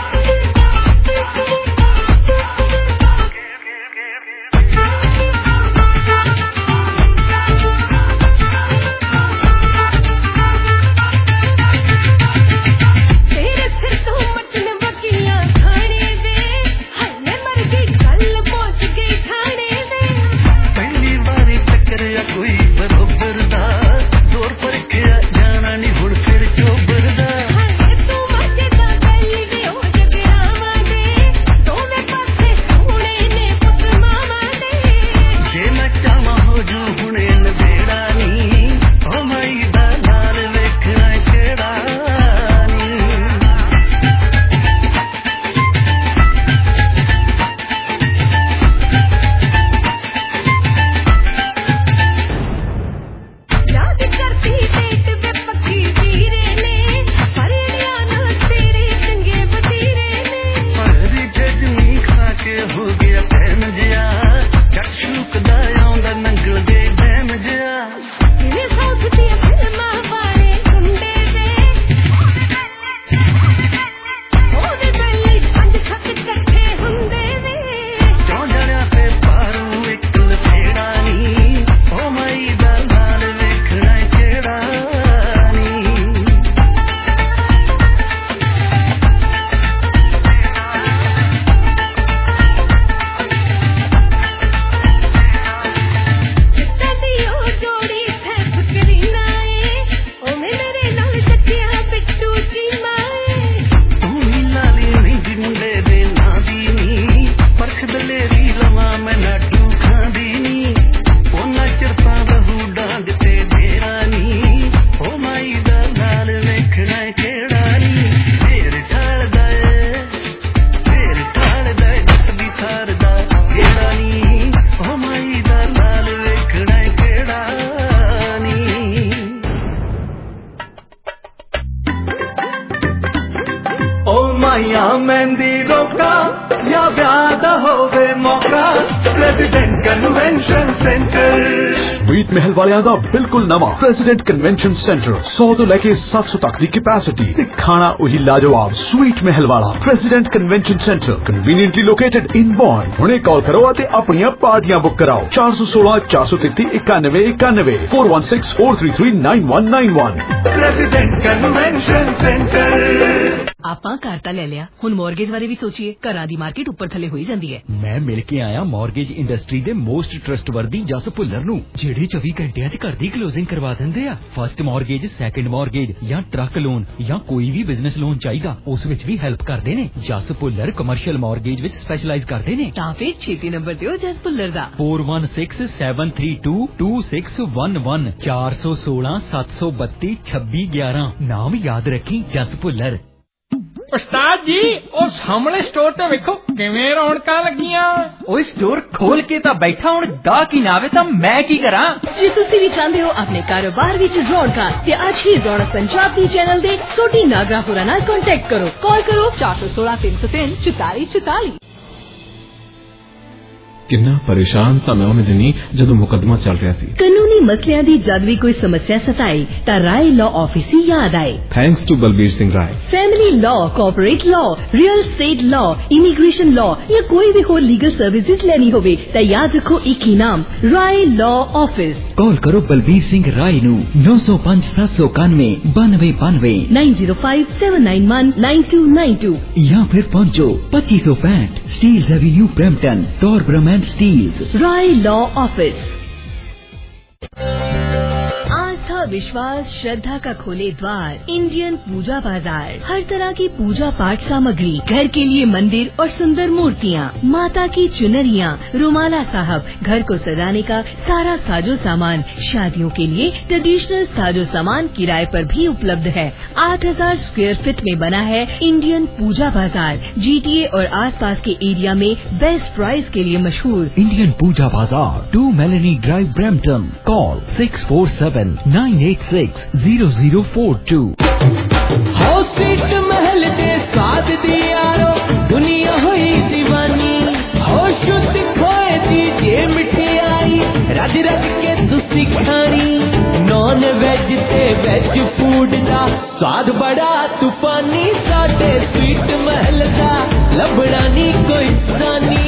रोका या व्यादा होवे मौका प्रेसिडेंट कन्वेंशन सेंटर स्वीट महल वालियां दा बिल्कुल नवा प्रेसिडेंट कन्वेंशन सेंटर सौ तो लेके सात सौ तक दी कैपेसिटी ते खाना वही लाजवाब स्वीट महल वाला president convention centre conveniently located in born. हुणे कॉल करो ते अपनी पार्टियां बुक कराओ चार सौ सोलह चार सौ तेती इक्यानवे इक्यानवे four one six four three three nine one nine one president convention centre. ਆਪਾਂ ਘਰ ਤਾਂ ਲੈ ਲਿਆ, ਹੁਣ ਮੌਰਗੇਜ ਬਾਰੇ ਵੀ ਸੋਚੀਏ। ਘਰਾਂ ਦੀ ਮਾਰਕੀਟ ਉੱਪਰ ਥੱਲੇ ਹੋਈ ਜਾਂਦੀ ਹੈ। ਮੈਂ ਮਿਲ ਕੇ ਆਇਆ ਮੌਰਗੇਜ ਇੰਡਸਟਰੀ ਦੇ ਮੋਸਟ ਟਰਸਟਵਰਦੀ ਜਸ ਭੁੱਲਰ ਨੂੰ, ਜਿਹੜੇ ਚੌਵੀ ਘੰਟਿਆਂ 'ਚ ਘਰ ਦੀ ਕਲੋਜ਼ਿੰਗ ਕਰਵਾ ਦਿੰਦੇ ਆ। ਫਸਟ ਮੌਰਗੇਜ, ਸੈਕੰਡ ਮੌਰਗੇਜ ਜਾਂ ਟਰੱਕ ਲੋਨ ਜਾਂ ਕੋਈ ਵੀ ਬਿਜ਼ਨਸ ਲੋਨ ਚਾਹੀਦਾ, ਉਸ ਵਿੱਚ ਵੀ ਹੈਲਪ ਕਰਦੇ ਨੇ। ਜਸ ਭੁੱਲਰ ਕਮਰਸ਼ੀਅਲ ਮੌਰਗੇਜ ਵਿੱਚ ਸਪੈਸ਼ਲਾਈਜ਼ ਕਰਦੇ ਨੇ। ਤਾਂ ਫਿਰ ਛੇਤੀ ਨੰਬਰ ਦਿਓ ਜਸ ਭੁੱਲਰ ਦਾ four one six seven three two two six one one चार सौ सोलह सात सौ बत्ती छब्बी ग्यारह। नाम याद रखी जस भुल्लर। ਉਸਤਾਦ ਜੀ ਉਹ ਸਾਹਮਣੇ ਸਟੋਰ ਤੇ ਵੇਖੋ ਕਿਵੇਂ ਰੌਣਕਾਂ ਲੱਗੀਆਂ। ਉਹ ਸਟੋਰ ਖੋਲ ਕੇ ਤਾਂ ਬੈਠਾ, ਹੁਣ ਗਾਹਕ ਹੀ ਨਾ ਆਵੇ ਤਾਂ ਮੈਂ ਕੀ ਕਰਾਂ। ਜੇ ਤੁਸੀਂ ਵੀ ਚਾਹੁੰਦੇ ਹੋ ਆਪਣੇ ਕਾਰੋਬਾਰ ਵਿੱਚ ਰੌਣਕਾਂ ਤੇ ਅੱਜ ਹੀ ਰੌਣਕ ਪੰਜਾਬ ਦੀ ਚੈਨਲ ਦੇ ਸੋਢੀ ਨਾਗਰਾ ਹੋਰਾਂ ਨਾਲ ਕੰਟੈਕਟ ਕਰੋ। ਕਾਲ ਕਰੋ ਚਾਰ ਸੌ सोलह तीन सौ तीन चौतालीस चौतालीस। ਕਿੰਨਾ ਪਰੇਸ਼ਾਨ ਸਾਂ ਮੈਂ ਉਹਨੇ ਦਿਨੀ ਜਦੋਂ ਮੁਕੱਦਮਾ ਚੱਲ ਰਿਹਾ ਸੀ। ਕਾਨੂੰਨੀ ਮਸਲਿਆਂ ਦੀ ਜਦ ਵੀ ਕੋਈ ਸਮੱਸਿਆ ਸਤਾਏ ਤਾਂ ਰਾਏ ਲਾਅ ਆਫਿਸ ਹੀ ਯਾਦ ਆਏ। Thanks to Balbir Singh Rai. Family law, corporate law, real estate law, immigration law या कोई भी हो लीगल सर्विसेज लेनी होवे तो याद रखो एक ही नाम, राय लॉ ऑफिस। कॉल करो बलबीर सिंह राय नू नौ सौ पांच सात सौ इक्यानवे बानवे बानवे nine zero five seven nine one nine two nine two या फिर पहुंचो पच्चीस सौ पैंठ Steeles avenue Brampton Torbram and Steeles. Rai law office. आस्था, विश्वास, श्रद्धा का खोले द्वार इंडियन पूजा बाजार। हर तरह की पूजा पाठ सामग्री, घर के लिए मंदिर और सुंदर मूर्तियाँ, माता की चुनरियाँ, रुमाला साहब, घर को सजाने का सारा साजो सामान, शादियों के लिए ट्रेडिशनल साजो सामान किराए पर भी उपलब्ध है। आठ हजार स्क्वायर फीट में बना है इंडियन पूजा बाजार। जीटीए और आसपास के एरिया में बेस्ट प्राइस के लिए मशहूर Indian Puja Bazaar, two Melanie drive Brampton. Call six four seven nine eight six zero zero four two. हो सीट महल दे स्वाद दी यारो दुनिया हुई दीवानी। हो शुद्ध खोए दी जे मिठाई रज रज के तुसी खानी। नॉन वेज ते वेज फूड दा स्वाद बड़ा तूफानी। साडे स्वीट महल दा लभड़ा नी कोई सानी।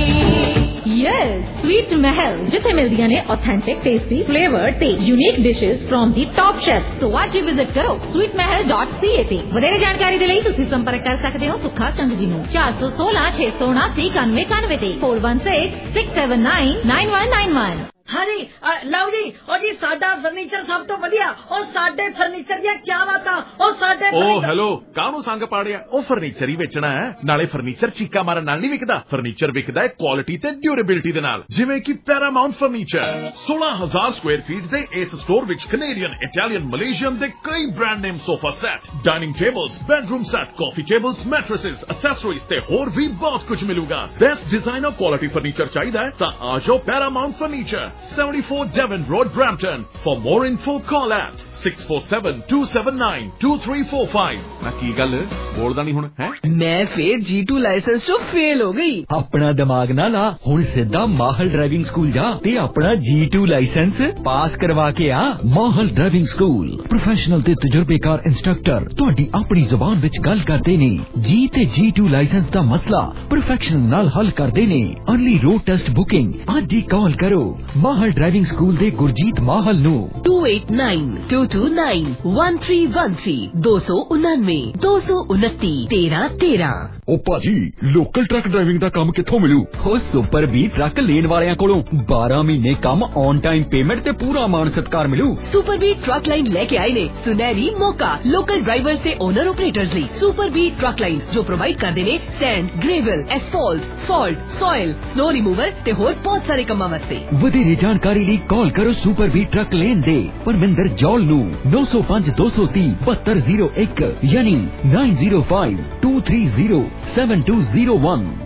यस, स्वीट महल जिथे मिलदियां ने ऑथेंटिक टेस्टी फ्लेवर ते unique dishes from the top chef. तो आज ही विजिट करो sweet Mahal dot C A ते। ਵਧੇਰੇ ਜਾਣਕਾਰੀ ਦੇ ਲਈ ਤੁਸੀਂ ਸੰਪਰਕ ਕਰ ਸਕਦੇ ਹੋ ਸੁੱਖਾ ਚੰਦ ਜੀ ਨੂੰ ਚਾਰ ਸੌ सोलह छह सौ उनासी इक्यानवे इक्यानवे ਤੇ four one six six seven nine nine one nine one. हाँ जी, लव जी, और जी साडा फर्नीचर सब तो वधिया, और साडे फर्नीचर दी क्या बातां, और साडे ओ हेलो काहनू संग पाड़िया, ओ फर्नीचर ही बेचना है नाले फर्नीचर चीका मारन नाल नहीं विकदा। फर्नीचर विकदा है क्वालिटी ते ड्यूरेबिलिटी दे नाल, जिवें कि पैरामाउंट फर्नीचर। सोलह हजार स्क्वायर फीट दे इस स्टोर विच कनेडियन, इटालियन, मलेशियन दे कई brand name sofa set, dining tables, bedroom set, coffee tables, mattresses, accessories ते होर भी बहुत कुछ मिलूगा। बेस्ट डिजाइन और क्वालिटी फर्नीचर चाहिए तां आ जाओ Paramount furniture, seventy-four Devon Road, Brampton. For more info, call at six four seven two seven nine two three four five। मैं की गल बोलदा नहीं हुण है। मैं फिर जी टू लाइसेंस तो फेल हो गई। अपना दिमाग ना ला, हुण सिद्धा माहल ड्राइविंग स्कूल जा ते अपना जी टू लाइसेंस पास करवा के आ। माहल ड्राइविंग स्कूल प्रोफेशनल ते तजुर्बेकार इंस्ट्रक्टर तुहाडी अपनी जुबान विच गल करदे ने। जी ते जी टू लाइसेंस दा मसला प्रोफेशनल नाल हल करदे ने। अर्ली रोड टेस्ट बुकिंग अज ही कॉल करो माहल ड्राइविंग स्कूल दे गुरजीत माहल नू two eight nine two two nine one three one three दो सौ उन्नानवे दो सौ उनती तेरह तेरह। ओ भाजी लोकल ट्रक ड्राइविंग दा काम कित्थों मिलू? हो सुपर बी ट्रक लेन वालियां कोलों बारह महीने काम ऑन टाइम पेमेंट ते पूरा मान सत्कार मिलू। सुपर बी ट्रक लाइन लेके आए ने सुनहरी मौका लोकल ड्राइवर्स ते ओनर ऑपरेटर्स ਲਈ। सुपर बी ट्रक लाइन जो प्रोवाइड करदे ने sand, gravel, asphalt, salt, soil, snow remover ते होर बहुत सारे कामां वास्ते। ਵਧੇਰੇ ਜਾਣਕਾਰੀ ਲਈ कॉल करो सुपर बी ट्रक लेन दे परमिंदर जौल नू नौ सौ पांच दो सौ तीन बहत्तर जीरो एक यानी nine zero five two three zero seven two zero one.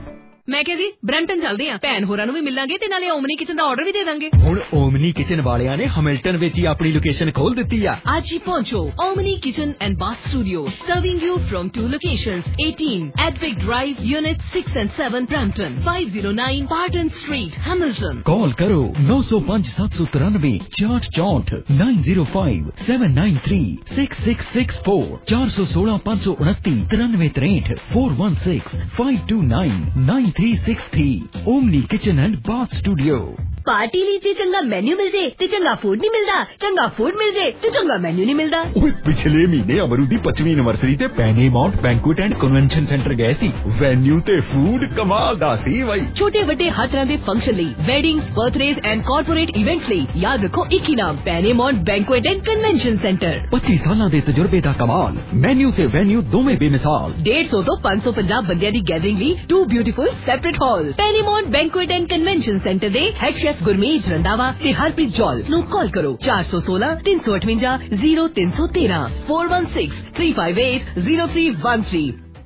ਮੈਂ ਕਿਹਾ ਜੀ ਬ੍ਰੈਂਟਨ ਚੱਲਦੇ ਆ, ਭੈਣ ਹੋਰਾਂ ਨੂੰ ਵੀ ਮਿਲਾਂਗੇ ਤੇ ਨਾਲੇ ਓਮਨੀ ਕਿਚਨ ਦਾ ਆਰਡਰ ਵੀ ਦੇ ਦਾਂਗੇ। ਹੁਣ ਓਮਨੀ ਕਿਚਨ ਵਾਲਿਆਂ ਨੇ ਹੈਮਿਲਟਨ ਵਿੱਚ ਹੀ ਆਪਣੀ ਲੋਕੇਸ਼ਨ ਖੋਲ ਦਿੱਤੀ ਆ। ਅੱਜ ਹੀ ਪਹੁੰਚੋ Omni kitchen and bath studio, serving you from two locations, eighteen Advic Drive, Unit six and seven, Brampton, five oh nine Barton Street, Hamilton. Call करो नौ सौ पाँच सात सौ तिरानवे चार चौंठ nine zero five seven nine three six six six four चार सौ सोलह पाँच सौ उनतीस तिरानवे तिरठ four one six five two nine nine three six three. Omni kitchen and bath studio. Party ਲਈ ਜੇ ਚੰਗਾ ਮੈਨੂ ਮਿਲ ਜੇ ਤੇ ਚੰਗਾ ਫੂਡ ਨਹੀਂ ਮਿਲਦਾ, ਚੰਗਾ ਫੂਡ ਮਿਲ ਜੇ ਤੇ ਚੰਗਾ ਮੈਨੂ ਨਹੀਂ ਮਿਲਦਾ। ਓਏ ਪਿਛਲੇ ਮਹੀਨੇ ਅਮਰੂ ਦੀ ਪੱਚਵੀਂ ਐਨਵਰਸਰੀ ਤੇ Paramount banquet and convention centre ਗਏ ਸੀ। ਵੈਨਿਊ ਤੇ ਫੂਡ ਕਮਾਲ ਦਾ ਸੀ ਬਾਈ। ਛੋਟੇ ਵੱਡੇ ਹਰ ਤਰ੍ਹਾਂ ਦੇ ਫੰਕਸ਼ਨ ਲਈ, weddings, birthdays and corporate events ਲਈ ਯਾਦ ਰੱਖੋ ਇੱਕ ਹੀ ਨਾਮ, Paramount banquet and convention centre. ਪੱਚੀ ਸਾਲਾਂ ਦੇ ਤਜਰਬੇ ਦਾ ਕਮਾਲ, ਮੈਨਿਊ ਤੇ ਵੈਨਿਊ ਦੋਵੇਂ ਬੇਮਿਸਾਲ। ਡੇਢ ਸੌ ਤੋਂ ਪੰਜ ਸੌ ਪੰਜਾਹ ਬੰਦਿਆਂ ਦੀ ਗੈਦਰਿੰਗ ਲਈ two beautiful separate hall. Paramount banquet and convention centre ਦੇ ਹੈਡ ਸ਼ੈਫ ਗੁਰਮੀਤ ਰੰਧਾਵਾ ਤੇ ਹਰਪ੍ਰੀਤ ਜੌਲ ਨੂੰ ਕਾਲ ਕਰੋ ਚਾਰ ਸੌ ਸੋਲਾਂ ਤਿੰਨ ਸੌ ਅਠਵੰਜਾ ਜ਼ੀਰੋ ਤਿੰਨ ਸੌ ਤੇਰਾਂ four one six three five eight zero three one three।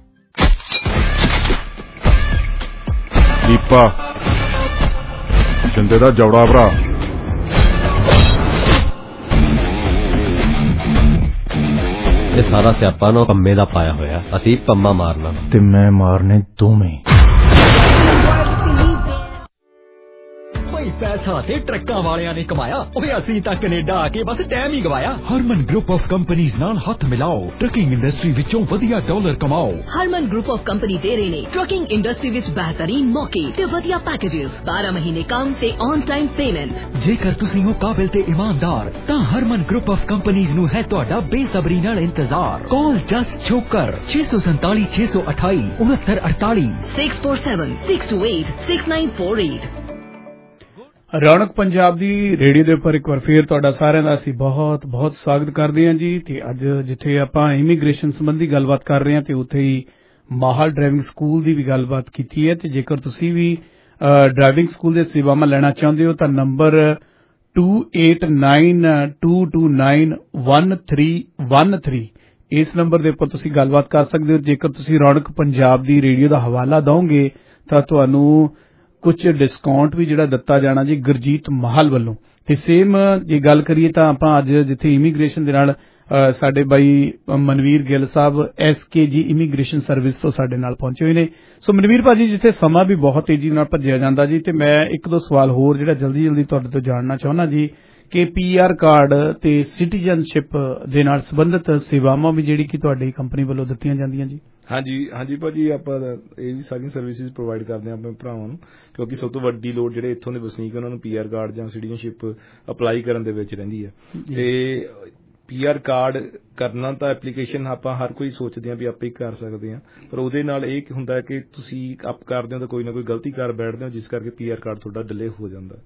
Deepa ਜਿੰਦੇ ਦਾ ਜੌੜਾ ਭਰਾ ਇਹ ਸਾਰਾ ਸਿਆਪਾ ਨਾ ਪੰਮੇ ਦਾ ਪਾਇਆ ਹੋਇਆ, ਅਸੀਂ ਪੰਮਾ ਮਾਰਨਾ ਤੇ ਮੈਂ ਮਾਰਨੇ ਦੋਵੇਂ। ਪੈਸਾ ਤੇ ਟਰੱਕਾਂ ਵਾਲਿਆਂ ਨੇ ਕਮਾਇਆ, ਓਏ ਅਸੀਂ ਤਾਂ ਕੈਨੇਡਾ ਆ ਕੇ ਬਸ ਟਾਈਮ ਹੀ ਗਵਾਇਆ। ਹਰਮਨ ਗਰੁੱਪ ਆਫ ਕੰਪਨੀਆਂ ਨਾਲ ਹੱਥ ਮਿਲਾਓ, ਟਰੱਕਿੰਗ ਇੰਡਸਟਰੀ ਵਿੱਚੋਂ ਵਧੀਆ ਡਾਲਰ ਕਮਾਓ। ਹਰਮਨ ਗਰੁੱਪ ਆਫ ਕੰਪਨੀ ਦੇ ਰਹੇ ਨੇ ਟਰੱਕਿੰਗ ਇੰਡਸਟਰੀ ਵਿੱਚ ਬਿਹਤਰੀਨ ਮੌਕੇ ਤੇ ਵਧੀਆ ਪੈਕੇजेस, ਬਾਰਾਂ ਮਹੀਨੇ ਕੰਮ ਤੇ ਔਨ ਟਾਈਮ ਪੇਮੈਂਟ। ਜੇਕਰ ਤੁਸੀਂ ਹੋ ਕਾਬਿਲ ਤੇ ਇਮਾਨਦਾਰ ਤਾਂ ਹਰਮਨ ਗਰੁੱਪ ਆਫ ਕੰਪਨੀਆਂ ਨੂੰ ਹੈ ਤੁਹਾਡਾ ਬੇਸਬਰੀ ਨਾਲ ਇੰਤਜ਼ਾਰ। ਕਾਲ ਜਸਟ ਛੋਕਰ ਛੇ ਸੌ ਸੰਤਾਲੀ ਛੇ ਸੌ ਅਠਾਈ ਉਨੱਤਰ ਅੜਤਾਲੀ six four seven six two eight six nine four eight। ਰੌਣਕ ਪੰਜਾਬ ਦੀ ਰੇਡੀਓ ਦੇ ਉੱਪਰ ਇੱਕ ਵਾਰ ਫੇਰ ਤੁਹਾਡਾ ਸਾਰਿਆਂ ਦਾ ਅਸੀਂ ਬਹੁਤ ਬਹੁਤ ਸਵਾਗਤ ਕਰਦੇ ਹਾਂ ਜੀ। ਤੇ ਅੱਜ ਜਿੱਥੇ ਆਪਾਂ ਇਮੀਗ੍ਰੇਸ਼ਨ ਸੰਬੰਧੀ ਗੱਲਬਾਤ ਕਰ ਰਹੇ ਹਾਂ ਤੇ ਉੱਥੇ ਹੀ ਮਾਹਲ ਡਰਾਈਵਿੰਗ ਸਕੂਲ ਦੀ ਵੀ ਗੱਲਬਾਤ ਕੀਤੀ ਹੈ। ਤੇ ਜੇਕਰ ਤੁਸੀਂ ਵੀ ਡਰਾਈਵਿੰਗ ਸਕੂਲ ਦੇ ਸੇਵਾਵਾਂ ਲੈਣਾ ਚਾਹੁੰਦੇ ਹੋ ਤਾਂ number two eight nine two two nine one three one three ਇਸ ਨੰਬਰ ਦੇ ਉੱਪਰ ਤੁਸੀਂ ਗੱਲਬਾਤ ਕਰ ਸਕਦੇ ਹੋ। ਜੇਕਰ ਤੁਸੀਂ ਰੌਣਕ ਪੰਜਾਬ ਦੀ ਰੇਡੀਓ ਦਾ ਹਵਾਲਾ ਦਓਗੇ ਤਾਂ ਤੁਹਾਨੂੰ ਕੁਝ ਡਿਸਕਾਊਂਟ ਵੀ ਜਿਹੜਾ ਦਿੱਤਾ ਜਾਣਾ ਜੀ ਗੁਰਜੀਤ ਮਾਹਲ ਵੱਲੋਂ। ਤੇ ਸੇਮ ਜੇ ਗੱਲ ਕਰੀਏ ਤਾਂ ਆਪਾਂ ਅੱਜ ਜਿੱਥੇ ਇਮੀਗ੍ਰੇਸ਼ਨ ਦੇ ਨਾਲ ਸਾਡੇ ਬਾਈ ਮਨਵੀਰ ਗਿੱਲ ਸਾਹਿਬ S K G immigration service ਤੋਂ ਸਾਡੇ ਨਾਲ ਪਹੁੰਚੇ ਹੋਏ ਨੇ। ਸੋ ਮਨਵੀਰ ਭਾਜੀ, ਜਿੱਥੇ ਸਮਾਂ ਵੀ ਬਹੁਤ ਤੇਜ਼ੀ ਨਾਲ ਭੱਜਿਆ ਜਾਂਦਾ ਜੀ, ਤੇ ਮੈਂ ਇੱਕ ਦੋ ਸਵਾਲ ਹੋਰ ਜਿਹੜਾ ਜਲਦੀ ਜਲਦੀ ਤੁਹਾਡੇ ਤੋਂ ਜਾਣਨਾ ਚਾਹੁੰਦਾ ਜੀ ਕਿ ਪੀ ਆਰ ਕਾਰਡ ਤੇ ਸਿਟੀਜ਼ਨਸ਼ਿਪ ਦੇ ਨਾਲ ਸੰਬੰਧਿਤ ਸੇਵਾਵਾਂ ਵੀ ਜਿਹੜੀ ਕਿ ਤੁਹਾਡੀ ਕੰਪਨੀ ਵੱਲੋਂ ਦਿੱਤੀਆਂ ਜਾਂਦੀਆਂ ਜੀ। ਹਾਂਜੀ ਹਾਂਜੀ ਭਾਜੀ, ਆਪਾਂ ਇਹ ਵੀ ਸਾਰੀਆਂ ਸਰਵਿਸਿਜ਼ ਪ੍ਰੋਵਾਈਡ ਕਰਦੇ ਹਾਂ ਆਪਣੇ ਭਰਾਵਾਂ ਨੂੰ, ਕਿਉਂਕਿ ਸਭ ਤੋਂ ਵੱਡੀ ਲੋੜ ਜਿਹੜੇ ਇੱਥੋਂ ਦੇ ਵਸਨੀਕ ਉਹਨਾਂ ਨੂੰ ਪੀ ਆਰ ਕਾਰਡ ਜਾਂ ਸਿਟੀਜ਼ਨਸ਼ਿਪ ਅਪਲਾਈ ਕਰਨ ਦੇ ਵਿੱਚ ਰਹਿੰਦੀ ਹੈ। ਤੇ ਪੀ ਆਰ ਕਾਰਡ ਕਰਨਾ ਤਾਂ ਐਪਲੀਕੇਸ਼ਨ ਆਪਾਂ ਹਰ ਕੋਈ ਸੋਚਦੇ ਹਾਂ ਵੀ ਆਪੇ ਹੀ ਕਰ ਸਕਦੇ ਹਾਂ, ਪਰ ਉਹਦੇ ਨਾਲ ਇਹ ਹੁੰਦਾ ਕਿ ਤੁਸੀਂ ਅਪ ਕਰਦੇ ਹੋ ਤਾਂ ਕੋਈ ਨਾ ਕੋਈ ਗਲਤੀ ਕਰ ਬੈਠਦੇ ਹੋ, ਜਿਸ ਕਰਕੇ ਪੀ ਆਰ ਕਾਰਡ ਤੁਹਾਡਾ ਡਿਲੇ ਹੋ ਜਾਂਦਾ।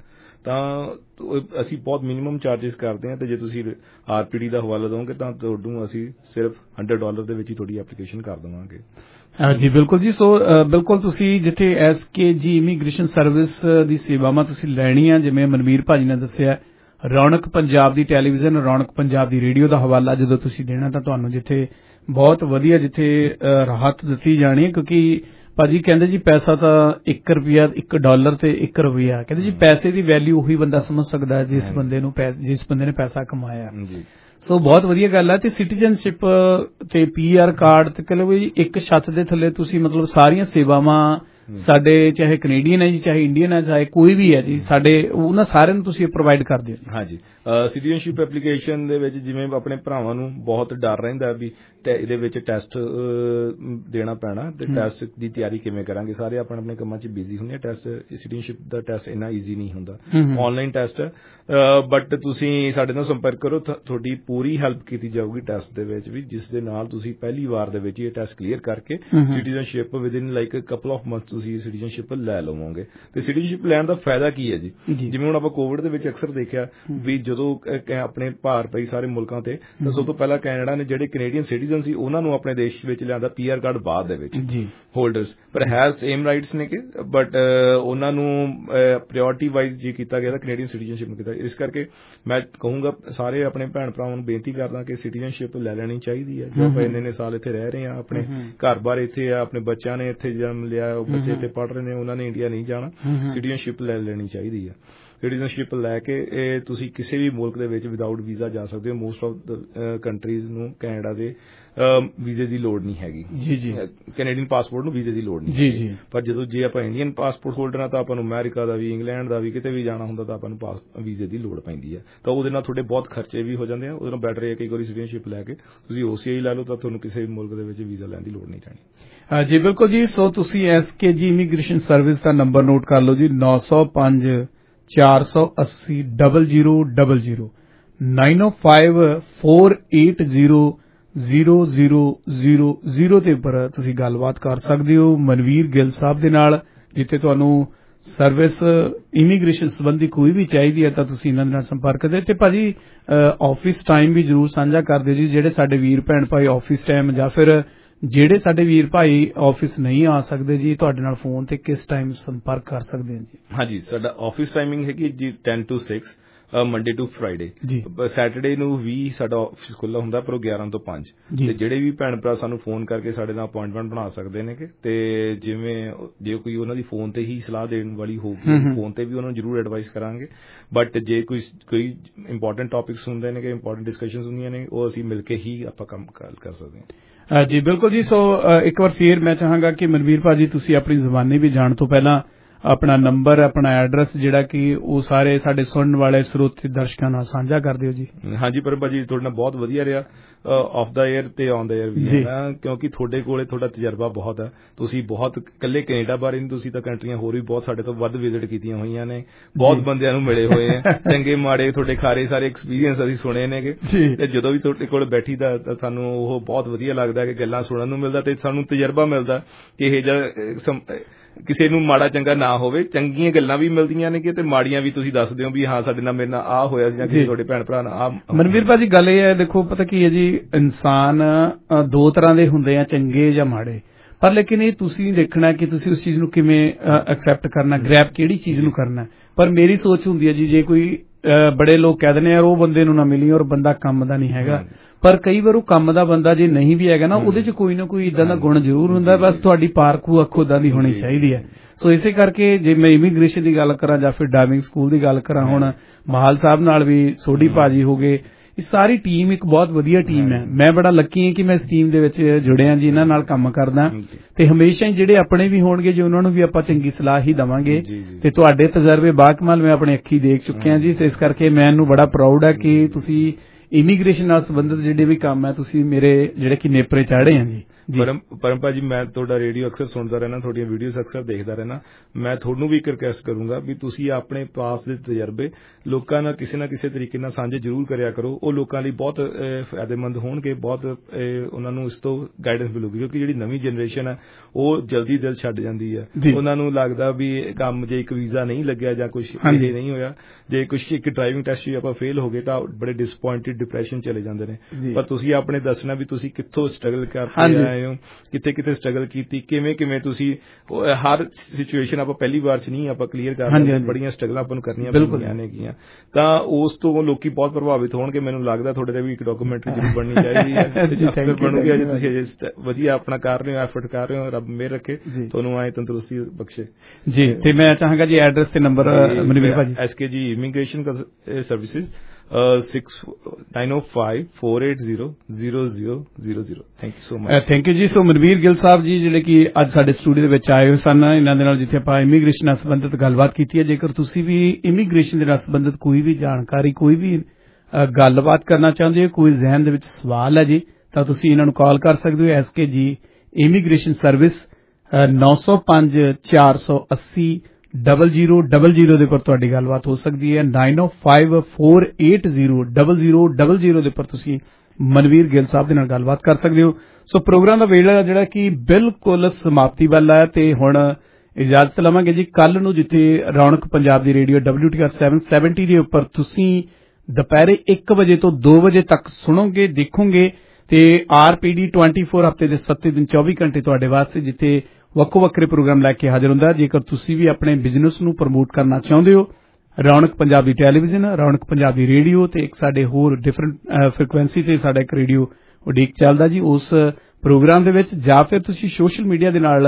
ਤਾਂ ਅਸੀਂ ਬਹੁਤ ਮਿਨੀਮਮ ਚਾਰਜਿਸ ਕਰਦੇ ਹਾਂ, ਤੇ ਜੇ ਤੁਸੀਂ ਆਰ ਪੀ ਡੀ ਦਾ ਹਵਾਲਾ ਦਿਓਗੇ ਤਾਂ ਤੁਹਾਨੂੰ ਅਸੀਂ ਸਿਰਫ ਹੰਡਰਡ ਡਾਲਰ ਦੇ ਵਿੱਚ ਹੀ ਤੁਹਾਡੀ ਐਪਲੀਕੇਸ਼ਨ ਕਰ ਦੇਵਾਂਗੇ। ਜੀ ਬਿਲਕੁਲ ਜੀ। ਸੋ ਬਿਲਕੁਲ ਤੁਸੀਂ ਜਿੱਥੇ S K G immigration service ਦੀ ਸੇਵਾਵਾਂ ਤੁਸੀਂ ਲੈਣੀਆਂ, ਜਿਵੇਂ ਮਨਵੀਰ ਭਾਜੀ ਨੇ ਦੱਸਿਆ, ਰੌਣਕ ਪੰਜਾਬ ਦੀ ਟੈਲੀਵਿਜ਼ਨ, ਰੌਣਕ ਪੰਜਾਬ ਦੀ ਰੇਡੀਓ ਦਾ ਹਵਾਲਾ ਜਦੋਂ ਤੁਸੀਂ ਦੇਣਾ ਤਾਂ ਤੁਹਾਨੂੰ ਜਿੱਥੇ ਬਹੁਤ ਵਧੀਆ ਜਿੱਥੇ ਰਾਹਤ ਦਿੱਤੀ ਜਾਣੀ ਹੈ। ਕਿਉਂਕਿ ਭਾਜੀ ਕਹਿੰਦੇ ਜੀ ਪੈਸਾ ਤਾਂ ਇੱਕ ਰੁਪਇਆ ਇੱਕ ਡਾਲਰ ਤੇ ਇੱਕ ਰੁਪਇਆ, ਕਹਿੰਦੇ ਜੀ ਪੈਸੇ ਦੀ ਵੈਲਿਊ ਉਹੀ ਬੰਦਾ ਸਮਝ ਸਕਦਾ ਜਿਸ ਬੰਦੇ ਨੂੰ ਜਿਸ ਬੰਦੇ ਨੇ ਪੈਸਾ ਕਮਾਇਆ। ਸੋ ਬਹੁਤ ਵਧੀਆ ਗੱਲ ਹੈ। ਤੇ ਸਿਟੀਜ਼ਨਸ਼ਿਪ ਤੇ ਪੀ ਆਰ ਕਾਰਡ ਤੇ ਕਹਿੰਦੇ ਵੀ ਇੱਕ ਛੱਤ ਦੇ ਥੱਲੇ ਤੁਸੀਂ ਮਤਲਬ ਸਾਰੀਆਂ ਸੇਵਾਵਾਂ ਸਾਡੇ, ਚਾਹੇ ਕੈਨੇਡੀਅਨ ਹੈ ਜੀ, ਚਾਹੇ ਇੰਡੀਅਨ ਹੈ, ਚਾਹੇ ਕੋਈ ਵੀ ਹੈ ਜੀ, ਸਾਡੇ ਉਹਨਾਂ ਸਾਰਿਆਂ ਨੂੰ ਤੁਸੀਂ ਪ੍ਰੋਵਾਈਡ ਕਰਦੇ ਹੋ। ਹਾਂਜੀ, ਸਿਟੀਜ਼ਨਸ਼ਿਪ ਐਪਲੀਕੇਸ਼ਨ ਦੇ ਵਿੱਚ ਜਿਵੇਂ ਆਪਣੇ ਭਰਾਵਾਂ ਨੂੰ ਬਹੁਤ ਡਰ ਰਹਿੰਦਾ ਵੀ ਇਹਦੇ ਵਿੱਚ ਟੈਸਟ ਦੇਣਾ ਪੈਣਾ, ਤੇ ਟੈਸਟ ਦੀ ਤਿਆਰੀ ਕਿਵੇਂ ਕਰਾਂਗੇ, ਸਾਰੇ ਆਪਣੇ ਆਪਣੇ ਕੰਮਾਂ 'ਚ ਬਿਜ਼ੀ ਹੁੰਦੇ ਆ। ਟੈਸਟ ਸਿਟੀਜ਼ਨਸ਼ਿਪ ਦਾ ਟੈਸਟ ਇੰਨਾ ਈਜ਼ੀ ਨਹੀਂ ਹੁੰਦਾ, ਆਨਲਾਈਨ ਟੈਸਟ ਹੈ, ਬਟ ਤੁਸੀਂ ਸਾਡੇ ਨਾਲ ਸੰਪਰਕ ਕਰੋ, ਤੁਹਾਡੀ ਪੂਰੀ ਹੈਲਪ ਕੀਤੀ ਜਾਊਗੀ ਟੈਸਟ ਦੇ ਵਿੱਚ ਵੀ, ਜਿਸ ਦੇ ਨਾਲ ਤੁਸੀਂ ਪਹਿਲੀ ਵਾਰ ਦੇ ਵਿੱਚ ਇਹ ਟੈਸਟ ਕਲੀਅਰ ਕਰਕੇ citizenship with in like couple of month ਤੁਸੀਂ ਸਿਟੀਜ਼ਨਸ਼ਿਪ ਲੈ ਲਵੋਗੇ। ਤੇ ਸਿਟੀਜ਼ਨਸ਼ਿਪ ਲੈਣ ਦਾ ਫਾਇਦਾ ਕੀ ਹੈ ਜੀ, ਜਿਵੇਂ ਹੁਣ ਆਪਾਂ ਕੋਵਿਡ ਦੇ ਵਿੱਚ ਅਕਸਰ ਦੇਖਿਆ ਵੀ ਜਦੋਂ ਆਪਣੇ ਭਾਰ ਪਈ ਸਾਰੇ ਮੁਲਕਾਂ ਤੇ, ਤਾਂ ਸਭ ਤੋਂ ਪਹਿਲਾਂ ਕੈਨੇਡਾ ਨੇ ਜਿਹੜੇ ਕੈਨੇਡੀਅਨ ਸਿਟੀਜ਼ਨ ਸੀ ਉਹਨਾਂ ਨੂੰ ਆਪਣੇ ਦੇਸ਼ ਵਿੱਚ ਲਿਆਂਦਾ ਪੀ ਆਰ ਕਾਰਡ ਬਾਅਦ ਦੇ ਵਿੱਚ ਹੋਲਡਰਸ, ਪਰ ਹੈਜ਼ ਸੇਮ ਰਾਈਟਸ ਨੇ ਕਿ ਬਟ ਉਹਨਾਂ ਨੂੰ ਪ੍ਰਾਇਓਰਟੀ ਵਾਈਜ਼ ਜੇ ਕੀਤਾ ਗਿਆ ਤਾਂ ਕੈਨੇਡੀਅਨ ਸਿਟੀਜ਼ਨਸ਼ਿਪ ਨੂੰ ਕੀਤਾ। ਇਸ ਕਰਕੇ ਮੈਂ ਕਹੂੰਗਾ ਸਾਰੇ ਆਪਣੇ ਭੈਣ ਭਰਾਵਾਂ ਨੂੰ ਬੇਨਤੀ ਕਰਦਾ ਕਿ ਸਿਟੀਜ਼ਨਸ਼ਿਪ ਲੈ ਲੈਣੀ ਚਾਹੀਦੀ ਹੈ। ਜੋ ਆਪਾਂ ਇੰਨੇ ਇੰਨੇ ਸਾਲ ਇੱਥੇ ਰਹਿ ਰਹੇ ਹਾਂ, ਆਪਣੇ ਘਰ ਬਾਰ ਇੱਥੇ ਆ, ਆਪਣੇ ਬੱਚਿਆਂ ਨੇ ਇੱਥੇ ਜਨਮ ਲਿਆ, ਬੱਚੇ ਇੱਥੇ ਪੜ੍ਹ ਰਹੇ ਨੇ ਉਹਨਾਂ ਨੇ ਇੰਡੀਆ ਨਹੀਂ ਜਾਣਾ, ਸਿਟੀਜ਼ਨਸ਼ਿਪ ਲੈ ਲੈਣੀ ਚਾਹੀਦੀ ਹੈ। ਸਿਟੀਜ਼ਨਸ਼ਿਪ ਲੈ ਕੇ ਇਹ ਤੁਸੀਂ ਕਿਸੇ ਵੀ ਮੁਲਕ ਦੇ ਵਿੱਚ ਵਿਦਆਊਟ ਵੀਜ਼ਾ ਜਾ ਸਕਦੇ ਹੋ। ਮੋਸਟ ਆਫ ਦ ਕੰਟਰੀਜ਼ ਨੂੰ ਕੈਨੇਡਾ ਦੇ ਵੀਜ਼ੇ ਦੀ ਲੋੜ ਨਹੀਂ ਹੈਗੀ। ਜੀ ਜੀ ਕੈਨੇਡੀਅਨ ਪਾਸਪੋਰਟ ਨੂੰ ਵੀਜ਼ੇ ਦੀ ਲੋੜ ਨਹੀਂ ਜੀ ਜੀ ਪਰ ਜਦੋਂ ਜੇ ਆਪਾਂ ਇੰਡੀਅਨ ਪਾਸਪੋਰਟ ਹੋਲਡਰ ਆ ਤਾਂ ਆਪਾਂ ਨੂੰ ਅਮਰੀਕਾ ਦਾ ਵੀ, ਇੰਗਲੈਂਡ ਦਾ ਵੀ, ਕਿਤੇ ਵੀ ਜਾਣਾ ਹੁੰਦਾ ਤਾਂ ਆਪਾਂ ਨੂੰ ਵੀਜ਼ੇ ਦੀ ਲੋੜ ਪੈਂਦੀ ਹੈ। ਤਾਂ ਉਹਦੇ ਨਾਲ ਤੁਹਾਡੇ ਬਹੁਤ ਖਰਚੇ ਵੀ ਹੋ ਜਾਂਦੇ ਆ। ਉਹਦੇ ਨਾਲ ਬੈਟਰ ਹੈ ਕਿ ਇੱਕ ਵਾਰੀ ਸਿਟੀਜ਼ਨਸ਼ਿਪ ਲੈ ਕੇ ਤੁਸੀਂ ਓਸੀਆਈ ਲੈ ਲਓ ਤਾਂ ਤੁਹਾਨੂੰ ਕਿਸੇ ਵੀ ਮੁਲਕ ਦੇ ਵਿੱਚ ਵੀਜ਼ਾ ਲੈਣ ਦੀ ਲੋੜ ਨਹੀਂ ਰਹਿਣੀ। ਜੀ ਬਿਲਕੁਲ ਜੀ। ਸੋ ਤੁਸੀਂ S K G immigration service ਦਾ ਨੰਬਰ ਨੋਟ ਕਰ ਲਓ ਜੀ, ਨੌ ਸੌ ਪੰਜ ਚਾਰ ਸੌ ਅੱਸੀ double zero double zero nine ਓ five four eight zero zero zero zero zero ਤੇ ਉੱਪਰ ਤੁਸੀਂ ਗੱਲਬਾਤ ਕਰ ਸਕਦੇ ਹੋ ਮਨਵੀਰ ਗਿੱਲ ਸਾਹਿਬ ਦੇ ਨਾਲ। ਜਿੱਥੇ ਤੁਹਾਨੂੰ ਸਰਵਿਸ ਇਮੀਗ੍ਰੇਸ਼ਨ ਸੰਬੰਧੀ ਕੋਈ ਵੀ ਚਾਹੀਦੀ ਹੈ ਤਾਂ ਤੁਸੀਂ ਇਹਨਾਂ ਦੇ ਨਾਲ ਸੰਪਰਕ ਕਰਦੇ। ਤੇ ਭਾਜੀ ਆਫਿਸ ਟਾਈਮ ਵੀ ਜ਼ਰੂਰ ਸਾਂਝਾ ਕਰ ਦਿਓ ਜੀ, ਜਿਹੜੇ ਸਾਡੇ ਵੀਰ ਭੈਣ ਭਾਈ ਆਫਿਸ ਟਾਈਮ ਜਾਂ ਫਿਰ ਜਿਹੜੇ ਸਾਡੇ ਵੀਰ ਭਾਈ ਆਫਿਸ ਨਹੀਂ ਆ ਸਕਦੇ ਜੀ, ਤੁਹਾਡੇ ਨਾਲ ਫੋਨ ਤੇ ਕਿਸ ਟਾਈਮ ਸੰਪਰਕ ਕਰ ਸਕਦੇ ਹਾਂ ਜੀ? ਹਾਂਜੀ, ਸਾਡਾ ਆਫਿਸ ਟਾਈਮਿੰਗ ਹੈਗੀ ਜੀ ten to six Monday to Friday. Saturday ਨੂੰ ਵੀ ਸਾਡਾ ਆਫਿਸ ਖੁੱਲ੍ਹਾ ਹੁੰਦਾ ਪਰ ਉਹ ਗਿਆਰਾਂ ਤੋਂ ਪੰਜ। ਤੇ ਜਿਹੜੇ ਵੀ ਭੈਣ ਭਰਾ ਸਾਨੂੰ ਫੋਨ ਕਰਕੇ ਸਾਡੇ ਨਾਲ ਅਪਾਇੰਟਮੈਂਟ ਬਣਾ ਸਕਦੇ ਨੇ। ਤੇ ਜਿਵੇਂ ਜੇ ਕੋਈ ਉਹਨਾਂ ਦੀ ਫੋਨ ਤੇ ਹੀ ਸਲਾਹ ਦੇਣ ਵਾਲੀ ਹੋਊਗੀ ਫੋਨ ਤੇ ਵੀ ਉਹਨਾਂ ਨੂੰ ਜ਼ਰੂਰ ਐਡਵਾਈਸ ਕਰਾਂਗੇ। ਬਟ ਜੇ ਕੋਈ ਕੋਈ ਇੰਪੋਰਟੈਂਟ ਟੌਪਿਕਸ ਹੁੰਦੇ ਨੇ ਕਿ ਇੰਪੋਰਟੈਂਟ ਡਿਸਕਸ਼ਨਸ ਹੁੰਦੀਆਂ ਨੇ ਉਹ ਅਸੀਂ ਮਿਲ ਕੇ ਹੀ ਆਪਾਂ ਕੰਮ ਕਰ ਸਕਦੇ ਹਾਂ। ਜੀ ਬਿਲਕੁਲ ਜੀ। ਸੋ ਇੱਕ ਵਾਰ ਫੇਰ ਮੈਂ ਚਾਹਾਂਗਾ ਕਿ ਮਨਵੀਰ ਭਾਜੀ ਤੁਸੀਂ ਆਪਣੀ ਜ਼ੁਬਾਨੀ ਵੀ ਜਾਣ ਤੋਂ ਪਹਿਲਾਂ ਆਪਣਾ ਨੰਬਰ, ਆਪਣਾ ਐਡਰੈਸ ਜਿਹੜਾ ਕਿ ਉਹ ਸਾਰੇ ਸਾਡੇ ਸੁਣਨ ਵਾਲੇ ਸਰੋਤੇ ਦਰਸ਼ਕਾਂ ਨਾਲ ਸਾਂਝਾ ਕਰ ਦਿਓ ਜੀ। ਹਾਂਜੀ ਪਰ ਭਾਜੀ ਤੁਹਾਡੇ ਨਾਲ ਬਹੁਤ ਵਧੀਆ ਰਿਹਾ ਆਫ ਦਾ ਏਅਰ ਤੇ ਔਨ ਦਾ ਏਅਰ ਵੀ ਹੈ ਨਾ, ਕਿਉਂਕਿ ਤੁਹਾਡੇ ਕੋਲੇ ਤੁਹਾਡਾ ਤਜਰਬਾ ਬਹੁਤ ਹੈ। ਤੁਸੀਂ ਬਹੁਤ ਇਕੱਲੇ ਕੈਨੇਡਾ ਬਾਰੇ ਨਹੀਂ, ਤੁਸੀਂ ਤਾਂ ਕੰਟਰੀਆਂ ਹੋਰ ਵੀ ਬਹੁਤ ਸਾਡੇ ਤੋਂ ਵੱਧ ਵਿਜ਼ਿਟ ਕੀਤੀਆਂ ਹੋਈਆਂ ਨੇ, ਬਹੁਤ ਬੰਦਿਆਂ ਨੂੰ ਮਿਲੇ ਹੋਏ ਆ, ਚੰਗੇ ਮਾੜੇ ਤੁਹਾਡੇ ਖਾਰੇ ਸਾਰੇ ਐਕਸਪੀਰੀਅੰਸ ਅਸੀਂ ਸੁਣੇ ਨੇਗੇ। ਤੇ ਜਦੋਂ ਵੀ ਤੁਹਾਡੇ ਕੋਲ ਬੈਠੀ ਦਾ ਤਾਂ ਸਾਨੂੰ ਉਹ ਬਹੁਤ ਵਧੀਆ ਲੱਗਦਾ ਕਿ ਗੱਲਾਂ ਸੁਣਨ ਨੂੰ ਮਿਲਦਾ ਤੇ ਸਾਨੂੰ ਤਜਰਬਾ ਮਿਲਦਾ ਕਿ ਇਹ ਜਿਹਾ ਕਿਸੇ ਨੂੰ ਮਾੜਾ ਚੰਗਾ ਨਾ ਹੋਵੇ, ਚੰਗੀਆਂ ਗੱਲਾਂ ਵੀ ਮਿਲਦੀਆਂ ਨੇ ਤੇ ਮਾੜੀਆਂ ਵੀ ਤੁਸੀਂ ਦੱਸਦੇ ਹੋ ਵੀ ਹਾਂ ਸਾਡੇ ਨਾਲ ਮੇਰੇ ਨਾਲ ਆਹ ਹੋਇਆ ਸੀ ਜਾਂ ਕਿਸੇ ਤੁਹਾਡੇ ਭੈਣ ਭਰਾ ਨਾਲ ਆਹ। ਮਨਵੀਰ ਭਾਜੀ ਗੱਲ ਇਹ ਹੈ, ਦੇਖੋ ਪਤਾ ਕੀ ਹੈ ਜੀ, ਇਨਸਾਨ ਦੋ ਤਰ੍ਹਾਂ ਦੇ ਹੁੰਦੇ ਆ, ਚੰਗੇ ਜਾਂ ਮਾੜੇ। ਪਰ ਲੇਕਿਨ ਇਹ ਤੁਸੀਂ ਦੇਖਣਾ ਕਿ ਤੁਸੀਂ ਉਸ ਚੀਜ਼ ਨੂੰ ਕਿਵੇਂ ਐਕਸੈਪਟ ਕਰਨਾ, ਗ੍ਰੈਬ ਕਿਹੜੀ ਚੀਜ਼ ਨੂੰ ਕਰਨਾ। ਪਰ ਮੇਰੀ ਸੋਚ ਹੁੰਦੀ ਹੈ ਜੀ, ਜੇ ਕੋਈ ਬੜੇ ਲੋਕ ਕਹਿ ਦਿੰਦੇ ਯਾਰ ਉਹ ਬੰਦੇ ਨੂੰ ਨਾ ਮਿਲੀ ਔਰ ਬੰਦਾ ਕੰਮ ਦਾ ਨਹੀਂ ਹੈਗਾ, ਪਰ ਕਈ ਵਾਰ ਉਹ ਕੰਮ ਦਾ ਬੰਦਾ ਜੇ ਨਹੀਂ ਵੀ ਹੈਗਾ ਨਾ ਉਹਦੇ ਚ ਕੋਈ ਨਾ ਕੋਈ ਇਦਾਂ ਦਾ ਗੁਣ ਜ਼ਰੂਰ ਹੁੰਦਾ, ਬਸ ਤੁਹਾਡੀ ਪਾਰਖੂ ਅੱਖ ਉਦਾਂ ਦੀ ਹੋਣੀ ਚਾਹੀਦੀ ਹੈ। ਸੋ ਇਸੇ ਕਰਕੇ ਜੇ ਮੈਂ ਇਮੀਗ੍ਰੇਸ਼ਨ ਦੀ ਗੱਲ ਕਰਾਂ ਜਾਂ ਫਿਰ ਡਰਾਈਵਿੰਗ ਸਕੂਲ ਦੀ ਗੱਲ ਕਰਾਂ, ਹੁਣ ਮਾਹਲ ਸਾਹਿਬ ਨਾਲ ਵੀ ਸੋਢੀ ਭਾਜੀ ਹੋ ਗਏ, ਇਹ ਸਾਰੀ ਟੀਮ ਇੱਕ ਬਹੁਤ ਵਧੀਆ ਟੀਮ ਹੈ। ਮੈਂ ਬੜਾ ਲੱਕੀ ਹਾਂ ਕਿ ਮੈਂ ਇਸ ਟੀਮ ਦੇ ਵਿੱਚ ਜੁੜਿਆ ਜੀ, ਇਹਨਾਂ ਨਾਲ ਕੰਮ ਕਰਦਾ ਤੇ ਹਮੇਸ਼ਾ ਹੀ ਜਿਹੜੇ ਆਪਣੇ ਵੀ ਹੋਣਗੇ ਜੀ ਉਹਨਾਂ ਨੂੰ ਵੀ ਆਪਾਂ ਚੰਗੀ ਸਲਾਹ ਹੀ ਦੇਵਾਂਗੇ। ਤੇ ਤੁਹਾਡੇ ਤਜਰਬੇ ਬਾਕਮਾਲ ਮੈਂ ਆਪਣੇ ਅੱਖੀ ਦੇਖ ਚੁੱਕਿਆ ਜੀ, ਤੇ ਇਸ ਕਰਕੇ ਮੈਨੂੰ ਬੜਾ ਪ੍ਰਾਊਡ ਹੈ ਕਿ ਤੁਸੀਂ ਇਮੀਗ੍ਰੇਸ਼ਨ ਨਾਲ ਸੰਬੰਧਿਤ ਜਿਹੜੇ ਵੀ ਕੰਮ ਹੈ ਤੁਸੀਂ ਮੇਰੇ ਜਿਹੜੇ ਕਿ ਨੇਪਰੇ ਚਾੜੇ ਆ ਜੀ। ਪਰਮਪਾ ਜੀ ਮੈਂ ਤੁਹਾਡਾ ਰੇਡੀਓ ਅਕਸਰ ਸੁਣਦਾ ਰਹਿਣਾ, ਤੁਹਾਡੀਆਂ ਵੀਡੀਓਜ਼ ਅਕਸਰ ਦੇਖਦਾ ਰਹਿਣਾ। ਮੈਂ ਤੁਹਾਨੂੰ ਵੀ ਇੱਕ ਰਿਕਵੈਸਟ ਕਰੂੰਗਾ ਵੀ ਤੁਸੀਂ ਆਪਣੇ ਪਾਸ ਦੇ ਤਜਰਬੇ ਲੋਕਾਂ ਨਾਲ ਕਿਸੇ ਨਾ ਕਿਸੇ ਤਰੀਕੇ ਨਾਲ ਸਾਂਝੇ ਜ਼ਰੂਰ ਕਰਿਆ ਕਰੋ। ਉਹ ਲੋਕਾਂ ਲਈ ਬਹੁਤ ਫਾਇਦੇਮੰਦ ਹੋਣਗੇ, ਬਹੁਤ ਉਹਨਾਂ ਨੂੰ ਇਸ ਤੋਂ ਗਾਈਡੈਂਸ ਮਿਲੂਗੀ, ਕਿਉਂਕਿ ਜਿਹੜੀ ਨਵੀਂ ਜਨਰੇਸ਼ਨ ਹੈ ਉਹ ਜਲਦੀ ਦਿਲ ਛੱਡ ਜਾਂਦੀ ਹੈ। ਉਹਨਾਂ ਨੂੰ ਲੱਗਦਾ ਵੀ ਕੰਮ ਜੇ ਇੱਕ ਵੀਜ਼ਾ ਨਹੀਂ ਲੱਗਿਆ ਜਾਂ ਕੁਛ ਇਹ ਨਹੀਂ ਹੋਇਆ, ਜੇ ਕੁਛ ਇੱਕ ਡਰਾਈਵਿੰਗ ਟੈਸਟ ਵੀ ਆਪਾਂ ਫੇਲ ਹੋ ਗਏ ਤਾਂ ਬੜੇ ਡਿਸਪੁਆਇੰਟਡ ਡਿਪਰੈਸ਼ਨ ਚਲੇ ਜਾਂਦੇ ਨੇ। ਪਰ ਤੁਸੀਂ ਆਪਣੇ ਦੱਸਣਾ ਵੀ ਤੁਸੀਂ ਕਿੱਥੋਂ ਸਟਰਗਲ ਕਰਦੇ ਆਏ ਹੋ, ਕਿਤੇ ਕਿਤੇ ਸਟਰਗਲ ਕੀਤੀ, ਕਿਵੇਂ ਕਿਵੇਂ ਤੁਸੀਂ ਹਰ ਸਿਚੁਏਸ਼ਨ ਆਪਾਂ ਪਹਿਲੀ ਵਾਰ ਚ ਨਹੀਂ ਆਪਾਂ ਕਲੀਅਰ ਕਰ ਸਕਦੇ, ਬੜੀਆਂ ਸਟਰਗਲਾਂ ਆਪਾਂ ਨੂੰ ਕਰਨੀਆਂ ਪੈਂਦੀਆਂ ਨੇਗੀਆਂ। ਤਾਂ ਉਸ ਤੋਂ ਲੋਕੀ ਬਹੁਤ ਪ੍ਰਭਾਵਿਤ ਹੋਣਗੇ। ਮੈਨੂੰ ਲੱਗਦਾ ਤੁਹਾਡੇ ਤੇ ਵੀ ਇੱਕ ਡਾਕੂਮੈਂਟਰੀ ਜ਼ਰੂਰ ਬਣਨੀ ਚਾਹੀਦੀ ਹੈ, ਅਕਸਰ ਬਣੂਗੀ। ਅਜੇ ਤੁਸੀਂ ਅਜੇ ਵਧੀਆ ਆਪਣਾ ਕਰ ਰਹੇ ਹੋ, ਐਫਰਟ ਕਰ ਰਹੇ ਹੋ, ਰੱਬ ਮਿਹਰ ਰੱਖੇ ਤੁਹਾਨੂੰ ਆਏ ਤੰਦਰੁਸਤੀ ਬਖਸ਼ੇ ਜੀ। ਤੇ ਮੈਂ ਚਾਹਾਂਗਾ ਜੀ ਐਡਰੈਸ ਤੇ ਨੰਬਰ ਮਨਵੀਰ ਭਾਜੀ। S K G immigration services six nine oh five four eight zero zero zero zero zero। Thank you so much. Thank you ਜੀ। ਸੋ ਮਨਵੀਰ ਗਿੱਲ ਸਾਹਿਬ ਜੀ ਜਿਹੜੇ ਕਿ ਅੱਜ ਸਾਡੇ ਸਟੂਡੀਓ ਦੇ ਵਿੱਚ ਆਏ ਹੋਏ ਸਨ, ਇਹਨਾਂ ਦੇ ਨਾਲ ਜਿੱਥੇ ਆਪਾਂ ਇਮੀਗ੍ਰੇਸ਼ਨ ਨਾਲ ਸੰਬੰਧਿਤ ਗੱਲਬਾਤ ਕੀਤੀ ਹੈ। ਜੇਕਰ ਤੁਸੀਂ ਵੀ ਇਮੀਗ੍ਰੇਸ਼ਨ ਦੇ ਨਾਲ ਸੰਬੰਧਿਤ ਕੋਈ ਵੀ ਜਾਣਕਾਰੀ, ਕੋਈ ਵੀ ਗੱਲਬਾਤ ਕਰਨਾ ਚਾਹੁੰਦੇ ਹੋ, ਕੋਈ ਜ਼ਿਹਨ ਦੇ ਵਿੱਚ ਸਵਾਲ ਹੈ ਜੀ, ਤਾਂ ਤੁਸੀਂ ਇਹਨਾਂ ਨੂੰ ਕਾਲ ਕਰ ਸਕਦੇ ਹੋ। S K G immigration service ਨੌ ਸੌ ਪੰਜ ਚਾਰ ਸੌ ਅੱਸੀ ਡਬਲ ਜ਼ੀਰੋ ਡਬਲ ਜ਼ੀਰੋ ਦੇ ਉੱਪਰ ਤੁਹਾਡੀ ਗੱਲਬਾਤ ਹੋ ਸਕਦੀ ਹੈ। ਨਾਈਨ ਓ five four eight zero double zero double zero ਦੇ ਉੱਪਰ ਤੁਸੀਂ ਮਨਵੀਰ ਗਿੱਲ ਸਾਹਿਬ ਦੇ ਨਾਲ ਗੱਲਬਾਤ ਕਰ ਸਕਦੇ ਹੋ। ਸੋ ਪ੍ਰੋਗਰਾਮ ਦਾ ਵੇਲਾ ਜਿਹੜਾ ਕਿ ਬਿਲਕੁਲ ਸਮਾਪਤੀ ਵੱਲ ਹੈ ਤੇ ਹੁਣ ਇਜਾਜ਼ਤ ਲਵਾਂਗੇ ਜੀ। ਕੱਲ ਨੂੰ ਜਿੱਥੇ ਰੌਣਕ ਪੰਜਾਬ ਦੀ radio W T R seven seventy ਦੇ ਉੱਪਰ ਤੁਸੀਂ ਦੁਪਹਿਰੇ ਇੱਕ ਵਜੇ ਤੋਂ ਦੋ ਵਜੇ ਤੱਕ ਸੁਣੋਗੇ, ਦੇਖੋਗੇ ਤੇ R P D twenty four ਹਫ਼ਤੇ ਦੇ ਸੱਤੇ ਦਿਨ ਚੌਵੀ ਘੰਟੇ ਤੁਹਾਡੇ ਵਾਸਤੇ ਜਿੱਥੇ ਵੱਖੋ ਵੱਖਰੇ ਪ੍ਰੋਗਰਾਮ ਲੈ ਕੇ ਹਾਜ਼ਰ ਹੁੰਦਾ। ਜੇਕਰ ਤੁਸੀਂ ਵੀ ਆਪਣੇ ਬਿਜ਼ਨਸ ਨੂੰ ਪ੍ਰਮੋਟ ਕਰਨਾ ਚਾਹੁੰਦੇ ਹੋ, ਰੌਣਕ ਪੰਜਾਬੀ ਟੈਲੀਵਿਜ਼ਨ, ਰੌਣਕ ਪੰਜਾਬੀ ਰੇਡੀਓ ਤੇ ਇੱਕ ਸਾਡੇ ਹੋਰ ਡਿਫਰੈਂਟ ਫ੍ਰੀਕੁਐਂਸੀ ਤੇ ਸਾਡਾ ਇੱਕ ਰੇਡੀਓ ਉਡੀਕ ਚੱਲਦਾ ਜੀ। ਉਸ ਪ੍ਰੋਗਰਾਮ ਦੇ ਵਿੱਚ ਜਾਂ ਫਿਰ ਤੁਸੀਂ ਸੋਸ਼ਲ ਮੀਡੀਆ ਦੇ ਨਾਲ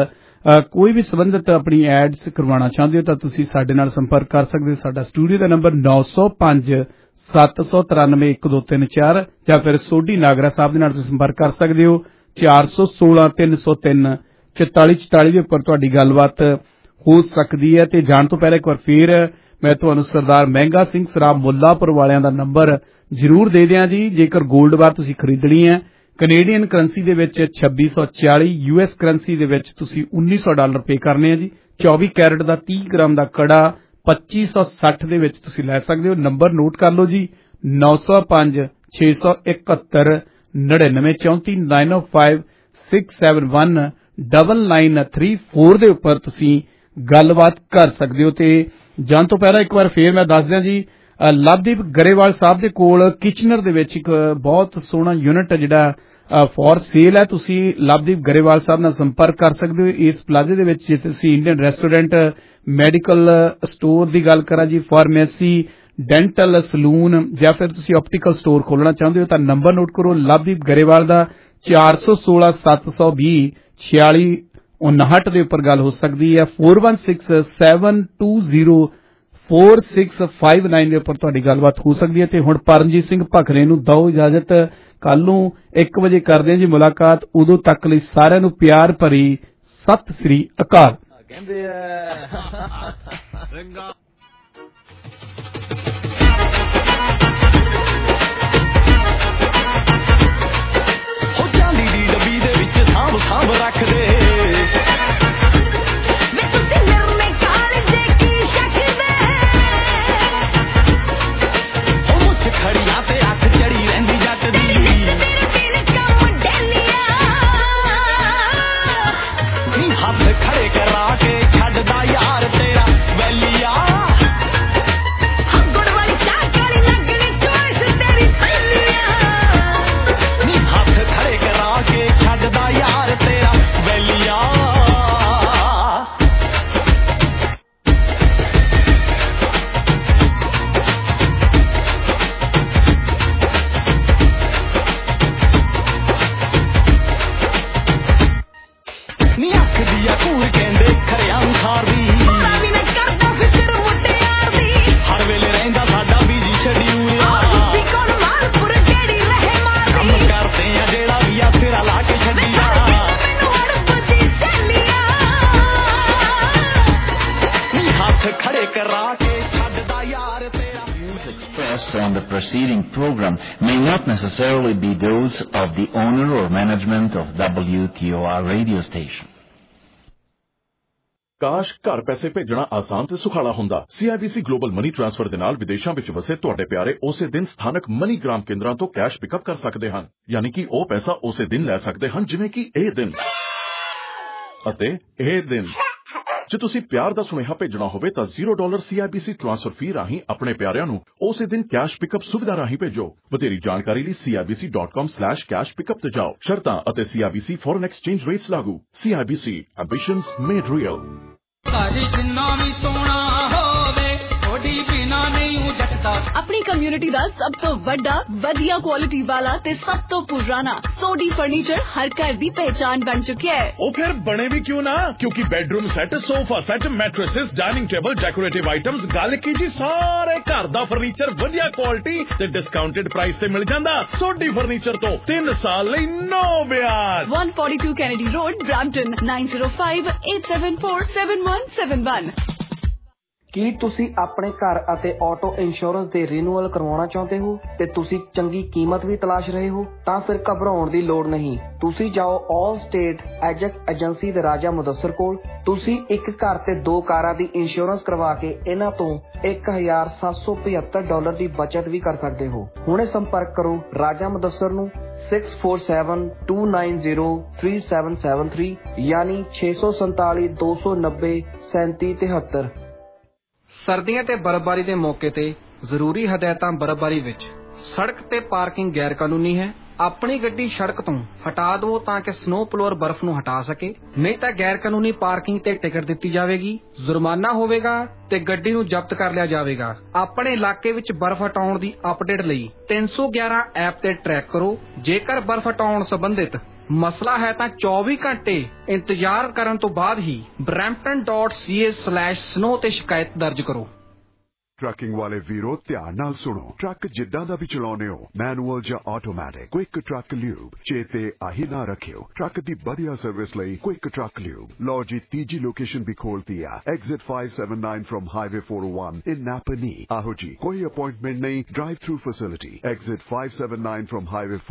ਕੋਈ ਵੀ ਸੰਬੰਧਿਤ ਆਪਣੀ ਐਡਸ ਕਰਵਾਉਣਾ ਚਾਹੁੰਦੇ ਹੋ ਤਾਂ ਤੁਸੀਂ ਸਾਡੇ ਨਾਲ ਸੰਪਰਕ ਕਰ ਸਕਦੇ ਹੋ। ਸਾਡਾ ਸਟੂਡੀਓ ਦਾ ਨੰਬਰ ਨੌ ਸੌ ਪੰਜ ਸੱਤ ਸੌ ਤਰਾਨਵੇਂ ਇੱਕ ਦੋ ਤਿੰਨ ਚਾਰ ਜਾਂ ਫਿਰ ਸੋਢੀ ਨਾਗਰਾ ਸਾਹਿਬ ਦੇ ਨਾਲ ਤੁਸੀਂ ਸੰਪਰਕ ਕਰ ਸਕਦੇ ਹੋ ਚਾਰ ਸੌ ਸੋਲਾਂ ਤਿੰਨ ਸੌ ਤਿੰਨ ਚੁਤਾਲੀ ਚੁਤਾਲੀ ਦੇ ਉੱਪਰ ਤੁਹਾਡੀ ਗੱਲਬਾਤ ਹੋ ਸਕਦੀ ਹੈ। ਤੇ ਜਾਣ ਤੋਂ ਪਹਿਲਾਂ ਇੱਕ ਵਾਰ ਫੇਰ ਮੈਂ ਤੁਹਾਨੂੰ ਸਰਦਾਰ ਮਹਿੰਗਾ ਸਿੰਘ ਸਰਾਬ ਮੁੱਲਾਪੁਰ ਵਾਲਿਆਂ ਦਾ ਨੰਬਰ ਜ਼ਰੂਰ ਦੇ ਦਿਆਂ ਜੀ। ਜੇਕਰ ਗੋਲਡ ਬਾਰ ਤੁਸੀਂ ਖਰੀਦਣੀ ਹੈ ਕੈਨੇਡੀਅਨ ਕਰੰਸੀ ਦੇ ਵਿੱਚ ਛੱਬੀ ਸੌ ਚਾਲੀ, ਯੂ ਐਸ ਕਰੰਸੀ ਦੇ ਵਿੱਚ ਤੁਸੀਂ ਉੱਨੀ ਸੌ ਡਾਲਰ ਪੇ ਕਰਨੇ ਆ ਜੀ। ਚੌਵੀ ਕੈਰਟ ਦਾ ਤੀਹ ਗ੍ਰਾਮ ਦਾ ਕੜਾ ਪੱਚੀ ਸੌ ਸੱਠ ਦੇ ਵਿੱਚ ਤੁਸੀਂ ਲੈ ਸਕਦੇ ਹੋ। ਨੰਬਰ ਨੋਟ ਕਰ ਲਓ ਜੀ ਨੌ ਸੌ ਪੰਜ ਛੇ ਸੌ ਇਕਹੱਤਰ ਨੜਿਨਵੇਂ ਚੌਂਤੀ ਨਾਈਨ ਓ five six seven one double nine three four ਦੇ ਉੱਪਰ ਤੁਸੀਂ ਗੱਲਬਾਤ ਕਰ ਸਕਦੇ ਹੋ। ਤੇ ਜਾਣ ਤੋਂ ਪਹਿਲਾਂ ਇੱਕ ਵਾਰ ਫੇਰ ਮੈਂ ਦੱਸ ਦਿਆਂ ਜੀ ਲਵਦੀਪ ਗਰੇਵਾਲ ਸਾਹਿਬ ਦੇ ਕੋਲ ਕਿਚਨਰ ਦੇ ਵਿੱਚ ਇੱਕ ਬਹੁਤ ਸੋਹਣਾ ਯੂਨਿਟ ਜਿਹੜਾ ਫੋਰ ਸੇਲ ਹੈ। ਤੁਸੀਂ ਲਵਦੀਪ ਗਰੇਵਾਲ ਸਾਹਿਬ ਨਾਲ ਸੰਪਰਕ ਕਰ ਸਕਦੇ ਹੋ। ਇਸ ਪਲਾਜ਼ੇ ਦੇ ਵਿੱਚ ਜੇ ਤੁਸੀਂ ਇੰਡੀਅਨ ਰੈਸਟੋਰੈਂਟ, ਮੈਡੀਕਲ ਸਟੋਰ ਦੀ ਗੱਲ ਕਰਾਂ ਜੀ, ਫਾਰਮੇਸੀ, ਡੈਂਟਲ, ਸਲੂਨ ਜਾਂ ਫਿਰ ਤੁਸੀਂ ਆਪਟੀਕਲ ਸਟੋਰ ਖੋਲਣਾ ਚਾਹੁੰਦੇ ਹੋ ਤਾਂ ਨੰਬਰ ਨੋਟ ਕਰੋ ਲਵਦੀਪ ਗਰੇਵਾਲ ਦਾ ਚਾਰ ਸੌ ਸੋਲਾਂ ਸੱਤ ਸੌ ਵੀਹ ਛਿਆਲੀ ਉਨਾਹਠ ਦੇ ਉੱਪਰ ਗੱਲ ਹੋ ਸਕਦੀ ਹੈ। Four one six seven two zero four six five nine ਦੇ ਉੱਪਰ ਤੁਹਾਡੀ ਗੱਲਬਾਤ ਹੋ ਸਕਦੀ ਹੈ। ਤੇ ਹੁਣ ਪਰਮਜੀਤ ਸਿੰਘ ਭਖਰੇ ਨੂੰ ਦਿਓ ਇਜਾਜ਼ਤ। ਕੱਲ ਨੂੰ ਇੱਕ ਵਜੇ ਕਰਦੇ ਹਾਂ ਜੀ ਮੁਲਾਕਾਤ। ਉਦੋਂ ਤੱਕ ਲਈ ਸਾਰਿਆਂ ਨੂੰ ਪਿਆਰ ਭਰੀ ਸਤਿ ਸ੍ਰੀ ਅਕਾਲ। ਕਹਿੰਦੇ ਹੋ ਚਾਂਦੀ ਦੀ ਡੱਬੀ ਦੇ ਵਿੱਚ ਸਾਂਭ ਸਾਂਭ ਰੱਖਦੇ ਖੜੀਆਂ ਤੇ ਅੱਖ ਚੜੀ ਰਹਿੰਦੀ ਜੱਟ ਦੀ ਨੀ ਹੱਥ ਖੜੇ ਕਰਾ ਕੇ ਛੱਡਦਾ ਯਾਰ ਤੇਰਾ ਵੈਲੀਆ ਗੁੜ ਵਾਲੀ ਚਾਹ ਕਾਲੀ ਲੱਗਣੀ ਚੋਇਸ ਤੇਰੀ ਸਹੇਲੀਆ ਨੀ ਹੱਥ ਖੜੇ ਕਰਾ ਕੇ ਛੱਡਦਾ ਯਾਰ ਤੇਰਾ ਵੈਲੀਆ ਹਰ ਵੇਲੇ ਰਹਿੰਦਾ ਸਾਡਾ ਬੀਜੀ ਸ਼ਡਿਊਲ ਕੰਮ ਕਰਦੇ ਆ ਜਿਹੜਾ ਵੀ ਆ ਤੇਰਾ ਲਾ ਕੇ ਛੱਡੀਦਾ ਨੀ ਹੱਥ ਖੜੇ ਕਰਾ ਕੇ ਛੱਡਦਾ ਯਾਰ ਤੇਰਾ। Views expressed on the preceding program may not necessarily be those of the owner or management of W T O R radio station. ਕਾਸ਼ ਘਰ ਪੈਸੇ ਭੇਜਣਾ ਆਸਾਨ ਤੇ ਸੁਖਾਲਾ ਹੁੰਦਾ। ਸੀਆਈਬੀਸੀ ਗਲੋਬਲ ਮਨੀ ਟ੍ਰਾਂਸਫਰ ਦੇ ਨਾਲ ਵਿਦੇਸ਼ਾਂ ਵਿੱਚ ਵਸੇ ਤੁਹਾਡੇ ਪਿਆਰੇ ਉਸੇ ਦਿਨ ਸਥਾਨਕ ਮਨੀ ਗ੍ਰਾਮ ਕੇਂਦਰਾਂ ਤੋਂ ਕੈਸ਼ ਪਿਕਅਪ ਕਰ ਸਕਦੇ ਹਨ। ਯਾਨੀ ਕਿ ਉਹ ਪੈਸਾ ਉਸੇ ਦਿਨ ਲੈ ਸਕਦੇ ਹਨ ਜਿਵੇਂ ਕਿ ਇਹ ਦਿਨ ਅਤੇ ਇਹ ਦਿਨ। ਜੇ ਤੁਸੀਂ ਪਿਆਰ ਦਾ ਸੁਨੇਹਾ ਭੇਜਣਾ ਹੋਵੇ ਤਾਂ zero dollar CIBC transfer fee ਰਾਹੀਂ ਆਪਣੇ ਪਿਆਰਿਆਂ ਨੂੰ ਉਸੇ ਦਿਨ ਕੈਸ਼ ਪਿਕਅਪ ਸੁਵਿਧਾ ਰਾਹੀਂ ਭੇਜੋ। ਵਧੇਰੀ ਜਾਣਕਾਰੀ ਲਈ CIBC dot com slash cash pickup ਤੇ ਜਾਓ। ਸ਼ਰਤਾਂ ਅਤੇ ਸੀਆਈਬੀਸੀ ਫੋਰਨ ਐਕਸਚੇਂਜ ਰੇਟਸ ਲਾਗੂ। CIBC ambitions made real. ਘਰ ਜਿੰਨਾ ਵੀ ਸੋਹਣਾ ਹੋਵੇ ਥੋੜੀ ਬਿਨਾ ਨਹੀਂ ਉਹ ਜੱਟਦਾ। ਆਪਣੀ ਕਮਿਊਨਿਟੀ ਦਾ ਸਭ ਤੋਂ ਵੱਡਾ ਵਧੀਆ ਕੁਆਲਿਟੀ ਵਾਲਾ ਤੇ ਸਭ ਤੋਂ ਪੁਰਾਣਾ ਸੋਢੀ ਫਰਨੀਚਰ ਹਰ ਘਰ ਦੀ ਪਹਿਚਾਨ ਬਣ ਚੁੱਕਿਆ ਹੈ। ਉਹ ਫਿਰ ਬਣੇ ਵੀ ਕਿਉਂ ਨਾ, ਕਿਉਂਕਿ bedroom set, sofa set, mattresses, dining table, decorative items, ਗੱਲ ਕੀ ਜੀ ਸਾਰੇ ਘਰ ਦਾ ਫਰਨੀਚਰ ਵਧੀਆ ਕੁਆਲਿਟੀ ਤੇ ਡਿਸਕਾਊਂਟਡ ਪ੍ਰਾਈਸ ਤੇ ਮਿਲ ਜਾਂਦਾ। ਸੋਢੀ ਫਰਨੀਚਰ ਤੋਂ ਤਿੰਨ ਸਾਲ ਲਈ ਨੋ ਵਿਆਜ। one forty-two Kennedy road, Brampton nine zero five eight seven four seven one seven one। ਕੀ ਤੁਸੀਂ ਆਪਣੇ ਘਰ ਅਤੇ ਆਟੋ ਇੰਸ਼ੋਰੈਂਸ ਦੇ ਰੀਨਿਊਅਲ ਕਰਵਾਉਣਾ ਚਾਹੁੰਦੇ ਹੋ ਤੇ ਤੁਸੀਂ ਚੰਗੀ ਕੀਮਤ ਵੀ ਤਲਾਸ਼ ਰਹੇ ਹੋ? ਤਾਂ ਫਿਰ ਘਬਰਾਉਣ ਦੀ ਲੋੜ ਨਹੀਂ। ਤੁਸੀਂ ਜਾਓ ਆਲ ਸਟੇਟ ਐਜੈਕਟ ਏਜੰਸੀ ਦੇ ਰਾਜਾ ਮੁਦੱਸਰ ਕੋਲ। ਤੁਸੀਂ ਇੱਕ ਘਰ ਤੇ ਦੋ ਕਾਰਾਂ ਦੀ ਇੰਸ਼ੋਰੈਂਸ ਕਰਵਾ ਕੇ ਇਹਨਾਂ ਤੋਂ ਇੱਕ ਹਜ਼ਾਰ ਸੱਤ ਸੌ ਪਝੱਤਰ ਡਾਲਰ ਦੀ ਬਚਤ ਵੀ ਕਰ ਸਕਦੇ ਹੋ। ਹੁਣੇ ਸੰਪਰਕ ਕਰੋ ਰਾਜਾ ਮੁਦੱਸਰ ਨੂੰ six four seven two nine zero three seven seven three ਯਾਨੀ ਛੇ ਸੌ ਸੰਤਾਲੀ ਦੋ ਸੌ ਨੱਬੇ ਸੈਂਤੀ ਤਿਹੱਤਰ। ਸਰਦੀਆਂ ਤੇ ਬਰਫ਼ਬਾਰੀ ਦੇ ਮੌਕੇ ਤੇ ਜ਼ਰੂਰੀ ਹਦਾਇਤਾਂ। ਬਰਫ਼ਬਾਰੀ ਵਿੱਚ ਸੜਕ ਤੇ ਪਾਰਕਿੰਗ ਗੈਰ ਕਾਨੂੰਨੀ ਹੈ। ਆਪਣੀ ਗੱਡੀ ਸੜਕ ਤੋਂ ਹਟਾ ਦਿਓ ਤਾਂ ਕਿ ਸਨੋ ਪਲੋਅਰ ਬਰਫ਼ ਨੂੰ ਹਟਾ ਸਕੇ, ਨਹੀਂ ਤਾਂ ਗੈਰ ਕਾਨੂੰਨੀ ਪਾਰਕਿੰਗ ਤੇ ਟਿਕਟ ਦਿੱਤੀ ਜਾਵੇਗੀ, ਜੁਰਮਾਨਾ ਹੋਵੇਗਾ ਤੇ ਗੱਡੀ ਨੂੰ ਜ਼ਬਤ ਕਰ ਲਿਆ ਜਾਵੇਗਾ। ਆਪਣੇ ਇਲਾਕੇ ਵਿੱਚ ਬਰਫ਼ ਹਟਾਉਣ ਦੀ ਅਪਡੇਟ ਲਈ ਤਿੰਨ ਸੌ ਗਿਆਰਾਂ ਐਪ ਤੇ ਟਰੈਕ ਕਰੋ। ਜੇਕਰ ਬਰਫ਼ ਹਟਾਉਣ ਸੰਬੰਧਿਤ ਮਸਲਾ ਹੈ ਤਾਂ ਚੌਵੀ ਘੰਟੇ ਇੰਤਜ਼ਾਰ ਕਰਨ ਤੋਂ ਬਾਅਦ ਹੀ brampton dot c a slash snow ਤੇ ਸ਼ਿਕਾਇਤ ਦਰਜ ਕਰੋ। ਟਰੱਕਿੰਗ ਵਾਲੇ ਵੀਰੋ ਧਿਆਨ ਨਾਲ ਸੁਣੋ। ਟਰੱਕ ਜਿੱਦਾਂ ਦਾ ਵੀ ਚਲਾਉਨੇ ਹੋ, ਮੈਨੂਅਲ ਜਾਂ ਆਟੋਮੈਟਿਕ, ਕੁਇਕ ਟਰੱਕ ਲਿਊਬ ਚੇਤੇ ਆਹੀ ਨਾ ਰੱਖਿਓ। ਟਰੱਕ ਦੀ ਵਧੀਆ ਸਰਵਿਸ ਲਈ ਕੁਇਕ ਟਰੱਕ ਲਿਊਬ। ਲਓ ਜੀ ਤੀਜੀ ਲੋਕੇਸ਼ਨ ਵੀ ਖੋਲਤੀ ਆ, exit five seventy-nine from highway four oh one in Napanee. ਆਹੋ ਜੀ, ਕੋਈ ਅਪਾਇੰਟਮੈਂਟ ਨਹੀਂ, drive through facility. Exit five seventy-nine from highway